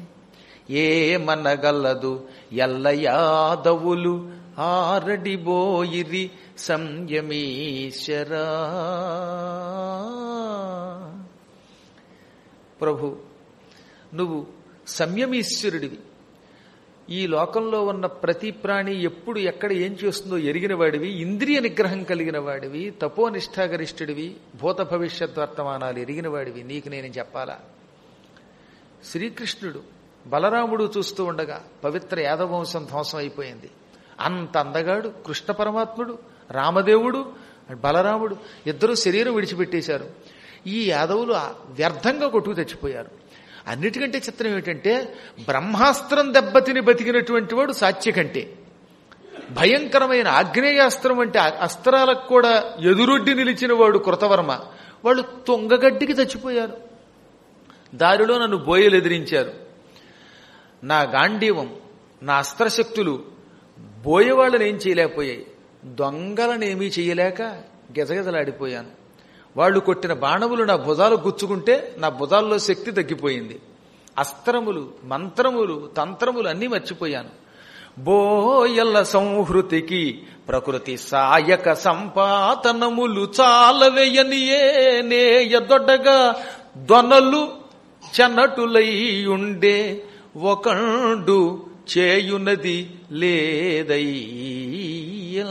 ఏమనగలదు ఎల్ల యాదవులు ఆరడిబోయిరి సంయమీశ్వరా. ప్రభు, నువ్వు సంయమీశ్వరుడివి. ఈ లోకంలో ఉన్న ప్రతి ప్రాణి ఎప్పుడు ఎక్కడ ఏం చేస్తుందో ఎరిగిన వాడివి, ఇంద్రియ నిగ్రహం కలిగిన వాడివి, తపోనిష్టాగరిష్ఠుడివి, భూత భవిష్యత్ వర్తమానాలు ఎరిగిన వాడివి. నీకు నేను చెప్పాలా? శ్రీకృష్ణుడు బలరాముడు చూస్తూ ఉండగా పవిత్ర యాదవంశం ధ్వంసం అయిపోయింది. అంత అందగాడు కృష్ణ పరమాత్ముడు, రామదేవుడు, బలరాముడు ఇద్దరూ శరీరం విడిచిపెట్టేశారు. ఈ యాదవులు వ్యర్థంగా కొట్టుకు తెచ్చిపోయారు. అన్నిటికంటే చిత్రం ఏమిటంటే బ్రహ్మాస్త్రం దెబ్బతిని బతికినటువంటి వాడు సాత్యకంటే, భయంకరమైన ఆగ్నేయాస్త్రం అంటే అస్త్రాలకు కూడా ఎదురొడ్డి నిలిచిన వాడు కృతవర్మ. వాళ్ళు తొంగగడ్డికి చచ్చిపోయారు. దారిలో నన్ను బోయలు ఎదిరించారు. నా గాంధీవం, నా అస్త్రశక్తులు బోయేవాళ్ళని ఏం చేయలేకపోయాయి. దొంగలను ఏమీ చేయలేక గెజగెజలాడిపోయాను. వాళ్ళు కొట్టిన బాణములు నా భుజాలు గుచ్చుకుంటే నా భుజాల్లో శక్తి తగ్గిపోయింది. అస్త్రములు, మంత్రములు, తంత్రములు అన్నీ మర్చిపోయాను. బోయల్ల సంహృతికి ప్రకృతి సాయక సంపాతనములు చాలవేయనియే నేయదొడ్డగా దొనలు చనటులయ్యుండే ఒకండు చేయునది లేదయ్యా.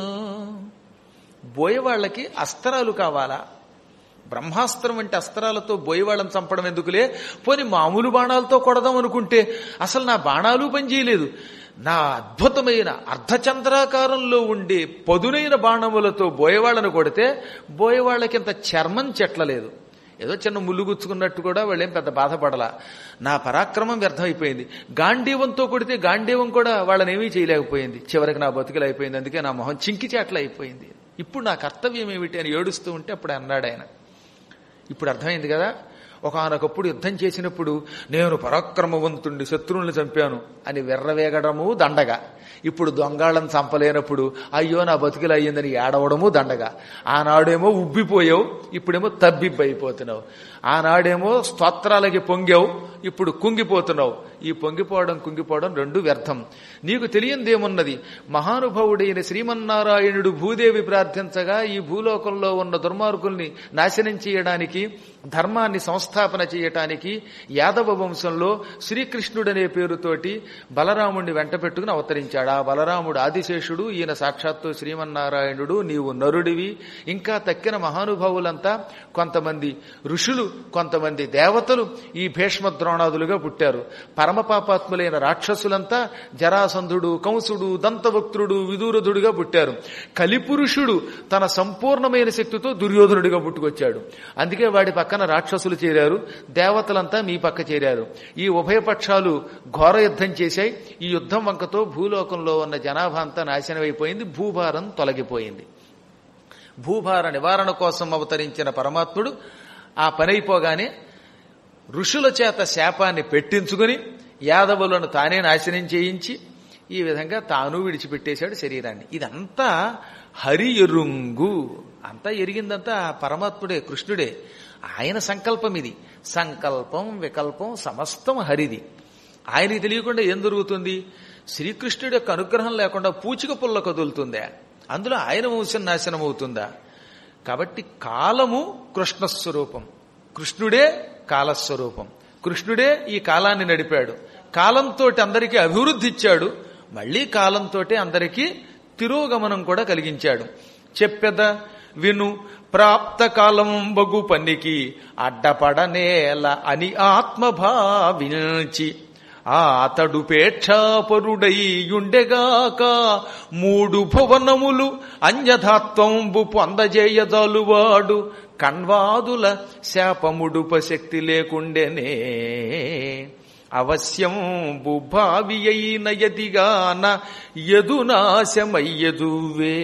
బోయవాళ్లకి అస్త్రాలు కావాలా? బ్రహ్మాస్త్రం అంటే అస్త్రాలతో బోయవాళ్ళని చంపడం ఎందుకులే, పోని మామూలు బాణాలతో కొడదాం అనుకుంటే అసలు నా బాణాలు పనిచేయలేదు. నా అద్భుతమైన అర్ధచంద్రాకారంలో ఉండే పదునైన బాణములతో బోయవాళ్ళను కొడితే బోయవాళ్ళకి ఇంత చర్మం చెట్లలేదు. ఏదో చిన్న ముళ్ళు గుచ్చుకున్నట్టు కూడా వాళ్ళేం పెద్ద బాధపడలా. నా పరాక్రమం వ్యర్థమైపోయింది. గాంధీవంతో కొడితే గాంధీవం కూడా వాళ్ళని ఏమీ చేయలేకపోయింది. చివరికి నా బతుకులు అయిపోయింది. అందుకే నా మొహం చింకి చేట్ల అయిపోయింది. ఇప్పుడు నా కర్తవ్యం ఏమిటి అని ఏడుస్తూ ఉంటే అప్పుడు అన్నాడు ఆయన. ఇప్పుడు అర్థమైంది కదా, ఒకానొకప్పుడు యుద్ధం చేసినప్పుడు నేను పరాక్రమవంతుణ్ణి శత్రువుల్ని చంపాను అని వెర్రవేగడము దండగా, ఇప్పుడు దొంగాళ్ళని చంపలేనప్పుడు అయ్యో నా బతుకులు అయ్యిందని ఏడవడము దండగా. ఆనాడేమో ఉబ్బిపోయావు, ఇప్పుడేమో తబ్బిబ్బైపోతున్నావు. ఆనాడేమో స్తోత్రాలకి పొంగావు, ఇప్పుడు కుంగిపోతున్నావు. ఈ పొంగిపోవడం కుంగిపోవడం రెండు వ్యర్థం. నీకు తెలియందేమున్నది? మహానుభావుడైన శ్రీమన్నారాయణుడు భూదేవి ప్రార్థించగా ఈ భూలోకంలో ఉన్న దుర్మార్గుల్ని నాశనం చేయడానికి, ధర్మాన్ని సంస్థాపన చేయటానికి యాదవ వంశంలో శ్రీకృష్ణుడనే పేరుతోటి బలరాముడిని వెంట పెట్టుకుని అవతరించాడు. ఆ బలరాముడు ఆదిశేషుడు, ఈయన సాక్షాత్తు శ్రీమన్నారాయణుడు. నీవు నరుడివి. ఇంకా తక్కిన మహానుభావులంతా కొంతమంది ఋషులు, కొంతమంది దేవతలు ఈ భీష్మ ద్రోణాదులుగా పుట్టారు. పరమపాపాత్ములైన రాక్షసులంతా జరాసంధుడు, కంసుడు, దంతవక్త్రుడు, విదూరధుడిగా పుట్టారు. కలిపురుషుడు తన సంపూర్ణమైన శక్తితో దుర్యోధనుడిగా పుట్టుకొచ్చాడు. అందుకే వాడి పక్కన రాక్షసులు చేరారు, దేవతలంతా మీ పక్క చేరారు. ఈ ఉభయ పక్షాలు ఘోర యుద్ధం చేశాయి. ఈ యుద్ధం వంకతో భూలోకంలో ఉన్న జనాభా అంతా నాశనమైపోయింది. భూభారం తొలగిపోయింది. భూభార నివారణ కోసం అవతరించిన పరమాత్ముడు ఆ పనైపోగానే ఋషుల చేత శాపాన్ని పెట్టించుకుని యాదవులను తానే నాశనం చేయించి ఈ విధంగా తాను విడిచిపెట్టేశాడు శరీరాన్ని. ఇదంతా హరి ఎరుంగు. అంతా ఎరిగిందంతా పరమాత్ముడే, కృష్ణుడే. ఆయన సంకల్పం ఇది. సంకల్పం వికల్పం సమస్తం హరిది. ఆయనకి తెలియకుండా ఏం జరుగుతుంది? శ్రీకృష్ణుడి యొక్క అనుగ్రహం లేకుండా పూచిక పుల్ల కదులుతుందా? అందులో ఆయన వంశం నాశనం అవుతుందా? కాబట్టి కాలము కృష్ణస్వరూపం, కృష్ణుడే కాలస్వరూపం. కృష్ణుడే ఈ కాలాన్ని నడిపాడు. కాలంతో అందరికీ అభివృద్ధి ఇచ్చాడు. మళ్లీ కాలంతో అందరికీ తిరోగమనం కూడా కలిగించాడు. చెప్పెద విను ప్రాప్త కాలం బగు పనికి అడ్డపడనేల అని ఆత్మభావించి ఆ అతడు పేక్షాపరుడైయుండెగాక మూడు భువనములు అన్యథాత్వంబు పొందజేయజాలువాడు కణ్వాదుల శాపముడుపశక్తి లేకుండెనే. అవశ్యం బుభావి అయిన యదిగాన యదునాశమయ్యదువే.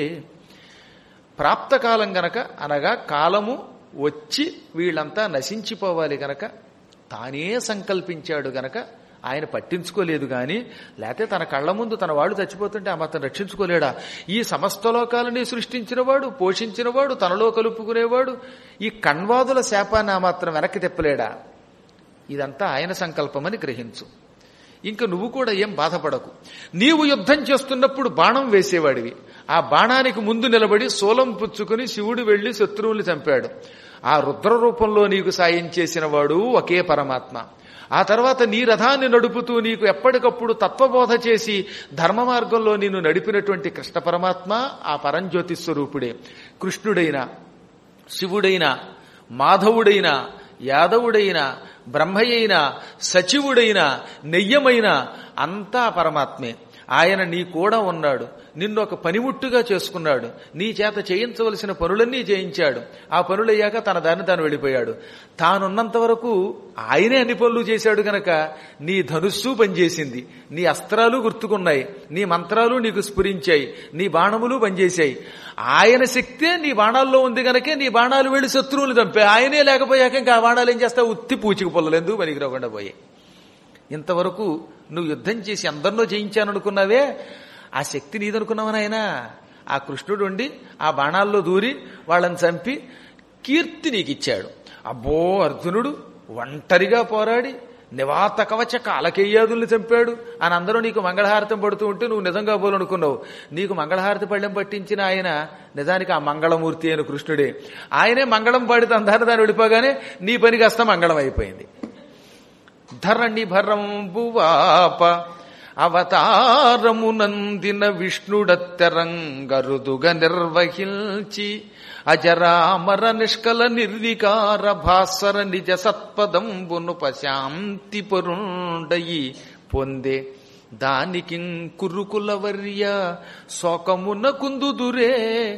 ప్రాప్తకాలం గనక, అనగా కాలము వచ్చి వీళ్ళంతా నశించిపోవాలి గనక తానే సంకల్పించాడు గనక ఆయన పట్టించుకోలేదు గాని, లేకపోతే తన కళ్ల ముందు తన వాళ్ళు చచ్చిపోతుంటే ఆ మాత్రం రక్షించుకోలేడా? ఈ సమస్త లోకాలని సృష్టించినవాడు, పోషించినవాడు, తనలో కలుపుకునేవాడు ఈ కణ్వాదుల శాపాన్ని ఆ మాత్రం వెనక్కి తెప్పలేడా? ఇదంతా ఆయన సంకల్పమని గ్రహించు. ఇంక నువ్వు కూడా ఏం బాధపడకు. నీవు యుద్ధం చేస్తున్నప్పుడు బాణం వేసేవాడివి. ఆ బాణానికి ముందు నిలబడి శూలం పుచ్చుకుని శివుడు వెళ్లి శత్రువుల్ని చంపాడు. ఆ రుద్ర రూపంలో నీకు సాయం చేసిన వాడు ఒకే పరమాత్మ. ఆ తర్వాత నీ రథాన్ని నడుపుతూ నీకు ఎప్పటికప్పుడు తత్వబోధ చేసి ధర్మ మార్గంలో నిన్ను నడిపినటువంటి కృష్ణ పరమాత్మ ఆ పరంజ్యోతి స్వరూపుడే. కృష్ణుడైనా, శివుడైనా, మాధవుడైనా, యాదవుడైనా, బ్రహ్మయ్యైనా, సచివుడైనా, నెయ్యమైనా అంతా పరమాత్మే. ఆయన నీ కూడా ఉన్నాడు, నిన్ను ఒక పనిముట్టుగా చేసుకున్నాడు, నీ చేత చేయించవలసిన పనులన్నీ చేయించాడు. ఆ పనులయ్యాక తన దాన్ని తాను వెళ్ళిపోయాడు. తానున్నంత వరకు ఆయనే అన్ని పనులు చేశాడు గనక నీ ధనుస్సు పనిచేసింది, నీ అస్త్రాలు గుర్తుకున్నాయి, నీ మంత్రాలు నీకు స్ఫురించాయి, నీ బాణములు పనిచేశాయి. ఆయన శక్తే నీ బాణాల్లో ఉంది గనకే నీ బాణాలు వెళ్లి శత్రువులు చంపాయి. ఆయనే లేకపోయాక ఇంకా ఆ బాణాలు ఏం చేస్తావు? ఉత్తి పూచికి పొల్లలేదు, పనికి రాకుండా పోయాయి. ఇంతవరకు నువ్వు యుద్ధం చేసి అందరినో జయించాననుకున్నావే, ఆ శక్తి నీదనుకున్నావని ఆయన ఆ కృష్ణుడు ఉండి ఆ బాణాల్లో దూరి వాళ్ళని చంపి కీర్తి నీకిచ్చాడు. అబ్బో, అర్జునుడు ఒంటరిగా పోరాడి నివాత కవచ కాలకేయాదుల్ని చంపాడు అని అందరూ నీకు మంగళహారతం పడుతూ ఉంటే నువ్వు నిజంగా పోలనుకున్నావు. నీకు మంగళహారతి పళ్ళెం పట్టించిన ఆయన నిజానికి ఆ మంగళమూర్తి అయిన కృష్ణుడే. ఆయనే మంగళం పాడితే అందాన్ని దాన్ని వెళ్ళిపోగానే నీ పని కాస్త మంగళం అయిపోయింది. ధరణి భరంబువాప అవతారమునందిన విష్ణుడత్తెరంగరుదుగ నిర్వహించి అజరామర నిష్కల నిర్వికార భాస్వర నిజ సత్పదంబును పశాంతి పరుండయి పొందే దానికి కురుకులవర్య శోకమున కుందుదురే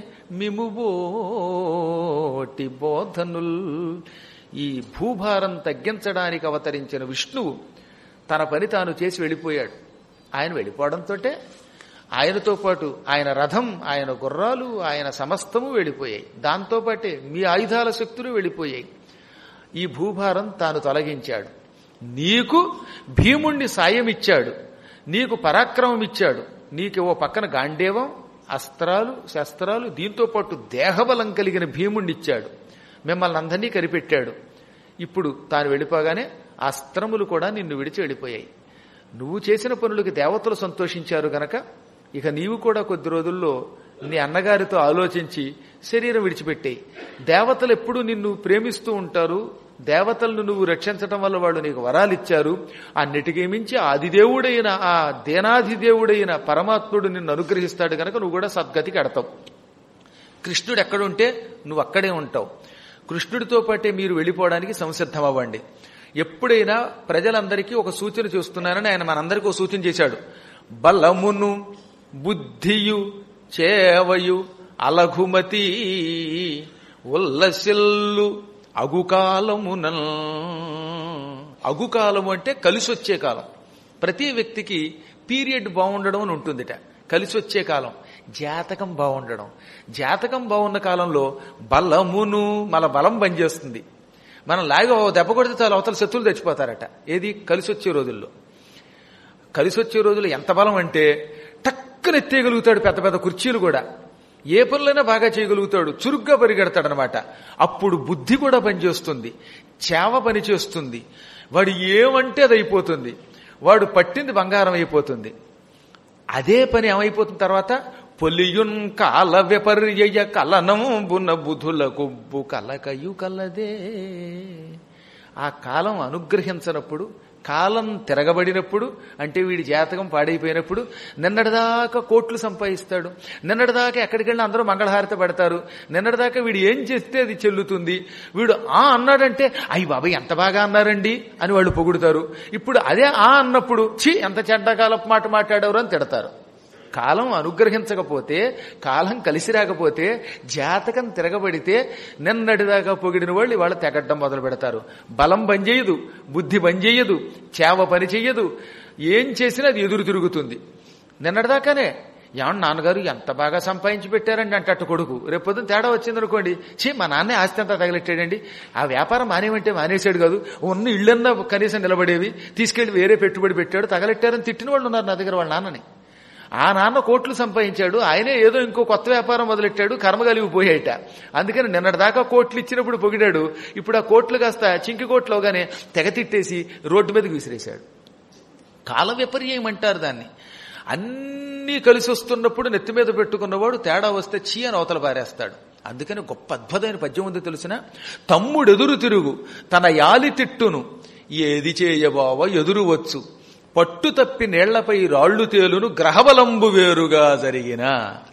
మిముబోటి బోధనుల్. ఈ భూభారం తగ్గించడానికి అవతరించిన విష్ణువు తన పని తాను చేసి వెళ్ళిపోయాడు. ఆయన వెళ్ళిపోవడంతో ఆయనతో పాటు ఆయన రథం, ఆయన గుర్రాలు, ఆయన సమస్తము వెళ్ళిపోయాయి. దాంతోపాటే మీ ఆయుధాల శక్తులు వెళ్ళిపోయాయి. ఈ భూభారం తాను తొలగించాడు. నీకు భీముణ్ణి సాయం ఇచ్చాడు, నీకు పరాక్రమం ఇచ్చాడు, నీకు ఓ పక్కన గాండేవం, అస్త్రాలు, శస్త్రాలు, దీంతో పాటు దేహబలం కలిగిన భీముణ్ణి ఇచ్చాడు. మిమ్మల్ని అందరినీ కనిపెట్టాడు. ఇప్పుడు తాను వెళ్ళిపోగానే అస్త్రములు కూడా నిన్ను విడిచి వెళ్ళిపోయాయి. నువ్వు చేసిన పనులకి దేవతలు సంతోషించారు గనక ఇక నీవు కూడా కొద్ది రోజుల్లో నీ అన్నగారితో ఆలోచించి శరీరం విడిచిపెట్టేయి. దేవతలు ఎప్పుడూ నిన్ను ప్రేమిస్తూ ఉంటారు. దేవతలను నువ్వు రక్షించటం వల్ల వాళ్ళు నీకు వరాలు ఇచ్చారు. అన్నిటికీ మించి ఆదిదేవుడైన ఆ దేనాధిదేవుడైన పరమాత్ముడు నిన్ను అనుగ్రహిస్తాడు గనక నువ్వు కూడా సద్గతికి ఎడతావు. కృష్ణుడు ఎక్కడుంటే నువ్వు అక్కడే ఉంటావు. కృష్ణుడితో పాటే మీరు వెళ్ళిపోవడానికి సంసిద్ధమవ్వండి. ఎప్పుడైనా ప్రజలందరికీ ఒక సూచన చేస్తున్నానని ఆయన మనందరికీ ఒక సూచన చేశాడు. బలమును బుద్ధియు చేవయు అలఘుమతి ఉల్లసిల్లు అగుకాలమున. అగుకాలము అంటే కలిసి వచ్చే కాలం. ప్రతి వ్యక్తికి పీరియడ్ బాగుండడం అని ఉంటుందిట. కలిసి వచ్చే కాలం జాతకం బాగుండడం. జాతకం బాగున్న కాలంలో బలమును మన బలం పనిచేస్తుంది. మనం లాగా దెబ్బ కొడితే చాలా అవతల శత్రువులు తెచ్చిపోతారట. ఏది? కలిసి వచ్చే రోజుల్లో. కలిసి వచ్చే రోజుల్లో ఎంత బలం అంటే టక్కున ఎత్తేయగలుగుతాడు పెద్ద పెద్ద కుర్చీలు కూడా. ఏ పనులైనా బాగా చేయగలుగుతాడు, చురుగ్గా పరిగెడతాడనమాట. అప్పుడు బుద్ధి కూడా పనిచేస్తుంది, చేవ పనిచేస్తుంది. వాడు ఏమంటే అది అయిపోతుంది. వాడు పట్టింది బంగారం అయిపోతుంది. అదే పని ఏమైపోతున్న తర్వాత పొలియున్ కాల విపర్యయ కలనంబున బుధుల కొబ్బు కలకయు కలదే. ఆ కాలం అనుగ్రహించనప్పుడు, కాలం తిరగబడినప్పుడు, అంటే వీడి జాతకం పాడైపోయినప్పుడు నిన్నటిదాకా కోట్లు సంపాదిస్తాడు. నిన్నటిదాకా ఎక్కడికి వెళ్ళినా అందరూ మంగళహారతి పడతారు. నిన్నటిదాకా వీడు ఏం చేస్తే అది చెల్లుతుంది. వీడు ఆ అన్నాడంటే అయ్యి బాబాయ్ ఎంత బాగా అన్నారండి అని వాళ్ళు పొగుడుతారు. ఇప్పుడు అదే ఆ అన్నప్పుడు ఛీ ఎంత చెడ్డకాలపు మాట మాట్లాడేవారు అని తిడతారు. కాలం అనుగ్రహించకపోతే, కాలం కలిసి రాకపోతే, జాతకం తిరగబడితే నిన్నటిదాకా పొగిడిన వాళ్ళు ఇవాళ తెగడ్డం మొదలు పెడతారు. బలం పనిచేయదు, బుద్ధి పనిచేయదు, చేవ పని చెయ్యదు, ఏం చేసినా అది ఎదురు తిరుగుతుంది. నిన్నటిదాకానే ఏమన్నా నాన్నగారు ఎంత బాగా సంపాదించి పెట్టారండి అంటట్టు కొడుకు, రేపొద్దున తేడా వచ్చిందనుకోండి, చీ మా నాన్నే ఆస్తి అంతా తగలెట్టాడండి, ఆ వ్యాపారం మానేమంటే మానేశాడు కాదు, ఉన్న ఇళ్ళన్నా కనీసం నిలబడేవి తీసుకెళ్లి వేరే పెట్టుబడి పెట్టాడు, తగలెట్టారని తిట్టిన వాళ్ళు ఉన్నారు నా దగ్గర వాళ్ళ నాన్నని. ఆ నాన్న కోట్లు సంపాదించాడు, ఆయనే ఏదో ఇంకో కొత్త వ్యాపారం మొదలెట్టాడు, కర్మ కలిగిపోయాట. అందుకని నిన్నటిదాకా కోట్లు ఇచ్చినప్పుడు పొగిడాడు, ఇప్పుడు ఆ కోట్లు కాస్త చింకి కోట్లు అవగానే తెగ తిట్టేసి రోడ్డు మీదకి విసిరేశాడు. కాల విపర్యం అంటారు దాన్ని. అన్నీ కలిసి వస్తున్నప్పుడు నెత్తి మీద పెట్టుకున్నవాడు తేడా వస్తే చీ అని అవతల పారేస్తాడు. అందుకని గొప్ప అద్భుతమైన పద్యం ఉంది తెలిసిన, తమ్ముడెదురు తిరుగు తన యాలి తిట్టును ఏది చేయబావ ఎదురు వచ్చు, పట్టు తప్పి నీళ్లపై రాళ్లు తేలును గ్రహబలంబు వేరుగా జరిగిన.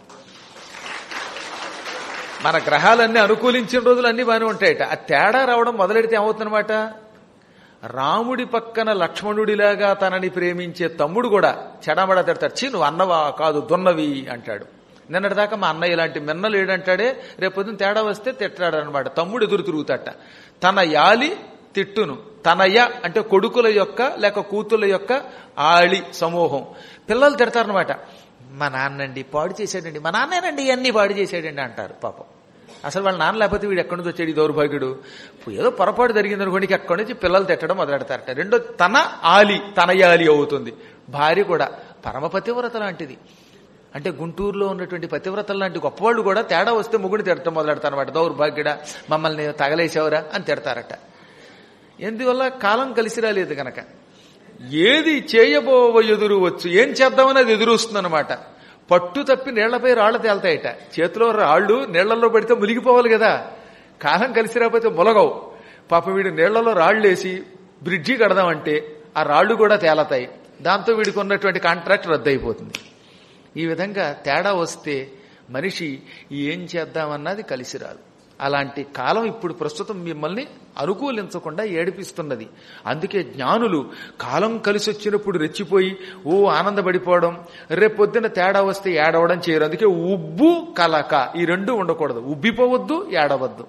మన గ్రహాలన్నీ అనుకూలించిన రోజులు అన్ని బాగానే ఉంటాయట, ఆ తేడా రావడం మొదలెడితే ఏమవుతుందన్నమాట, రాముడి పక్కన లక్ష్మణుడిలాగా తనని ప్రేమించే తమ్ముడు కూడా చెడామడా తిడతాడు, చీ నువ్వు అన్నవా కాదు దున్నవి అంటాడు. నిన్నటిదాకా మా అన్నయ్య ఇలాంటి మిన్నలు ఏడంటాడే, రేపొద్దున తేడా వస్తే తిట్టాడనమాట. తమ్ముడు ఎదురు తిరుగుతాట. తన యాలి తిట్టును, తనయ అంటే కొడుకుల యొక్క లేక కూతుల యొక్క ఆళి సమూహం, పిల్లలు తిడతారనమాట. మా నాన్నండి పాడు చేశాడండి, మా నాన్నేనండి ఇవన్నీ పాడు చేశాడండి అంటారు. పాపం అసలు వాళ్ళ నాన్న లేకపోతే వీడు ఎక్కడి నుంచి వచ్చాడు ఈ దౌర్భాగ్యుడు, ఏదో పొరపాటు జరిగింది అనుకోండి, ఎక్కడి నుంచి పిల్లలు తిట్టడం మొదలెడతారట. రెండో తన ఆలి తనయాలి అవుతుంది. భార్య కూడా పరమ పతివ్రత లాంటిది. అంటే గుంటూరులో ఉన్నటువంటి పతివ్రతల లాంటి గొప్పవాళ్ళు కూడా తేడా వస్తే ముగ్గుని తిడటం మొదలెడతారనమాట. దౌర్భాగ్యుడా మమ్మల్ని తగలేసావురా అని తిడతారట. ఎందువల్ల కాలం కలిసి రాలేదు కనుక. ఏది చేయబోవ ఎదురు వచ్చు, ఏం చేద్దామని అది ఎదురు వస్తుందన్నమాట. పట్టు తప్పి నీళ్లపై రాళ్లు తేలుతాయట. చేతిలో రాళ్లు నీళ్లలో పడితే మునిగిపోవాలి కదా, కాలం కలిసి రాకపోతే ములగవు. పాపం వీడు నీళ్లలో రాళ్లు వేసి బ్రిడ్జి కడదామంటే ఆ రాళ్లు కూడా తేలతాయి, దాంతో వీడికి ఉన్నటువంటి కాంట్రాక్ట్ రద్దు అయిపోతుంది. ఈ విధంగా తేడా వస్తే మనిషి ఏం చేద్దామన్నది కలిసి రాదు. అలాంటి కాలం ఇప్పుడు ప్రస్తుతం మిమ్మల్ని అనుకూలించకుండా ఏడిపిస్తున్నది. అందుకే జ్ఞానులు కాలం కలిసి వచ్చినప్పుడు రెచ్చిపోయి ఓ ఆనందపడిపోవడం, రేపొద్దున తేడా వస్తే ఏడవడం చేయరు. అందుకే ఉబ్బు కలక ఈ రెండు ఉండకూడదు, ఉబ్బిపోవద్దు ఏడవద్దు.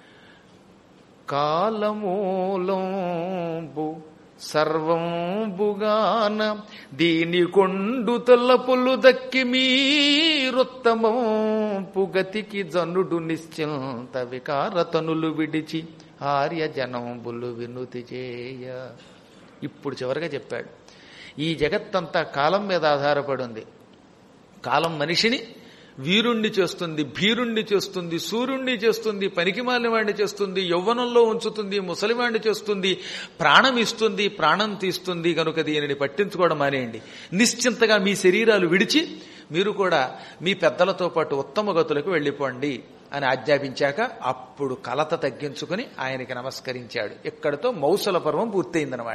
కాలమూలంబు సర్వంబుగాన దీని కొండు తలపులు దక్కి మీరుత్తమంపు గతికి జనుడు నిశ్చింత వికారతనులు విడిచి ఆర్య జనంబులు వినుతి చేయ. ఇప్పుడు చివరిగా చెప్పాడు, ఈ జగత్తంతా కాలం మీద ఆధారపడి ఉంది. కాలం మనిషిని వీరుణ్ణి చేస్తుంది, భీరుణ్ణి చేస్తుంది, సూర్యుణ్ణి చేస్తుంది, పనికిమాలిన వాడిని చేస్తుంది, యవ్వనంలో ఉంచుతుంది, ముసలివాణ్ణి చేస్తుంది, ప్రాణం ఇస్తుంది, ప్రాణం తీస్తుంది. కనుక దీనిని పట్టించుకోవడం మానేయండి. నిశ్చింతగా మీ శరీరాలు విడిచి మీరు కూడా మీ పెద్దలతో పాటు ఉత్తమ గతులకు వెళ్ళిపోండి అని ఆజ్ఞాపించాక అప్పుడు కలత తగ్గించుకుని ఆయనకి నమస్కరించాడు. ఇక్కడితో మౌసల పర్వం పూర్తయిందనమాట.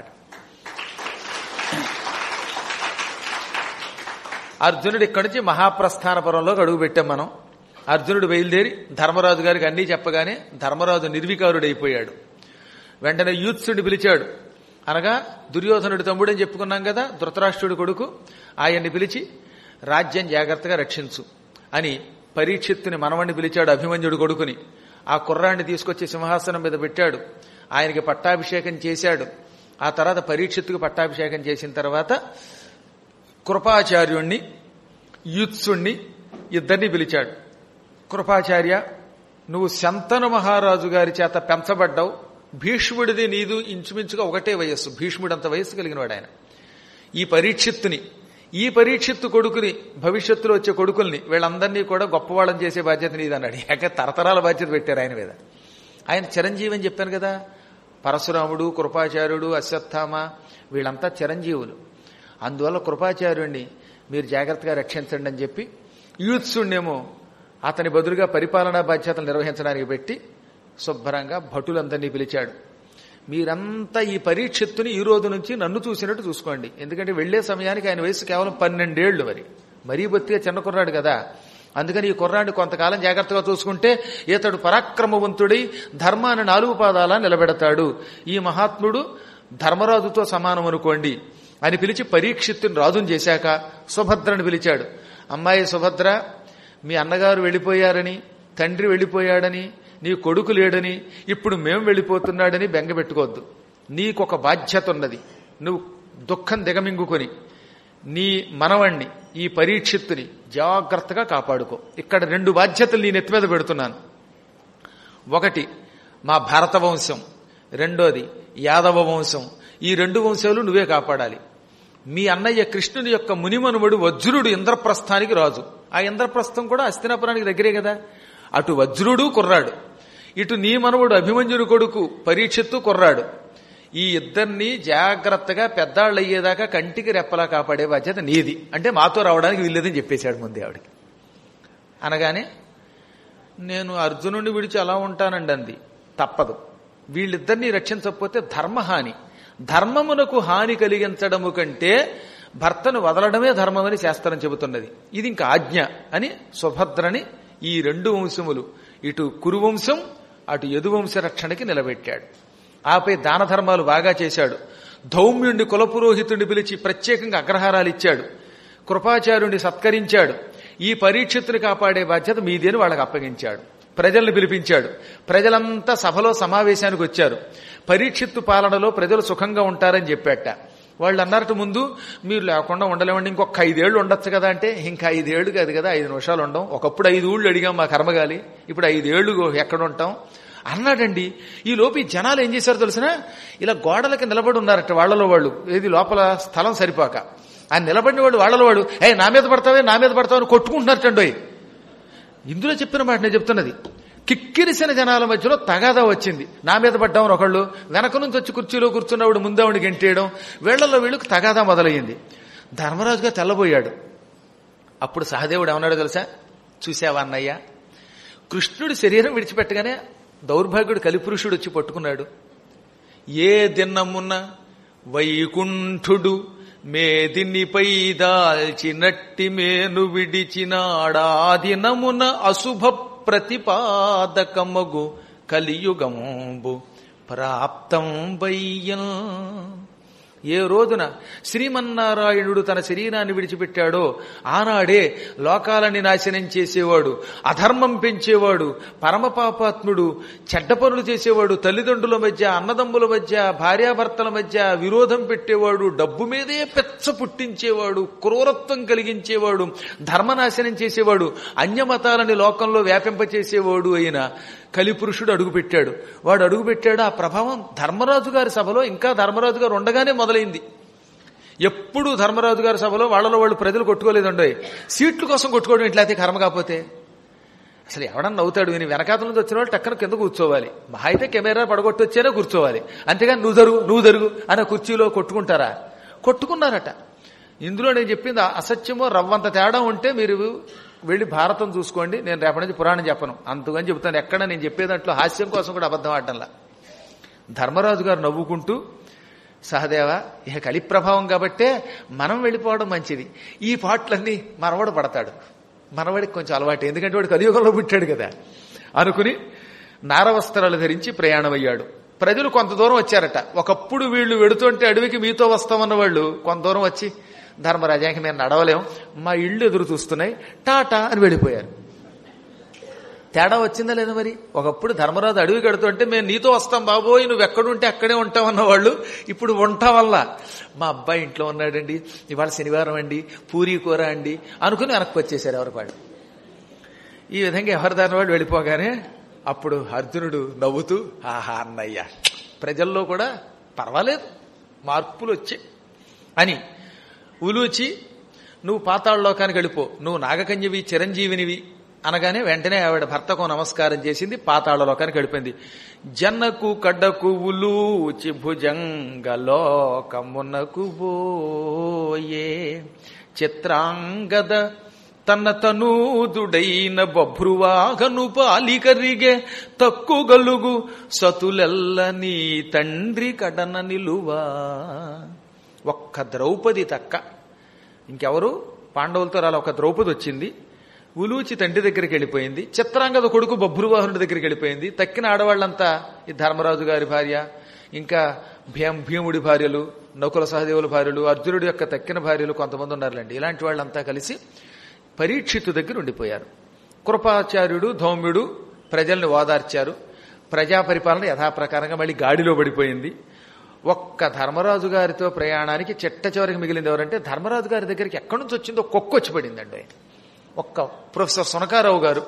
అర్జునుడు ఇక్కడి నుంచి మహాప్రస్థాన పర్వంలోకి అడుగు పెట్టాం మనం. అర్జునుడు బయలుదేరి ధర్మరాజు గారికి అన్నీ చెప్పగానే ధర్మరాజు నిర్వికారుడైపోయాడు. వెంటనే యూత్సుడిని పిలిచాడు. అనగా దుర్యోధనుడి తమ్ముడని చెప్పుకున్నాం కదా, ధృతరాష్ట్రుడి కొడుకు. ఆయన్ని పిలిచి రాజ్యం జాగ్రత్తగా రక్షించు అని పరీక్షిత్తుని మనవణ్ణి పిలిచాడు, అభిమన్యుడు కొడుకుని. ఆ కుర్రాన్ని తీసుకొచ్చి సింహాసనం మీద పెట్టాడు. ఆయనకి పట్టాభిషేకం చేశాడు. ఆ తర్వాత పరీక్షిత్తుకు పట్టాభిషేకం చేసిన తర్వాత కృపాచార్యుణ్ణి యుత్సుణ్ణి ఇద్దరిని పిలిచాడు. కృపాచార్య, నువ్వు శంతను మహారాజు గారి చేత పెంచబడ్డావు. భీష్ముడిది నీదు ఇంచుమించుగా ఒకటే వయస్సు, భీష్ముడంత వయస్సు కలిగిన వాడు ఆయన. ఈ పరీక్షిత్తుని ఈ పరీక్షిత్తు కొడుకుని భవిష్యత్తులో వచ్చే కొడుకుల్ని వీళ్ళందరినీ కూడా గొప్పవాళ్ళని చేసే బాధ్యత నీదన్నాడు. ఏక తరతరాల బాధ్యత పెట్టారు ఆయన మీద. ఆయన చిరంజీవి అని చెప్పాను కదా, పరశురాముడు, కృపాచార్యుడు, అశ్వత్థామ వీళ్ళంతా చిరంజీవులు. అందువల్ల కృపాచార్యుణ్ణి మీరు జాగ్రత్తగా రక్షించండి అని చెప్పి యూత్సుణ్ణేమో అతని బదులుగా పరిపాలనా బాధ్యతలు నిర్వహించడానికి పెట్టి శుభ్రంగా భటులందరినీ పిలిచాడు. మీరంతా ఈ పరీక్షిత్తుని ఈ రోజు నుంచి నన్ను చూసినట్టు చూసుకోండి. ఎందుకంటే వెళ్లే సమయానికి ఆయన వయసు కేవలం పన్నెండేళ్లు. మరి మరీ బొత్తిగా చిన్న కుర్రాడు కదా. అందుకని ఈ కుర్రాడిని కొంతకాలం జాగ్రత్తగా చూసుకుంటే ఇతడు పరాక్రమవంతుడై ధర్మాన్ని నాలుగు పాదాలా నిలబెడతాడు. ఈ మహాత్ముడు ధర్మరాజుతో సమానం అనుకోండి అని పిలిచి పరీక్షిత్తుని రాజుని చేశాక సుభద్రని పిలిచాడు. అమ్మాయి సుభద్ర, మీ అన్నగారు వెళ్ళిపోయారని, తండ్రి వెళ్ళిపోయాడని, నీ కొడుకు లేడని, ఇప్పుడు మేం వెళ్ళిపోతున్నాడని బెంగ పెట్టుకోవద్దు. నీకొక బాధ్యత ఉన్నది. నువ్వు దుఃఖం దిగమింగుకొని నీ మనవణ్ణి, ఈ పరీక్షిత్తుని జాగ్రత్తగా కాపాడుకో. ఇక్కడ రెండు బాధ్యతలు నీ నెత్తి మీద పెడుతున్నాను. ఒకటి మా భరత వంశం, రెండోది యాదవ వంశం. ఈ రెండు వంశాలు నువ్వే కాపాడాలి. మీ అన్నయ్య కృష్ణుని యొక్క మునిమనుమడు వజ్రుడు ఇంద్రప్రస్థానికి రాజు. ఆ ఇంద్రప్రస్థం కూడా హస్తినాపురానికి దగ్గరే కదా. అటు వజ్రుడు కుర్రాడు, ఇటు నీ మనవుడు అభిమన్యుని కొడుకు పరీక్షిత్తు కుర్రాడు. ఈ ఇద్దరిని జాగ్రత్తగా పెద్దాళ్ళు అయ్యేదాకా కంటికి రెప్పలా కాపాడే బాధ్యత నీది. అంటే మాతో రావడానికి వీల్లేదని చెప్పేశాడు ముందే ఆవిడికి. అనగానే నేను అర్జునుడిని విడిచి అలా ఉంటానండి అంది. తప్పదు, వీళ్ళిద్దరినీ రక్షించకపోతే ధర్మహాని. ధర్మమునకు హాని కలిగించడము కంటే భర్తను వదలడమే ధర్మమని శాస్త్రం చెబుతున్నది. ఇది ఇంకా ఆజ్ఞ అని సుభద్రని ఈ రెండు వంశములు, ఇటు కురువంశం అటు యదువంశ రక్షణకి నిలబెట్టాడు. ఆపై దాన ధర్మాలు బాగా చేశాడు. ధౌమ్యుణ్ణి కులపురోహితుడిని పిలిచి ప్రత్యేకంగా అగ్రహారాలు ఇచ్చాడు. కృపాచార్యుణ్ణి సత్కరించాడు. ఈ పరీక్షిత్తుని కాపాడే బాధ్యత మీదేని వాళ్ళకి అప్పగించాడు. ప్రజల్ని పిలిపించాడు. ప్రజలంతా సభలో సమావేశానికి వచ్చారు. పరీక్షిత్తు పాలనలో ప్రజలు సుఖంగా ఉంటారని చెప్పాట. వాళ్ళు అన్నారట ముందు, మీరు లేకుండా ఉండలేమండి, ఇంకొక ఐదేళ్లు ఉండొచ్చు కదా అంటే, ఇంకా ఐదేళ్లు కాదు కదా, ఐదు నిమిషాలు ఉండం. ఒకప్పుడు ఐదు ఊళ్ళు అడిగాం మా కర్మగాలి, ఇప్పుడు ఐదేళ్లు ఎక్కడ ఉంటాం అన్నాడండి. ఈ లోపు ఈ జనాలు ఏం చేశారో తెలిసినా, ఇలా గోడలకి నిలబడి ఉన్నారట వాళ్ళలో వాళ్ళు. ఏది లోపల స్థలం సరిపోక ఆయన నిలబడిన వాడు వాళ్ళలో వాడు, ఏ నా మీద పడతావే నా మీద పడతావని కొట్టుకుంటున్నారటండోయ్. ఇందులో చెప్పిన మాట నేను చెప్తున్నది. కిక్కిరిసిన జనాల మధ్యలో తగాదా వచ్చింది. నా మీద పడ్డామని ఒకళ్ళు, వెనక నుంచి వచ్చి కుర్చీలో కూర్చున్నవాడు ముందావుడికి గెంటేయడం, వీళ్లలో వీళ్ళకి తగాదా మొదలయ్యింది. ధర్మరాజుగా తెల్లబోయాడు. అప్పుడు సహదేవుడు ఏమన్నాడో తెలుసా? చూసావా అన్నయ్య, కృష్ణుడి శరీరం విడిచిపెట్టగానే దౌర్భాగ్యుడు కలిపురుషుడు వచ్చి పట్టుకున్నాడు. ఏ దిన్నమున్న వైకుంఠుడు మేదినిపై దాల్చినట్టి మేను విడిచినాడా దినమున అశుభ ప్రతిపాదకమగు కలియుగంబు ప్రాప్తం వయ్యం. ఏ రోజున శ్రీమన్నారాయణుడు తన శరీరాన్ని విడిచిపెట్టాడో ఆనాడే లోకాలని నాశనం చేసేవాడు, అధర్మం పెంచేవాడు, పరమపాపాత్ముడు, చెడ్డ పనులు చేసేవాడు, తల్లిదండ్రుల మధ్య అన్నదమ్ముల మధ్య భార్యాభర్తల మధ్య విరోధం పెట్టేవాడు, డబ్బు మీదే పెచ్చ పుట్టించేవాడు, క్రూరత్వం కలిగించేవాడు, ధర్మనాశనం చేసేవాడు, అన్యమతాలని లోకంలో వ్యాపింపచేసేవాడు అయిన కలిపురుషుడు అడుగుపెట్టాడు. వాడు అడుగుపెట్టాడు. ఆ ప్రభావం ధర్మరాజు గారి సభలో ఇంకా ధర్మరాజు గారు ఉండగానే మొదలైంది. ఎప్పుడు ధర్మరాజు గారి సభలో వాళ్ళలో వాళ్ళు ప్రజలు కొట్టుకోలేదండోయ్. సీట్ల కోసం కొట్టుకోవడం ఇట్లయితే కర్మ కాకపోతే అసలు ఎవడన్నా నవ్వుతాడు విని వెనకాతల నుంచి వచ్చిన వాళ్ళు టక్కన కింద కూర్చోవాలి. మహా అయితే కెమెరా పడగొట్టి వచ్చేనే కూర్చోవాలి. అంతేగాని నువ్వు జరుగు నువ్వు జరుగు అనే కుర్చీలో కొట్టుకుంటారా? కొట్టుకున్నారట. ఇందులో నేను చెప్పింది అసత్యమో రవ్వంత తేడా ఉంటే మీరు వెళ్ళి భారతం చూసుకోండి. నేను రేపటి నుంచి పురాణం చెప్పను, అంతకని చెబుతాను. ఎక్కడ నేను చెప్పేదాంట్లో హాస్యం కోసం కూడా అబద్ధం ఆడటంలా. ధర్మరాజు గారు నవ్వుకుంటూ, సహదేవ ఇక కలి ప్రభావం కాబట్టే మనం వెళ్ళిపోవడం మంచిది. ఈ పాటలన్నీ మనవాడు పడతాడు, మనవాడికి కొంచెం అలవాటు, ఎందుకంటే వాడు కలియుగంలో పుట్టాడు కదా అనుకుని నారవస్త్రాలు ధరించి ప్రయాణమయ్యాడు. ప్రజలు కొంత దూరం వచ్చారట. ఒకప్పుడు వీళ్ళు వెడుతుంటే అడవికి మీతో వస్తామన్న వాళ్ళు కొంత దూరం వచ్చి, ధర్మరాజాకి మేము నడవలేం, మా ఇళ్ళు ఎదురు చూస్తున్నాయి, టాటా అని వెళ్ళిపోయారు. తేడా వచ్చిందా లేదా మరి? ఒకప్పుడు ధర్మరాజు అడవి కడుతుంటే మేము నీతో వస్తాం బాబోయ్, నువ్వు ఎక్కడుంటే అక్కడే ఉంటావన్న వాళ్ళు ఇప్పుడు ఉంటా వల్ల మా అబ్బాయి ఇంట్లో ఉన్నాడండి, ఇవాళ శనివారం అండి, పూరీ కూర అండి అనుకుని వెనక్కి వచ్చేసారు ఎవరికి వాళ్ళు. ఈ విధంగా ఎవరి దాని వాళ్ళు వెళ్ళిపోగానే అప్పుడు అర్జునుడు నవ్వుతూ, ఆహా అన్నయ్య, ప్రజల్లో కూడా పర్వాలేదు మార్పులు వచ్చాయి అని ఉలూచి, నువ్వు పాతాళలోకానికి వెళ్ళిపో, నువ్వు నాగకన్యవి చిరంజీవినివి అనగానే వెంటనే ఆవిడ భర్తకు నమస్కారం చేసింది, పాతాళలోకానికి వెళ్ళిపోయింది. జన్నకు కడ్డకు ఉలూచి భుజంగలోకమునకు బోయే చిత్రాంగద తన తనూదుడైన బభ్రువాగను పాలికరిగే తక్కుగలుగు సతులెల్ల నీ తండ్రి కడన నిలువా. ఒక్క ద్రౌపది తక్క, ఇంకెవరు పాండవులతో రాలా ఒక ద్రౌపది వచ్చింది. ఉలూచి తండ్రి దగ్గరికి వెళ్ళిపోయింది. చిత్రాంగద కొడుకు బభ్రువాహనుడి దగ్గరికి వెళ్ళిపోయింది. తక్కిన ఆడవాళ్లంతా ఈ ధర్మరాజు గారి భార్య, ఇంకా భీం భీముడి భార్యలు, నకుల సహదేవుల భార్యలు, అర్జునుడి యొక్క తక్కిన భార్యలు కొంతమంది ఉన్నారులేండి. ఇలాంటి వాళ్ళంతా కలిసి పరీక్షిత్తు దగ్గర ఉండిపోయారు. కృపాచార్యుడు ధౌమ్యుడు ప్రజల్ని ఓదార్చారు. ప్రజా పరిపాలన యథాప్రకారంగా మళ్ళీ గాడిలో పడిపోయింది. ఒక్క ధర్మరాజు గారితో ప్రయాణానికి చిట్ట చివరికి మిగిలింది ఎవరంటే ధర్మరాజు గారి దగ్గరికి ఎక్కడి నుంచి వచ్చిందో కుక్క వచ్చి పడిందండి. ఒక్క ప్రొఫెసర్ సునకారావు గారు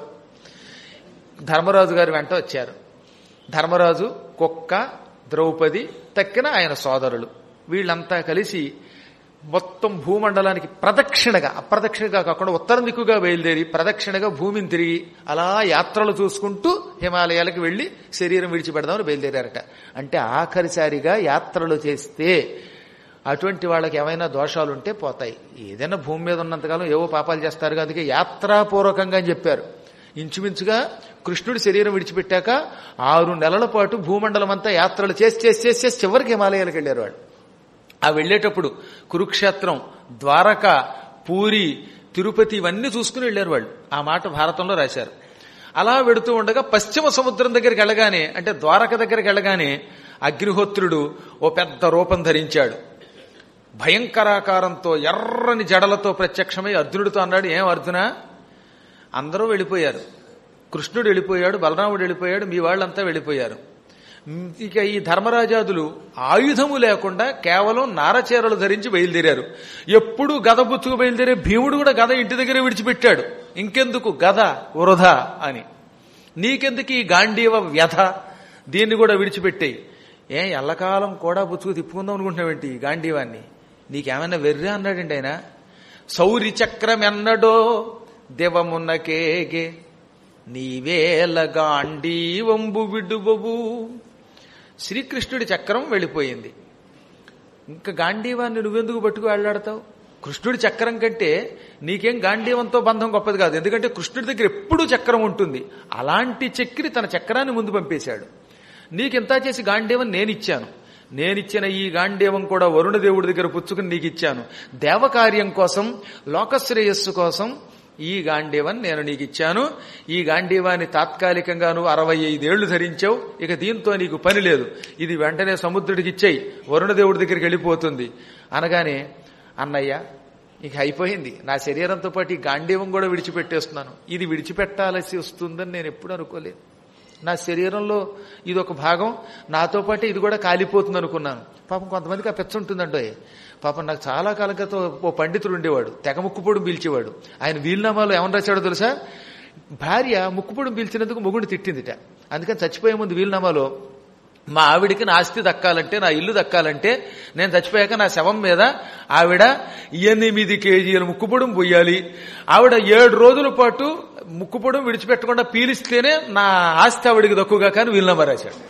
ధర్మరాజు గారి వెంట వచ్చారు. ధర్మరాజు, కుక్క, ద్రౌపది, తక్కిన ఆయన సోదరులు వీళ్ళంతా కలిసి మొత్తం భూమండలానికి ప్రదక్షిణగా, అప్రదక్షిణగా కాకుండా ఉత్తరం దిక్కుగా బయలుదేరి ప్రదక్షిణగా భూమిని తిరిగి అలా యాత్రలు చూసుకుంటూ హిమాలయాలకు వెళ్లి శరీరం విడిచిపెడదామని బయలుదేరారట. అంటే ఆఖరిసారిగా యాత్రలు చేస్తే అటువంటి వాళ్ళకి ఏమైనా దోషాలుంటే పోతాయి. ఏదైనా భూమి మీద ఉన్నంతకాలం ఏవో పాపాలు చేస్తారు. అందుకే యాత్రాపూర్వకంగా అని చెప్పారు. ఇంచుమించుగా కృష్ణుడి శరీరం విడిచిపెట్టాక ఆరు నెలల పాటు భూమండలం అంతా యాత్రలు చేసి చేసి చేసి చేసి చివరికి హిమాలయాలకు వెళ్లారు వాళ్ళు. ఆ వెళ్లేటప్పుడు కురుక్షేత్రం, ద్వారక, పూరి, తిరుపతి ఇవన్నీ చూసుకుని వెళ్లారు వాళ్ళు. ఆ మాట భారతంలో రాశారు. అలా వెడుతూ ఉండగా పశ్చిమ సముద్రం దగ్గరికి వెళ్ళగానే, అంటే ద్వారక దగ్గరికి వెళ్ళగానే అగ్నిహోత్రుడు ఓ పెద్ద రూపం ధరించాడు. భయంకరాకారంతో ఎర్రని జడలతో ప్రత్యక్షమై అర్జునుడితో అన్నాడు, ఏం అర్జున, అందరూ వెళ్ళిపోయారు, కృష్ణుడు వెళ్ళిపోయాడు, బలరాముడు వెళ్ళిపోయాడు, మీ వాళ్ళంతా వెళ్ళిపోయారు. ఇక ఈ ధర్మరాజాదులు ఆయుధము లేకుండా కేవలం నారచీరలు ధరించి బయలుదేరారు. ఎప్పుడు గద బుచ్చుకు బయలుదేరే భీముడు కూడా గద ఇంటి దగ్గరే విడిచిపెట్టాడు. ఇంకెందుకు గద వృధా అని, నీకెందుకు ఈ గాంధీవ వ్యధ, దీన్ని కూడా విడిచిపెట్టేయి. ఏ ఎల్లకాలం కూడా బుచ్చుకు తిప్పుకుందాం అనుకుంటున్నావేంటి ఈ గాంధీవాన్ని, నీకేమైనా వెర్రా అన్నాడండి ఆయన. సౌరి చక్రం ఎన్నడో దేవమున్నకేగే నీవేల గాంధీవంబు విడుబబు. శ్రీకృష్ణుడి చక్రం వెళ్ళిపోయింది, ఇంకా గాంధీవాన్ని నువ్వెందుకు పట్టుకు వెళ్లాడతావు? కృష్ణుడి చక్రం కంటే నీకేం గాంధీవంతో బంధం గొప్పది కాదు, ఎందుకంటే కృష్ణుడి దగ్గర ఎప్పుడూ చక్రం ఉంటుంది. అలాంటి చక్రి తన చక్రాన్ని ముందు పంపేశాడు. నీకింత చేసి గాంధీవం నేనిచ్చాను, నేనిచ్చిన ఈ గాంధీవం కూడా వరుణదేవుడి దగ్గర పుచ్చుకుని నీకు ఇచ్చాను. దేవకార్యం కోసం, లోకశ్రేయస్సు కోసం ఈ గాంధీవం నేను నీకు ఇచ్చాను. ఈ గాంధీవాన్ని తాత్కాలికంగా నువ్వు అరవై ఐదేళ్లు ధరించావు, ఇక దీంతో నీకు పని లేదు, ఇది వెంటనే సముద్రుడికి ఇచ్చేయి, వరుణదేవుడి దగ్గరికి వెళ్ళిపోతుంది అనగానే, అన్నయ్య ఇక అయిపోయింది, నా శరీరంతో పాటు ఈ గాంధీవం కూడా విడిచిపెట్టేస్తున్నాను, ఇది విడిచిపెట్టాల్సి వస్తుందని నేను ఎప్పుడు అనుకోలేదు. నా శరీరంలో ఇది ఒక భాగం, నాతో పాటు ఇది కూడా కాలిపోతుంది అనుకున్నాను. పాపం కొంతమందికి ఆ పెచ్చ ఉంటుందండో. పాపం నాకు చాలా కాలం క్రితం ఓ పండితుడు ఉండేవాడు, తెగ ముక్కుపొడి పీల్చేవాడు. ఆయన వీలునామాలో ఏమని రాశాడో తెలుసా? భార్య ముక్కుపొడి పీల్చినందుకు మొగుడిని తిట్టిందిట. అందుకని చచ్చిపోయే ముందు వీలునామాలో, మా ఆవిడికి నా ఆస్తి దక్కాలంటే, నా ఇల్లు దక్కాలంటే నేను చచ్చిపోయాక నా శవం మీద ఆవిడ ఎనిమిది కేజీల ముక్కుపొడం పోయాలి, ఆవిడ ఏడు రోజుల పాటు ముక్కుపొడం విడిచిపెట్టకుండా పీలిస్తేనే నా ఆస్తి ఆవిడికి దక్కుగా కానీ వీలునామా రాశాడు.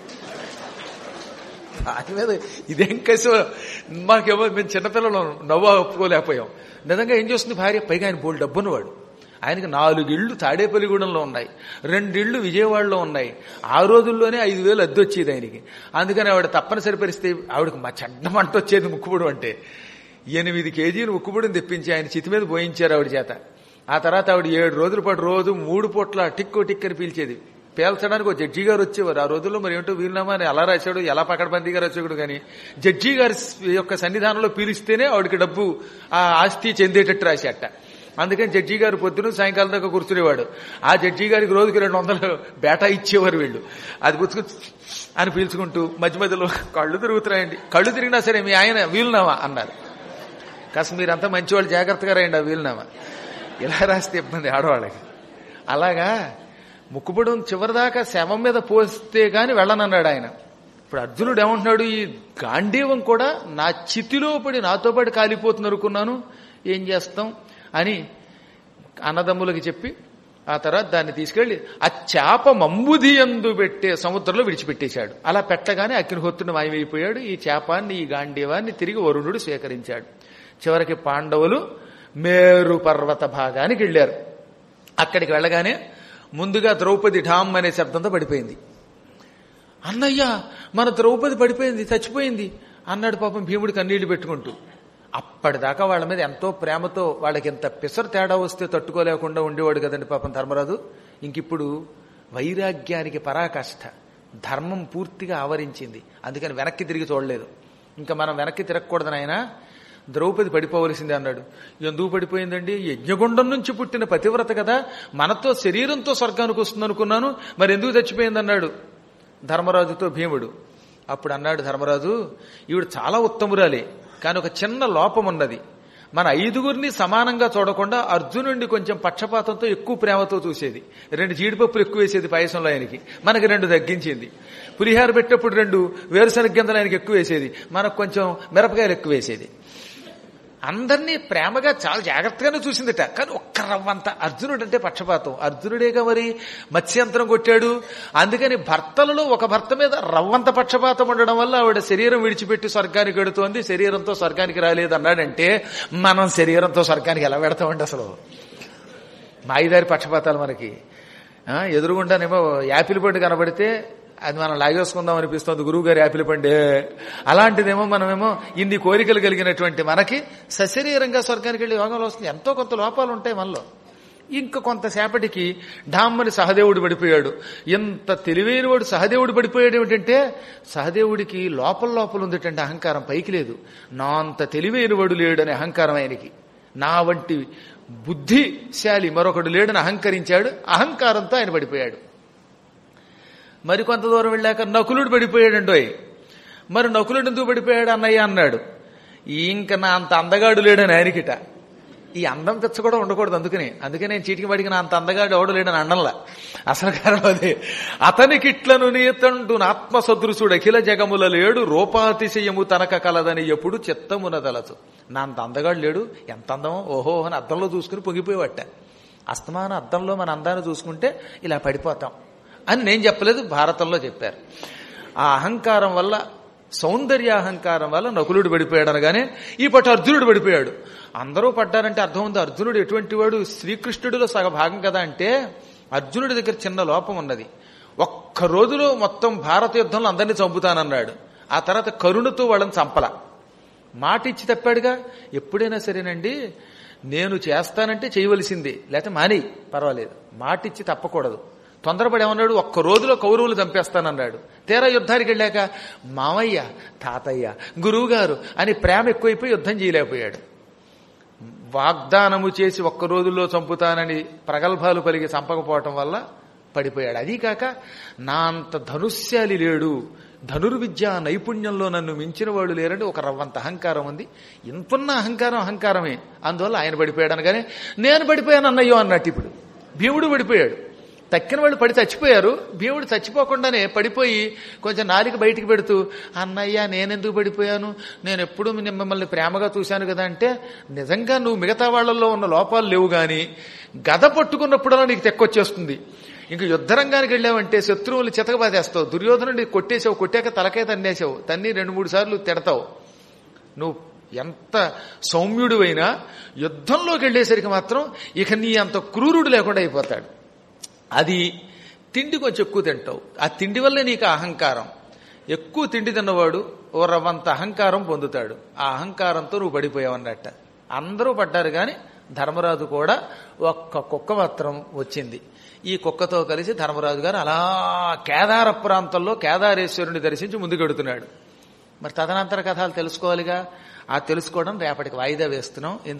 దాని మీద ఇదేం కసో, మాకేమో మేము చిన్నపిల్లలు నవ్వు ఒప్పుకోలేకపోయాం. నిజంగా ఏం చేస్తుంది భార్య? పైగా ఆయన బోల్డ్ డబ్బున్నవాడు, ఆయనకి నాలుగు ఇళ్లు తాడేపల్లిగూడెంలో ఉన్నాయి, రెండిళ్లు విజయవాడలో ఉన్నాయి. ఆ రోజుల్లోనే ఐదు వేలు అద్దె వచ్చేది ఆయనకి. అందుకని ఆవిడ తప్పనిసరి పరిస్థితి, ఆవిడకి మా చెడ్డమంట వచ్చేది ముక్కుపొడు అంటే. ఎనిమిది కేజీలు ముక్కుపొడిని తెప్పించి ఆయన చితి మీద పోయించారు ఆవిడ చేత. ఆ తర్వాత ఆవిడ ఏడు రోజుల పాటు రోజు మూడు పూట్ల టిక్కు టిక్కని పీల్చేది. పేల్చడానికి ఒక జడ్జి గారు వచ్చేవారు. ఆ రోజుల్లో మరి ఏంటో వీలునామా అని ఎలా రాశాడు, ఎలా పకడ్బందీగా రాశాడు, కానీ జడ్జి గారి యొక్క సన్నిధానంలో పీలిస్తేనే ఆవిడకి డబ్బు, ఆ ఆస్తి చెందేటట్టు రాశాట. అందుకని జడ్జి గారు పొద్దున సాయంకాలం దాకా కూర్చునేవాడు. ఆ జడ్జి గారికి రోజుకి రెండు వందలు బేటా ఇచ్చేవారు వీళ్ళు. అది పుచ్చుకు అని పీల్చుకుంటూ మధ్య మధ్యలో కళ్ళు తిరుగుతున్నాయండి. కళ్ళు తిరిగినా సరే మీ ఆయన వీలునామా అన్నారు. కాస్త మీరంతా మంచివాళ్ళు, జాగ్రత్తగా రాయండి ఆ వీలునామా, ఇలా రాస్తే ఇబ్బంది ఆడవాళ్ళకి. అలాగా ముక్కుపొడం చివరిదాకా శవం మీద పోస్తే గాని వెళ్ళనన్నాడు ఆయన. ఇప్పుడు అర్జునుడు ఏమంటున్నాడు? ఈ గాంధీవం కూడా నా చితిలో పడి నాతో పాటు కాలిపోతుంది అనుకున్నాను, ఏం చేస్తాం అని అన్నదమ్ములకి చెప్పి ఆ తర్వాత దాన్ని తీసుకెళ్లి ఆ చేప మంబుది యందు పెట్టే సముద్రంలో విడిచిపెట్టేశాడు. అలా పెట్టగానే అగ్నిహోత్రుడు మాయమైపోయాడు. ఈ చేపాన్ని, ఈ గాంధీవాన్ని తిరిగి వరుణుడు స్వీకరించాడు. చివరికి పాండవులు మేరు పర్వత భాగానికి వెళ్లారు. అక్కడికి వెళ్ళగానే ముందుగా ద్రౌపది ఢామ్ అనే శబ్దంతో పడిపోయింది. అన్నయ్య మన ద్రౌపది పడిపోయింది, చచ్చిపోయింది అన్నాడు పాపం భీముడు కన్నీళ్లు పెట్టుకుంటూ. అప్పటిదాకా వాళ్ళ మీద ఎంతో ప్రేమతో, వాళ్ళకి ఎంత పిసరు తేడా వస్తే తట్టుకోలేకుండా ఉండేవాడు కదండి పాపం ధర్మరాజు. ఇంకిప్పుడు వైరాగ్యానికి పరాకాష్ఠ, ధర్మం పూర్తిగా ఆవరించింది. అందుకని వెనక్కి తిరిగి చూడలేదు. ఇంకా మనం వెనక్కి తిరగకూడదు నాయన, ద్రౌపది పడిపోవలసిందే అన్నాడు. ఎందుకు పడిపోయిందండి? యజ్ఞగుండం నుంచి పుట్టిన పతివ్రత కదా, మనతో శరీరంతో స్వర్గానికి వస్తుంది అనుకున్నాను, మరి ఎందుకు చచ్చిపోయిందన్నాడు ధర్మరాజుతో భీముడు. అప్పుడు అన్నాడు ధర్మరాజు, ఈవిడ చాలా ఉత్తమురాలే, కానీ ఒక చిన్న లోపం ఉన్నది. మన ఐదుగురిని సమానంగా చూడకుండా అర్జునుడిని కొంచెం పక్షపాతంతో ఎక్కువ ప్రేమతో చూసేది. రెండు జీడిపప్పులు ఎక్కువ వేసేది పాయసంలో ఆయనకి, మనకి రెండు తగ్గించింది. పులిహార పెట్టేప్పుడు రెండు వేరుశనగ గింజలు ఆయనకి ఎక్కువ వేసేది, మనకు కొంచెం మిరపకాయలు ఎక్కువ వేసేది. అందరినీ ప్రేమగా చాలా జాగ్రత్తగానే చూసిందట. కానీ ఒక్క రవ్వంత అర్జునుడు అంటే పక్షపాతం. అర్జునుడేగా మరి మత్స్యంతరం కొట్టాడు. అందుకని భర్తలలో ఒక భర్త మీద రవ్వంత పక్షపాతం ఉండడం వల్ల ఆవిడ శరీరం విడిచిపెట్టి స్వర్గానికి వెడుతోంది, శరీరంతో స్వర్గానికి రాలేదు అన్నాడంటే మనం శరీరంతో స్వర్గానికి ఎలా పెడతామండి? అసలు మాయిదారి పక్షపాతాలు మనకి. ఎదురుగుండానేమో యాపిల్ పండు కనబడితే అది మనం లాగేసుకుందాం అనిపిస్తుంది, గురువు గారి యాపిల్ పండే. అలాంటిదేమో మనమేమో ఇన్ని కోరికలు కలిగినటువంటి మనకి సశరీరంగా స్వర్గానికి వెళ్ళి యోగంలో వస్తుంది. ఎంతో కొంత లోపాలు ఉంటాయి మనలో. ఇంక కొంతసేపటికి ఢామ్మని సహదేవుడు పడిపోయాడు. ఎంత తెలివైన వాడు సహదేవుడు పడిపోయాడు ఏమిటంటే, సహదేవుడికి లోపల లోపల ఉందిటంటే అహంకారం, పైకి లేదు. నా అంత తెలివైన వాడు లేడనే అహంకారం ఆయనకి. నా వంటి బుద్ధిశాలి మరొకడు లేడని అహంకరించాడు. అహంకారంతో ఆయన పడిపోయాడు. మరి కొంత దూరం వెళ్ళాక నకులుడు పడిపోయాడండోయ్. మరి నకులుడు ఎందుకు పడిపోయాడు అన్నయ్య అన్నాడు. ఇంక నా అంత అందగాడు లేడని ఆయనకిట. ఈ అందం తెచ్చ కూడా ఉండకూడదు. అందుకని అందుకని నేను చీటికి పడికి నా అంత అందగాడు ఎవడు లేడని అండంలా. అసలు కారణం అదే. అతనికిట్లను నీతండు ఆత్మ సదృశుడు అఖిల జగముల లేడు, రూపాతిశయము తనక కలదని ఎప్పుడు చిత్తమున తలచు. నా అంత అందగాడు లేడు, ఎంత అందమో ఓహో అని అద్దంలో చూసుకుని పొంగిపోయేవట. అస్తమాన అద్దంలో మన అందాన్ని చూసుకుంటే ఇలా పడిపోతాం అని నేను చెప్పలేదు, భారతంలో చెప్పారు. ఆ అహంకారం వల్ల, సౌందర్యాహంకారం వల్ల నకులుడు పడిపోయాడు అనగానే ఈ పట్టు అర్జునుడు పడిపోయాడు. అందరూ పడ్డారంటే అర్థం ఉంది, అర్జునుడు ఎటువంటి వాడు? శ్రీకృష్ణుడిలో సగ భాగం కదా. అంటే అర్జునుడి దగ్గర చిన్న లోపం ఉన్నది. ఒక్క రోజులో మొత్తం భారత యుద్ధంలో అందరినీ చంపుతానన్నాడు. ఆ తర్వాత కరుణతో వాళ్ళని చంపల. మాట ఇచ్చి తప్పాడుగా. ఎప్పుడైనా సరేనండి, నేను చేస్తానంటే చేయవలసిందే, లేకపోతే మానేయి పర్వాలేదు, మాట ఇచ్చి తప్పకూడదు. తొందరపడి ఏమన్నాడు, ఒక్క రోజులో కౌరవులు చంపేస్తానన్నాడు. తీరా యుద్ధానికి వెళ్ళాక మామయ్య, తాతయ్య, గురువుగారు అని ప్రేమ ఎక్కువైపోయి యుద్ధం చేయలేకపోయాడు. వాగ్దానము చేసి ఒక్క రోజుల్లో చంపుతానని ప్రగల్భాలు పలిగి చంపకపోవటం వల్ల పడిపోయాడు. అదీ కాక నా అంత ధనుశ్శాలి లేడు, ధనుర్విద్యా నైపుణ్యంలో నన్ను మించిన వాడు లేరంటే ఒక రవ్వంత అహంకారం ఉంది. ఇంతున్న అహంకారం అహంకారమే. అందువల్ల ఆయన పడిపోయాడు అనగానే నేను పడిపోయాను అన్నయ్యో అన్నట్టు ఇప్పుడు భీముడు పడిపోయాడు. తక్కిన వాళ్ళు పడి చచ్చిపోయారు. భీముడు చచ్చిపోకుండానే పడిపోయి కొంచెం నాలిక బయటికి పెడుతూ, అన్నయ్య నేనెందుకు పడిపోయాను, నేను ఎప్పుడు మిమ్మల్ని ప్రేమగా చూశాను కదా అంటే, నిజంగా నువ్వు మిగతా వాళ్లలో ఉన్న లోపాలు లేవు గాని గద పట్టుకున్నప్పుడల్లా నీకు తెక్కొచ్చేస్తుంది. ఇంక యుద్ధరంగానికి వెళ్ళావంటే శత్రువులు చితకబాదేస్తావు. దుర్యోధనుడిని కొట్టేసావు, కొట్టాక తలకాయ తన్నేసావు, తన్ని రెండు మూడు సార్లు తిడతావు. నువ్వు ఎంత సౌమ్యుడు అయినా యుద్ధంలోకి వెళ్ళేసరికి మాత్రం ఇక నీ అంత క్రూరుడు లేకుండా అయిపోతాడు. అది తిండి కొంచెం ఎక్కువ తింటావు, ఆ తిండి వల్లే నీకు అహంకారం. ఎక్కువ తిండి తిన్నవాడు ఓ రవ్వంత అహంకారం పొందుతాడు. ఆ అహంకారంతో నువ్వు పడిపోయావన్నట్ట. అందరూ పడ్డారు గాని ధర్మరాజు కూడా ఒక్క కుక్క మాత్రం వచ్చింది. ఈ కుక్కతో కలిసి ధర్మరాజు గారు అలా కేదార ప్రాంతంలో కేదారేశ్వరుని దర్శించి ముందుకెడుతున్నాడు. మరి తదనంతర కథలు తెలుసుకోవాలిగా. ఆ తెలుసుకోవడం రేపటికి వాయిదా వేస్తున్నాం.